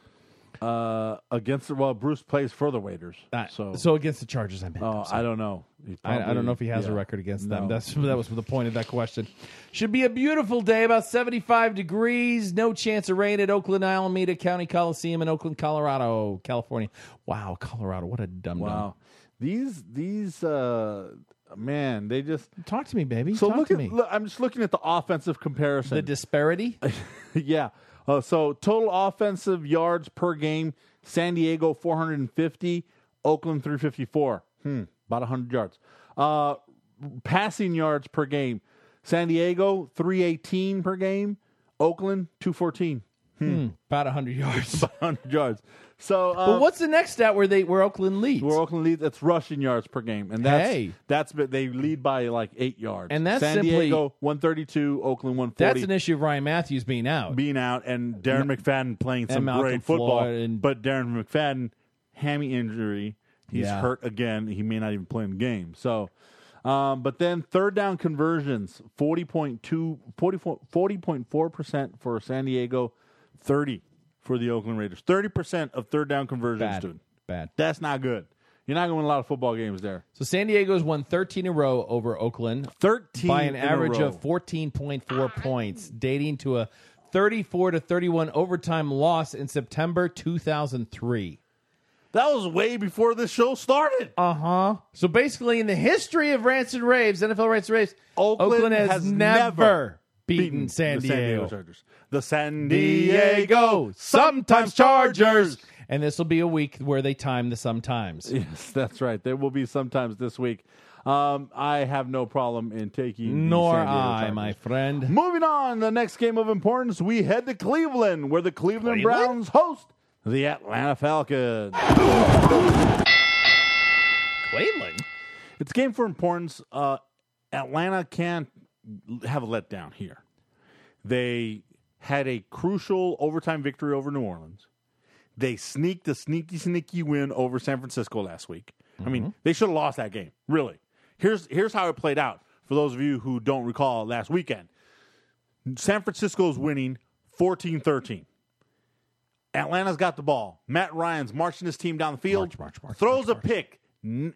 Uh, against the well, Bruce plays for the Raiders. Uh, so, so against the Chargers, I meant. oh, I'm sorry. I don't know. He I, I probably- don't know if he has yeah. a record against them. No. That's that was the point of that question. Should be a beautiful day, about seventy-five degrees. No chance of rain at Oakland Alameda County Coliseum in Oakland, Colorado, California. Wow, Colorado, what a dum dum. Wow, these these uh, man, they just talk to me, baby. So Talk look to at me. look, I'm just looking at the offensive comparison. The disparity. yeah. Uh, so total offensive yards per game: San Diego four hundred fifty, Oakland three fifty-four. Hmm, about one hundred yards. Uh, passing yards per game: San Diego three eighteen per game, Oakland two fourteen. Hmm, about one hundred yards. About one hundred yards. So, uh, But what's the next stat where they where Oakland leads? Where Oakland leads, that's rushing yards per game, and that's Hey. that's they lead by like eight yards. And that's San simply- Diego one thirty-two, Oakland one forty. That's an issue of Ryan Matthews being out. being out, and Darren McFadden playing And some Malcolm great football. Floyd and- but Darren McFadden, hammy injury, he's Yeah. hurt again. He may not even play in the game. So, um, but then third down conversions forty point two, forty point four percent for San Diego, thirty for the Oakland Raiders. thirty percent of third down conversions, Bad. dude. Bad. That's not good. You're not going to win a lot of football games there. So San Diego's won thirteen in a row over Oakland. thirteen by an in a average row. of fourteen point four points, dating to a thirty-four to thirty-one overtime loss in September two thousand three. That was way before this show started. Uh-huh. So basically in the history of Rants and Raves, N F L Rants and Raves, Oakland Oakland, has, has never, never beating San the San Diego. Diego Chargers. The San Diego sometimes Chargers. And this will be a week where they time the sometimes. Yes, that's right. There will be sometimes this week. Um, I have no problem in taking Nor the San Diego I, Chargers. my friend. Moving on, the next game of importance, we head to Cleveland, where the Cleveland, Cleveland? Browns host the Atlanta Falcons. Cleveland? It's a game for importance. Uh, Atlanta can't have a letdown here. They had a crucial overtime victory over New Orleans. They sneaked a sneaky, sneaky win over San Francisco last week. Mm-hmm. I mean, they should have lost that game, really. Here's, here's how it played out, for those of you who don't recall last weekend. San Francisco's winning fourteen thirteen. Atlanta's got the ball. Matt Ryan's marching his team down the field. March, march, march, throws march, a pick. N-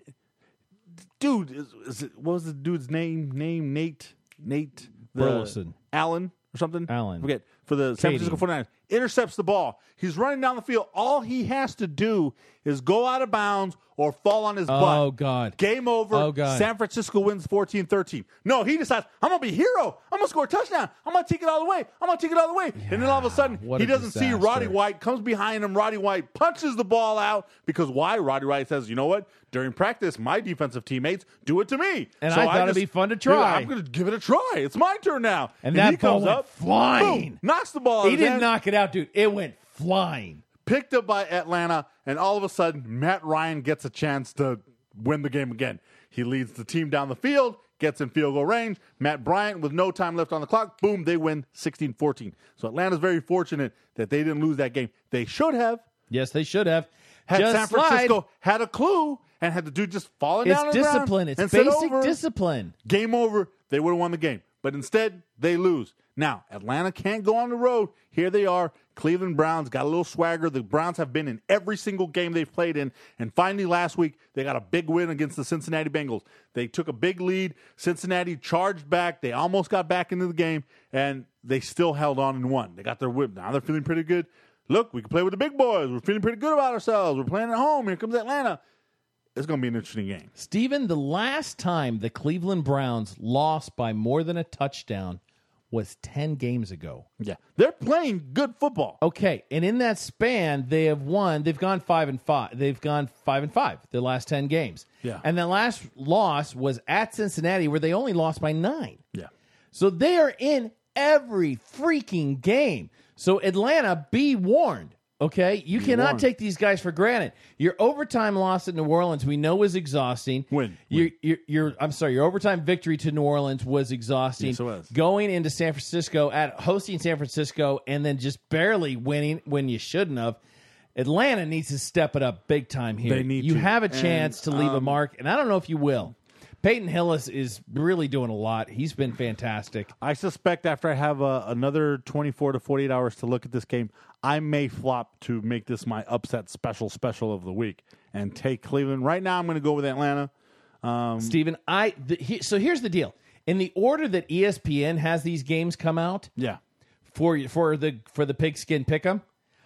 Dude, is, is it, what was the dude's name? Name Nate? Nate? The, Burleson. Allen or something? Allen. Forget. For the San Katie. Francisco forty-niners. Intercepts the ball. He's running down the field. All he has to do is go out of bounds or fall on his butt. Oh, God. Game over. Oh, God. San Francisco wins fourteen thirteen. No, he decides, I'm going to be a hero. I'm going to score a touchdown. I'm going to take it all the way. I'm going to take it all the way. Yeah, and then all of a sudden, what he a doesn't see disaster. Roddy White, comes behind him. Roddy White punches the ball out. Because why? Roddy White says, you know what? During practice, my defensive teammates do it to me. And so I thought just, it'd be fun to try. I'm going to give it a try. It's my turn now. And, and that he ball comes went up, flying. boom, knocks the ball out He of his didn't hand. knock it out, dude. It went flying. Picked up by Atlanta, and all of a sudden, Matt Ryan gets a chance to win the game again. He leads the team down the field, gets in field goal range. Matt Bryant, with no time left on the clock, boom, they win sixteen fourteen. So Atlanta's very fortunate that they didn't lose that game. They should have. Yes, they should have. Had Just San Francisco slide. had a clue and had the dude just falling It's down on the ground discipline. It's and said, basic "Over." discipline. Game over. They would have won the game. But instead, they lose. Now, Atlanta can't go on the road. Here they are. Cleveland Browns got a little swagger. The Browns have been in every single game they've played in. And finally, last week, they got a big win against the Cincinnati Bengals. They took a big lead. Cincinnati charged back. They almost got back into the game, and they still held on and won. They got their whip. Now they're feeling pretty good. Look, we can play with the big boys. We're feeling pretty good about ourselves. We're playing at home. Here comes Atlanta. It's going to be an interesting game. Steven, the last time the Cleveland Browns lost by more than a touchdown was ten games ago. Yeah. They're playing good football. Okay, and in that span, they have won. They've gone five and five. They've gone five and five the last ten games. Yeah. And the last loss was at Cincinnati, where they only lost by nine. Yeah. So they are in every freaking game. So Atlanta, be warned. Okay, you Be cannot warned. take these guys for granted. Your overtime loss at New Orleans, we know, was exhausting. Win. Your, your, your, I'm sorry, your overtime victory to New Orleans was exhausting. Yes, it was. Going into San Francisco, at hosting San Francisco, and then just barely winning when you shouldn't have. Atlanta needs to step it up big time here. They need you to. have a chance And, to leave a um, mark, and I don't know if you will. Peyton Hillis is really doing a lot. He's been fantastic. I suspect after I have uh, another twenty-four to forty-eight hours to look at this game, I may flop to make this my upset special special of the week and take Cleveland. Right now, I'm going to go with Atlanta. Um, Steven, I the, he, so here's the deal. In the order that E S P N has these games come out, yeah, for for the for the pigskin pick'em,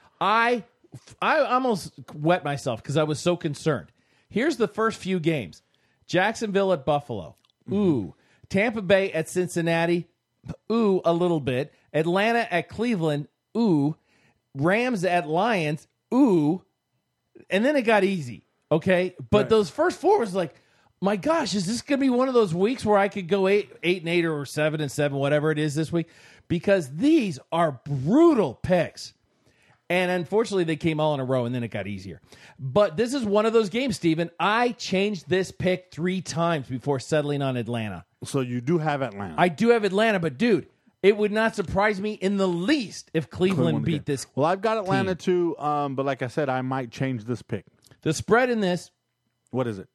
I I almost wet myself because I was so concerned. Here's the first few games: Jacksonville at Buffalo, ooh; Tampa Bay at Cincinnati, ooh, a little bit; Atlanta at Cleveland, ooh; Rams at Lions, ooh, and then it got easy. Okay, but Right. those first four was like, my gosh, is this going to be one of those weeks where I could go eight, eight and eight, or seven and seven, whatever it is this week? Because these are brutal picks, and unfortunately, they came all in a row, and then it got easier. But this is one of those games, Steven. I changed this pick three times before settling on Atlanta. So you do have Atlanta. I do have Atlanta, but dude, it would not surprise me in the least if Cleveland Cleveland won the beat game. this. Well, I've got Atlanta team. too, um, but like I said, I might change this pick. The spread in this What is it?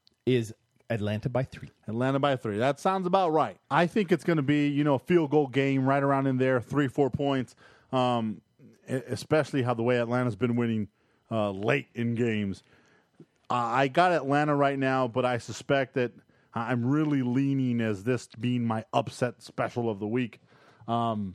is Atlanta by three. Atlanta by three. That sounds about right. I think it's going to be, you know, a field goal game right around in there, three, four points, um, e- especially how the way Atlanta's been winning uh, late in games. Uh, I got Atlanta right now, but I suspect that I'm really leaning as this being my upset special of the week. Um,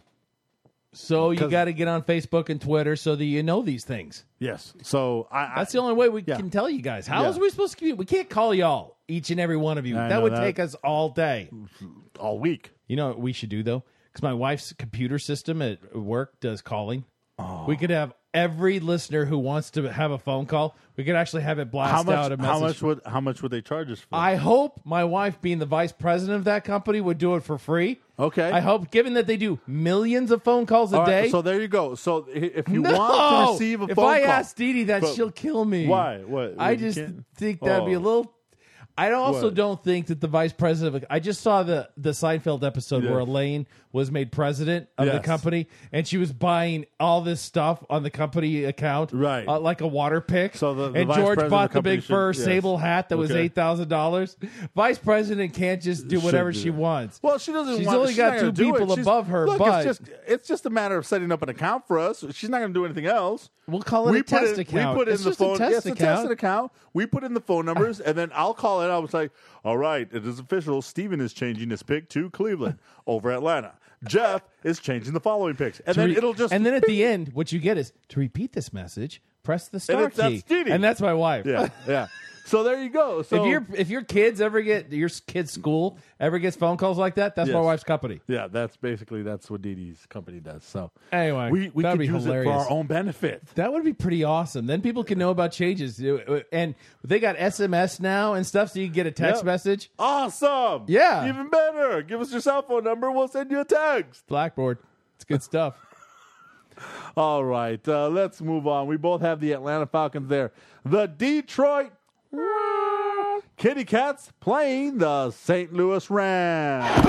So you 'Cause- got to get on Facebook and Twitter so that you know these things. yes. So I, That's I, the only way we yeah. can tell you guys. How Yeah. is we supposed to communicate? We can't call y'all, each and every one of you. I that know would that. take us all day. all week. You know what we should do, though? because my wife's computer system at work does calling. Oh. We could have every listener who wants to have a phone call. We could actually have it blast how much, out a message. How much would how much would they charge us for? I hope my wife, being the vice president of that company, would do it for free. Okay. I hope, given that they do millions of phone calls a All right, day. so there you go. So if you no! want to receive a if phone I call, ask Dee Dee that, but she'll kill me. Why? What? I You just can't- think that'd be a Oh. little. I also What? don't think that the vice president of. I just saw the the Seinfeld episode Yeah. where Elaine was made president of the Yes. company, and she was buying all this stuff on the company account, right? Uh, like a water pick. So the- the and vice George president bought of the the company big fur should- yes. sable hat that was Okay. eight thousand dollars. Vice president can't just do whatever Should do she that. wants. Well, she doesn't. She's want, only she's got not two gonna do people it. She's- above her, Look, but it's just it's just a matter of setting up an account for us. She's not going to do anything else. We'll call it we a put test in, account. We put in It's the just a phone. test yes, a account. tested account. We put in the phone numbers, and then I'll call it. I was like, "All right, it is official. Steven is changing his pick to Cleveland over Atlanta. Jeff is changing the following picks, and To then re- it'll just and then at the end, what you get is to repeat this message, press the star it's- key, that's Dee Dee. and that's my wife. yeah, yeah. So there you go. So if your if your kids ever get your kid's school ever gets phone calls like that, that's my Yes. wife's company. Yeah, that's basically that's what Dee Dee's company does. So Anyway, we we that'd could be use hilarious. it for our own benefit. That would be pretty awesome. Then people can know about changes, and they got S M S now and stuff, so you can get a text Yep. message. Awesome. Yeah. Even better. Give us your cell phone number. We'll send you a text. Blackboard, it's good stuff. All right. Uh, let's move on. We both have the Atlanta Falcons there. The Detroit Kitty Cats playing the Saint Louis Rams.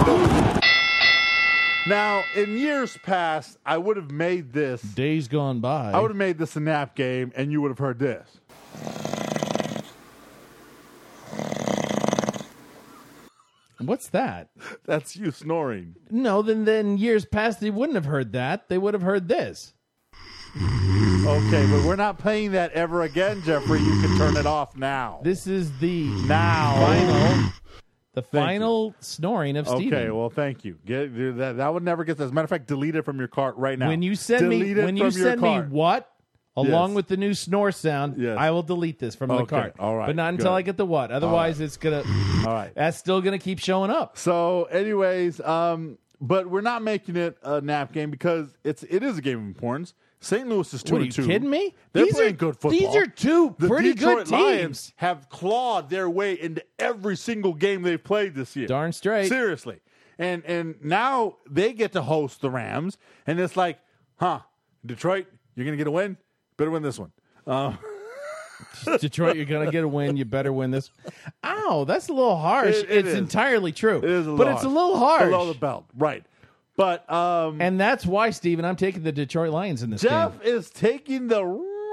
Now, in years past, I would have made this. Days gone by. I would have made this a nap game, and you would have heard this. What's that? That's you snoring. No, then then years past they wouldn't have heard that. They would have heard this. Okay, but we're not playing that ever again, Jeffrey. You can turn it off now. This is the now final, the final snoring of Steven. Okay, well, thank you. Get that. That would never get. As a matter of fact, delete it from your cart right now. When you send delete me, it when from you your send me cart. what, along Yes. with the new snore sound, Yes. I will delete this from the Okay, cart. all right, but not until good. I get the what. Otherwise, it's gonna. All right, that's still gonna keep showing up. So, anyways, um, but we're not making it a nap game because it's it is a game of importance. Saint Louis is two What, are and you two. kidding me? They're These playing are- good football. these are two the pretty Detroit good Lions teams. have clawed their way into every single game they've played this year. Darn straight. Seriously. And and now they get to host the Rams, and it's like, huh, Detroit, you're gonna get a win. Better win this one. Uh, Detroit, you're gonna get a win. You better win this. Ow, that's a little harsh. It- it it's is. entirely true. It is a but little it's a harsh. little harsh. Below the belt, right? But um, and that's why, Steven, I'm taking the Detroit Lions in this Jeff game. is taking the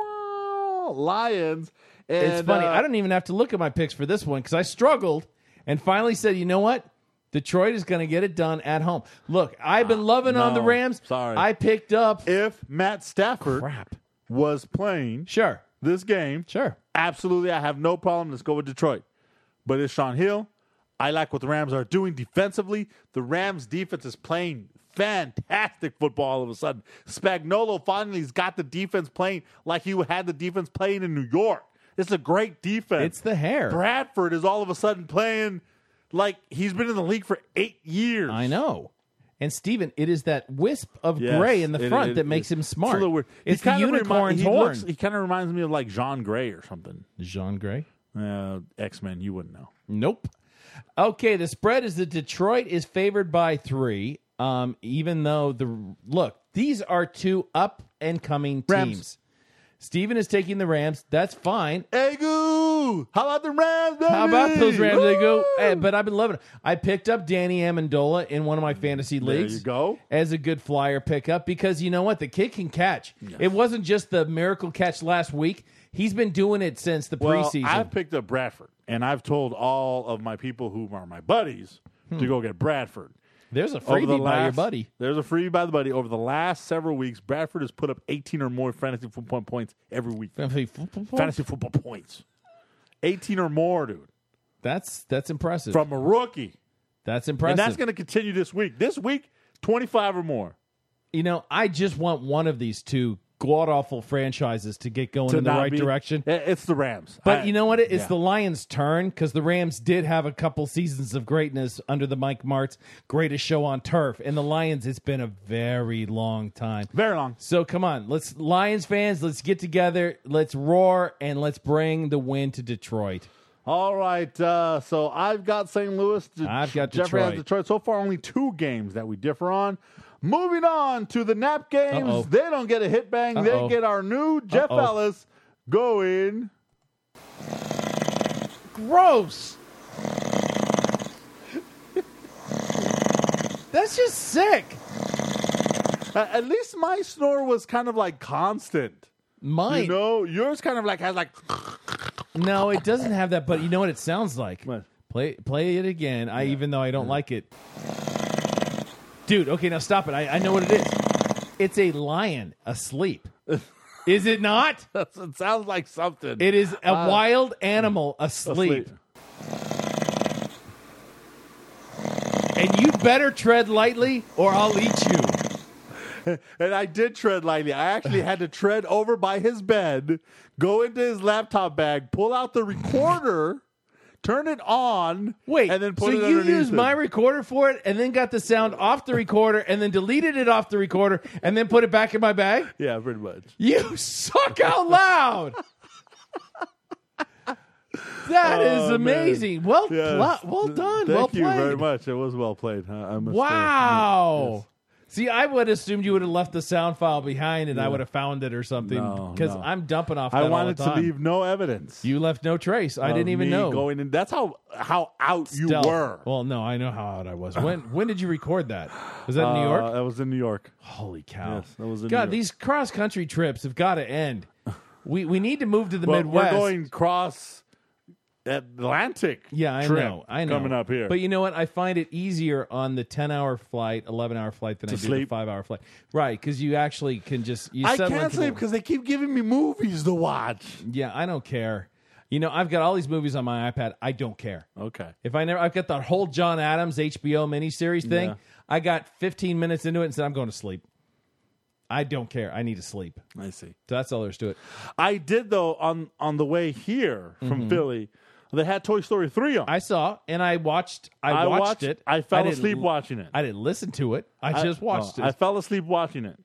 Lions. And, It's funny. uh, I don't even have to look at my picks for this one because I struggled and finally said, you know what? Detroit is going to get it done at home. Look, I've been loving on the no, Rams. sorry. I picked up. If Matt Stafford Crap. was playing Sure. this game, Sure. absolutely, I have no problem. Let's go with Detroit. But it's Sean Hill. I like what the Rams are doing defensively. The Rams defense is playing fantastic football all of a sudden. Spagnuolo finally's got the defense playing like he had the defense playing in New York. It's a great defense. It's the hair. Bradford is all of a sudden playing like he's been in the league for eight years. I know. And Steven, it is that wisp of Yes, gray in the it- front it- that makes it- him It's, smart. a little weird. It's He the kinda remi- unicorn's he horn. looks- he kind of reminds me of like Jean Grey or something. Jean Grey? Uh, X-Men, you wouldn't know. Nope. Okay, the spread is that Detroit is favored by three. Um, even though the look, these are two up and coming Rams. teams. Steven is taking the Rams. That's fine. Egu! How about the Rams, baby? How about those Rams? They go. Woo! Hey, but I've been loving it. I picked up Danny Amendola in one of my fantasy There leagues. you go. As a good flyer pickup because you know what? The kid can catch. It wasn't just the miracle catch last week. He's been doing it since the Well, preseason. I've picked up Bradford, and I've told all of my people who are my buddies to go get Bradford. There's a Over freebie the by your last- buddy. There's a freebie by the buddy. Over the last several weeks, Bradford has put up eighteen or more fantasy football points every week. Fantasy football points? Fantasy football points. eighteen or more, dude. That's that's impressive. From a rookie. That's impressive. And that's going to continue this week. This week, twenty-five or more. You know, I just want one of these two god-awful franchises to get going To in the not right be- direction. It's the Rams. But I- you know what? It's yeah. the Lions' turn because the Rams did have a couple seasons of greatness under the Mike Martz greatest show on turf. And the Lions, it's been a very long time. Very long. So come on. Let's Lions fans, let's get together. Let's roar and let's bring the win to Detroit. All right, uh, so I've got Saint Louis. I've got Jeffrey has Detroit. Detroit. So far, only two games that we differ on. Moving on to the nap games. Uh-oh. They don't get a hit bang. Uh-oh. They get our new Jeff Uh-oh. Ellis going. Gross. That's just sick. Uh, at least my snore was kind of like constant. Mine. You know, yours kind of like has like. No, it doesn't have that, but you know what it sounds like? What? Play play it again. I even though I don't like it. Dude, okay, now stop it. I, I know what it is. It's a lion asleep. Is it not? It sounds like something. It is a Uh, wild animal asleep. asleep. And you better tread lightly or I'll eat you. And I did tread lightly. I actually had to tread over by his bed, go into his laptop bag, pull out the recorder, turn it on, Wait, and then put so it you underneath used it. my recorder for it and then got the sound off the recorder and then deleted it off the recorder and then put it back in my bag? Yeah, pretty much. You suck out loud. That is Oh, amazing. man. Well, Yes. pl- well done. Thank well you played. very much. It was well played. I, I must say. Wow. Yes. See, I would have assumed you would have left the sound file behind and I Yeah. would have found it or something No, because no. I'm dumping off that I all wanted the to time. leave no evidence. You left no trace. I of didn't even me know. Going in. That's how how out you Stealth. were. Well, no, I know how out I was. When when did you record that? Was that in New York? Uh, that was in New York. Holy cow. Yes, that was in New God, York. these cross country trips have got to end. We we need to move to the Well, Midwest. We're going cross Atlantic. Yeah, I trip know. I know. Coming up here. But you know what? I find it easier on the ten-hour flight, eleven-hour flight than To I do sleep? the five-hour flight. Right, because you actually can just... You I settle can't into sleep the- because they keep giving me movies to watch. Yeah, I don't care. You know, I've got all these movies on my iPad. I don't care. Okay. If I never... I've got that whole John Adams H B O miniseries thing. Yeah. I got fifteen minutes into it and said, I'm going to sleep. I don't care. I need to sleep. I see. So that's all there's to it. I did though on on the way here from Mhm. Philly. They had Toy Story three on. I saw, and I watched. I, I watched, watched- it. I fell didn't asleep l- watching it. I didn't listen to it. I, just watched oh, it. I fell asleep watching it.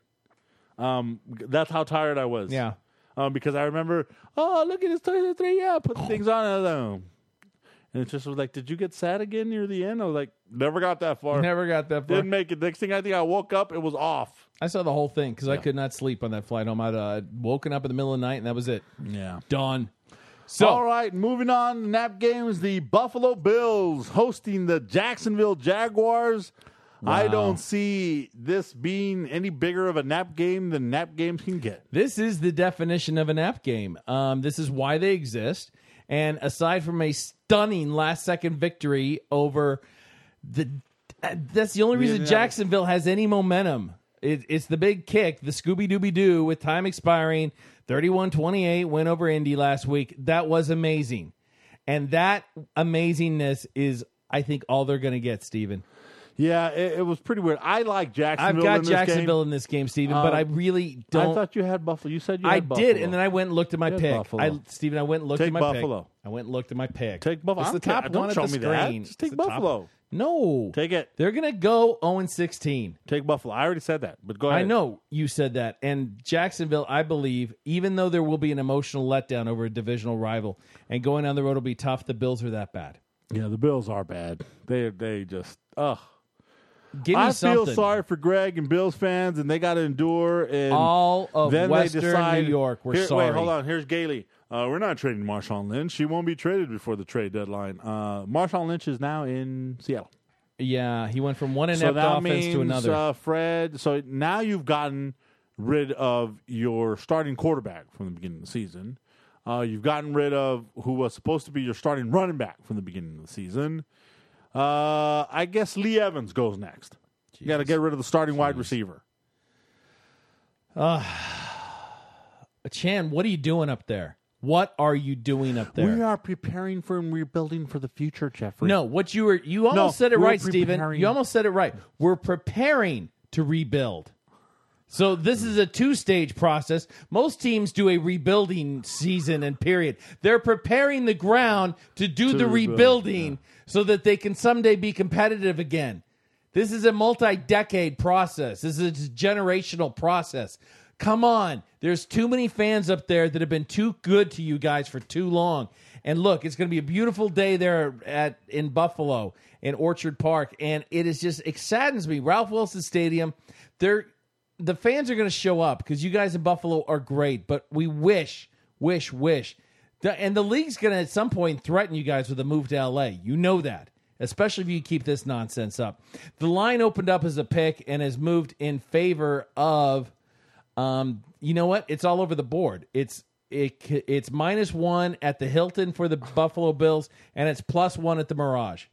Um, that's how tired I was. Yeah. Um, because I remember, oh look at this Toy Story three. Yeah, put the things on. And, um, and it just was like, did you get sad again near the end? I was like, never got that far. Never got that far. Didn't make it. Next thing I think I woke up, it was off. I saw the whole thing because I could not sleep on that flight home. I'd uh, woken up in the middle of the night, and that was it. Yeah. Done. So, All right, moving on. Nap games. The Buffalo Bills hosting the Jacksonville Jaguars. I Wow. don't see this being any bigger of a nap game than nap games can get. this is the definition of a nap game. Um, this is why they exist. And aside from a stunning last-second victory over the, uh, that's the only reason Yeah. Jacksonville has any momentum. It, it's the big kick, the Scooby-Dooby-Doo with time expiring, thirty-one twenty-eight win over Indy last week. That was amazing. And that amazingness is, I think, all they're going to get, Steven. Yeah, it, it was pretty weird. I like Jacksonville. I've got in this Jacksonville game. in this game, Steven, but Um, I really don't. I thought you had Buffalo. You said you I had Buffalo. did, and then I went and looked at my You had pick. Buffalo. I, Steven, I went and looked Take at my Buffalo. pick. I went and looked at my pick. Take Buffalo. It's I the don't care. top Don't one show at the me that. screen. Just take It's the top- Buffalo. No. Take it. They're going to go oh and sixteen. Take Buffalo. I already said that, but go ahead. I know you said that. And Jacksonville, I believe, even though there will be an emotional letdown over a divisional rival and going down the road will be tough, the Bills are that bad. Yeah, the Bills are bad. They they just ugh. Give me I something. feel sorry for Greg and Bills fans, and they got to endure. And All of then Western they decide, New York, we're Here- sorry. Wait, hold on. Here's Gailey. Uh, we're not trading Marshawn Lynch. She won't be traded before the trade deadline. Uh, Marshawn Lynch is now in Seattle. Yeah, he went from one so inept that offense means, to another. Uh, Fred. So now you've gotten rid of your starting quarterback from the beginning of the season. Uh, you've gotten rid of who was supposed to be your starting running back from the beginning of the season. Uh, I guess Lee Evans goes next. You got to get rid of the starting wide receiver. Uh, Chan, what are you doing up there? What are you doing up there? We are preparing for and rebuilding for the future, Jeffrey. No, what you were you almost No, said it we're right, Steven. preparing. You almost said it right. We're preparing to rebuild. So this is a two-stage process. Most teams do a rebuilding season and period. They're preparing the ground to do To the rebuild, rebuilding yeah. so that they can someday be competitive again. This is a multi-decade process. This is a generational process. Come on. There's too many fans up there that have been too good to you guys for too long. And look, it's going to be a beautiful day there at in Buffalo, in Orchard Park. And it is just, it saddens me. Ralph Wilson Stadium, they're, the fans are going to show up because you guys in Buffalo are great. But we wish, wish, wish. The, and the league's going to at some point threaten you guys with a move to L A. You know that. Especially if you keep this nonsense up. The line opened up as a pick and has moved in favor of, um, you know what? It's all over the board. It's it it's minus one at the Hilton for the Buffalo Bills, and it's plus one at the Mirage.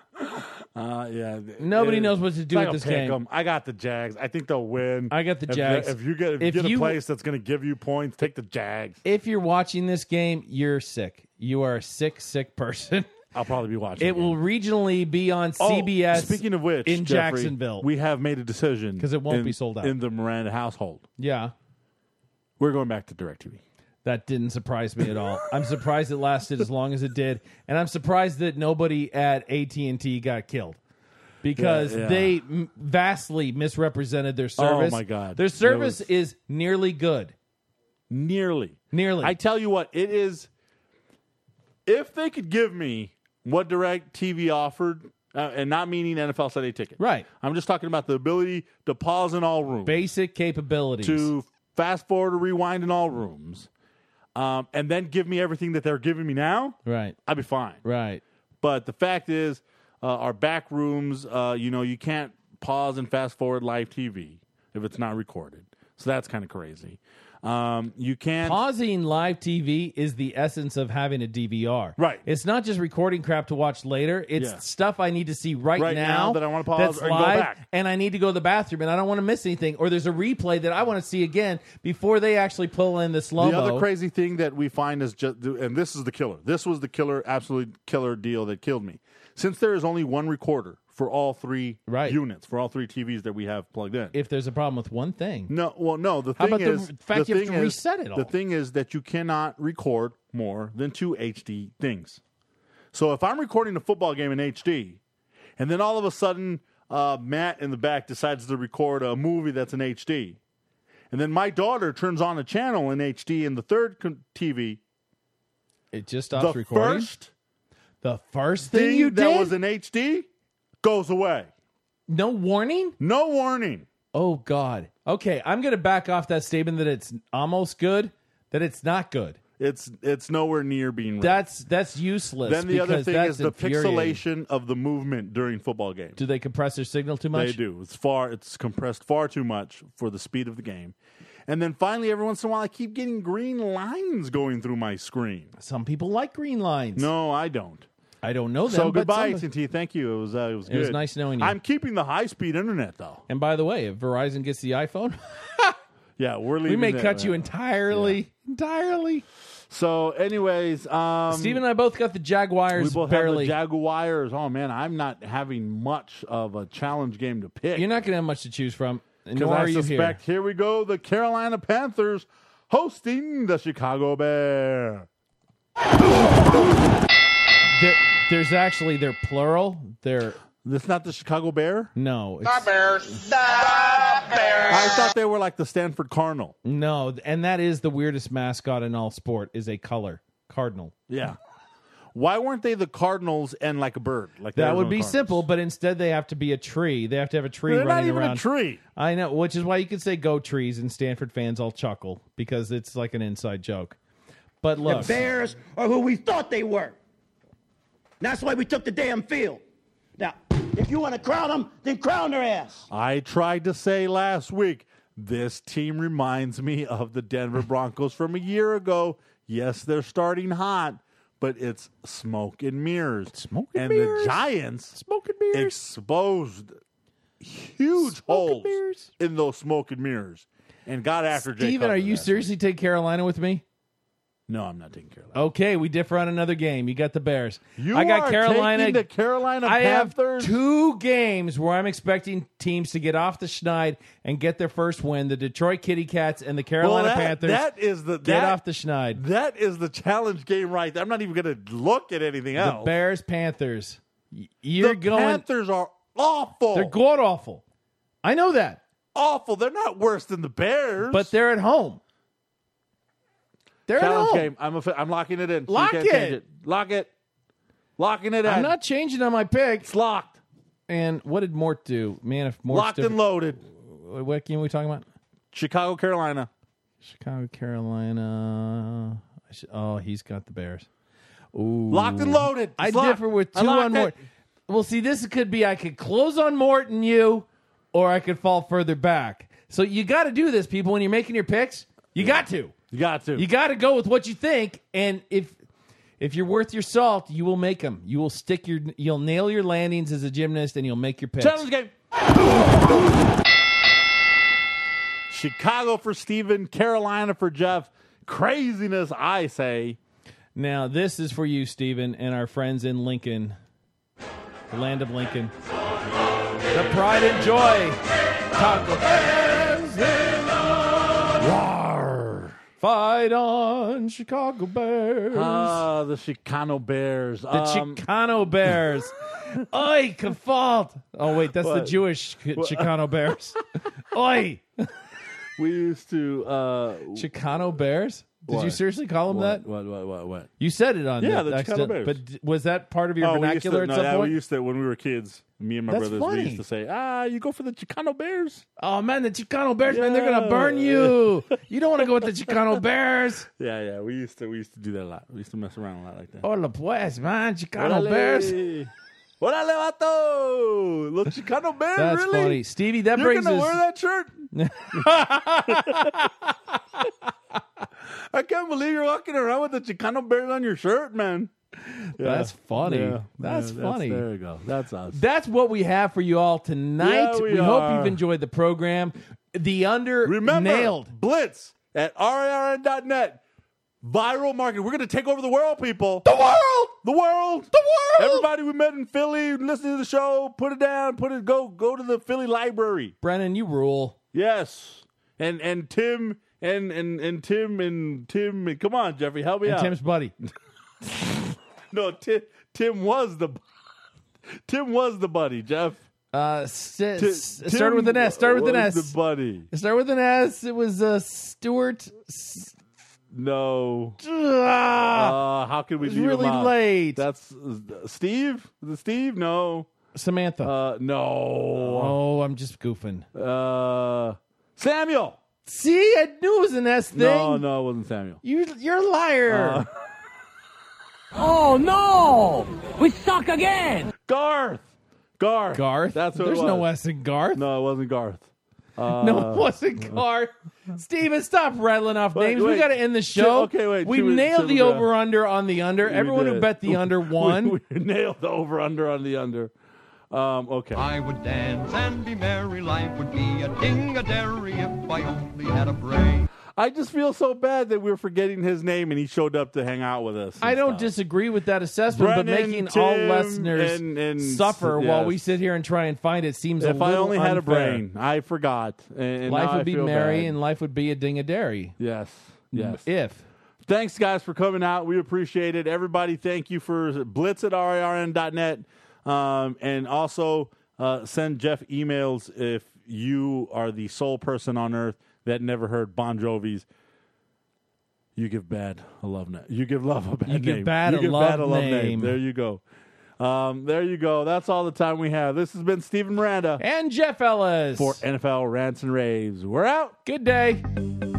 Uh, yeah. Nobody it- knows what to do it's with like this a pick game. 'em. I got the Jags. I think they'll win. I got the If- Jags. If, you get if, you If get a you- place that's going to give you points, take the Jags. If you're watching this game, you're sick. You are a sick, sick person. I'll probably be watching. It will regionally be on C B S. Oh, speaking of which, in Jeffrey, Jacksonville, we have made a decision 'Cause it won't in- be sold out. in the Miranda household. Yeah. We're going back to DirecTV. That didn't surprise me at all. I'm surprised it lasted as long as it did, and I'm surprised that nobody at A T and T got killed because Yeah, yeah. they m- vastly misrepresented their service. Oh, my God. Their service There is nearly good. Nearly. Nearly. I tell you what, it is. If they could give me what DirecTV offered, uh, and not meaning N F L Sunday Ticket. Right. I'm just talking about the ability to pause in all rooms. Basic capabilities. To fast forward or rewind in all rooms. Um, and then give me everything that they're giving me now. Right. I'd be fine. Right. But the fact is, uh, our back rooms, uh, you know, you can't pause and fast forward live T V if it's not recorded. So that's kind of crazy. Um, you can't. Pausing live T V is the essence of having a D V R. Right. It's not just recording crap to watch later. It's Yeah. stuff I need to see right, Right now that I wanna pause that's or go live, back. and I need to go to the bathroom, and I don't want to miss anything. Or there's a replay that I want to see again before they actually pull in the slow-mo. The other crazy thing that we find is just, and this is the killer. This was the killer, absolute killer deal that killed me. Since there is only one recorder for all three Right. units, for all three T Vs that we have plugged in. If there's a problem with one thing. No, well, no. The How thing about the is, fact the you have thing to is- reset it all? The thing is that you cannot record more than two H D things. So if I'm recording a football game in H D, and then all of a sudden uh, Matt in the back decides to record a movie that's in H D, and then my daughter turns on a channel in H D in the third con- T V, it just stops the recording. first the first thing, thing you that did was in H D goes away. No warning? No warning. Oh, God. Okay, I'm going to back off that statement that it's almost good, that it's not good. It's it's nowhere near being ready. That's that's useless. Then the other because thing that's is the infuriating. pixelation of the movement during football games. Do they compress their signal too much? They do. It's far. It's compressed far too much for the speed of the game. And then finally, every once in a while, I keep getting green lines going through my screen. Some people like green lines. No, I don't. I don't know them. So but goodbye, some- A T and T. Thank you. It was uh, it was It good. was nice knowing you. I'm keeping the high speed internet though. And by the way, if Verizon gets the iPhone, Yeah, we're leaving. we may that, cut you man. entirely, entirely. So, anyways, um, Steve and I both got the Jaguars. we both barely. have the Jaguars. Oh man, I'm not having much of a challenge game to pick. You're not going to have much to choose from. Because Nor I are you suspect, here. here we go, the Carolina Panthers hosting the Chicago Bear. There, there's actually they're plural. They're That's not the Chicago Bear? no. it's- Bears. I thought they were like the Stanford Cardinal. No, and that is the weirdest mascot in all sport is a color cardinal. Yeah. Why weren't they the Cardinals and like a bird? Like the That would Arizona be Cardinals? simple, but instead they have to be a tree. They have to have a tree They're not running even around. a tree. I know, which is why you could say "Go Trees," and Stanford fans all chuckle because it's like an inside joke. But look, The Bears are who we thought they were. That's why we took the damn field. Now, if you want to crown them, then crown their ass. I tried to say last week, this team reminds me of the Denver Broncos from a year ago. Yes, they're starting hot, but it's smoke and mirrors. Smoke and and mirrors. the Giants Smoke and mirrors. exposed huge Smoke and holes mirrors. in those smoke and mirrors and got after Jay Steven, are Cutler you last seriously take Carolina with me? No, I'm not taking Carolina. Okay, we differ on another game. You got the Bears. You I got are Carolina. taking the Carolina I Panthers? have two games where I'm expecting teams to get off the schneid and get their first win. The Detroit Kitty Cats and the Carolina Well, that- Panthers. that is the- get that- off the schneid. That is the challenge game right there. I'm not even going to look at anything The else. Bears Panthers. Y- You're the going. Panthers are awful. They're god awful. I know that, awful. They're not worse than the Bears. but they're at home. They're challenge at home. game. I'm a, I'm locking it in. So you Lock can't it. change Lock it. Locking it in. I'm not changing on my pick. It's locked. And what did Mort do? Man, if Mort's Locked and loaded. What game are we talking about? Chicago, Carolina. Chicago, Carolina. I should- Oh, he's got the Bears. Ooh. Locked and loaded. I It's locked. differ with I two locked on it. Mort. Well, see, this could be I could close on Mort and you, or I could fall further back. So you got to do this, people. When you're making your picks, you got to. You got to. You got to go with what you think, and if if you're worth your salt, you will make them. You will stick your, you'll nail your landings as a gymnast, and you'll make your picks. Challenge game. Chicago for Steven, Carolina for Jeff. Craziness, I say. Now, this is for you, Stephen, and our friends in Lincoln, the land of Lincoln. The pride and joy. Taco Bears in Rawr. Fight on, Chicago Bears. Ah, the Chicano Bears. the Um, Chicano Bears. Oi, Kafalt. Oh, wait, that's the What? Jewish Chicano Bears. Oi. we used to. Uh, Chicano Bears? Did What? you seriously call them what, that? What, what, what, what? You said it on Yeah, the, the next Chicano to- Bears. But d- was that part of your Oh, we used to- vernacular no, at some that point? We used to, when we were kids, me and my That's brothers, funny. we used to say, ah, you go for the Chicano Bears. Oh, man, the Chicano Bears, man, they're Yeah. going to burn you. You don't want to go with the Chicano Bears. Yeah, yeah, we used to we used to do that a lot. We used to mess around a lot like that. Hola, pues, man, Chicano Órale. Bears. Órale, vato! Los Chicano Bears, That's really? funny. Stevie, that You're brings gonna us... wear that shirt? I can't believe you're walking around with the Chicano Bears on your shirt, man. That's funny. Yeah. That's Yeah, funny. There you go. That's us. That's what we have for you all tonight. Yeah, we we hope are. you've enjoyed the program. The under Remember, nailed. Blitz at R A R N dot net. Viral marketing. We're going to take over the world, people. The world! The world! The world! Everybody we met in Philly, listening to the show, put it down, put it, go, go to the Philly library. Brennan, you rule. Yes. And and Tim and and and Tim and Tim and come on, Jeffrey, help me And out. Tim's buddy. No, Tim Tim was the Tim was the buddy, Jeff. Uh, s- s- Ti- started Tim with an S. Started with an was S. the buddy. It started with an S. It was uh, Stuart. S- No. Ah, Uh, how can we it was leave him really out? late. That's uh, Steve? Was it Steve? No. Samantha. Uh, no. oh, I'm just goofing. Uh, Samuel. See, I knew it was an S thing. No, no, it wasn't Samuel. You, you're a liar. Uh, Oh no! We suck again! Garth. Garth. Garth. That's what There's it was. no S in Garth. No, it wasn't Garth. Uh, No, it wasn't Garth. Steven, stop rattling off Wait, names. We wait. got to end the show. Okay, wait. We Should we- nailed should the we, uh, over under on the under. we Everyone who did. bet the under won. We, we nailed the over under on the under. Um, okay. I would dance and be merry. Life would be a ding-a-dairy if I only had a brain. I just feel so bad that we're forgetting his name and he showed up to hang out with us. and I don't stuff. disagree with that assessment, but Brennan, making Tim, all listeners and- and- suffer while yes. we sit here and try and find it seems a If I little only had a unfair. brain, I forgot. And, and Life now I would be feel merry bad. and life would be a ding-a-dairy. Yes. Yes. If. Thanks, guys, for coming out. We appreciate it. Everybody, thank you for Blitz at R A R N dot net. Um, and also uh, send Jeff emails if you are the sole person on earth that never heard Bon Jovi's You Give Bad a Love Name. You Give Love a Bad You Name. Give Bad you a give Love bad a love name. Name. There you go. Um, there you go. That's all the time we have. This has been Stephen Miranda And Jeff Ellis. for N F L Rants and Raves. We're out. Good day.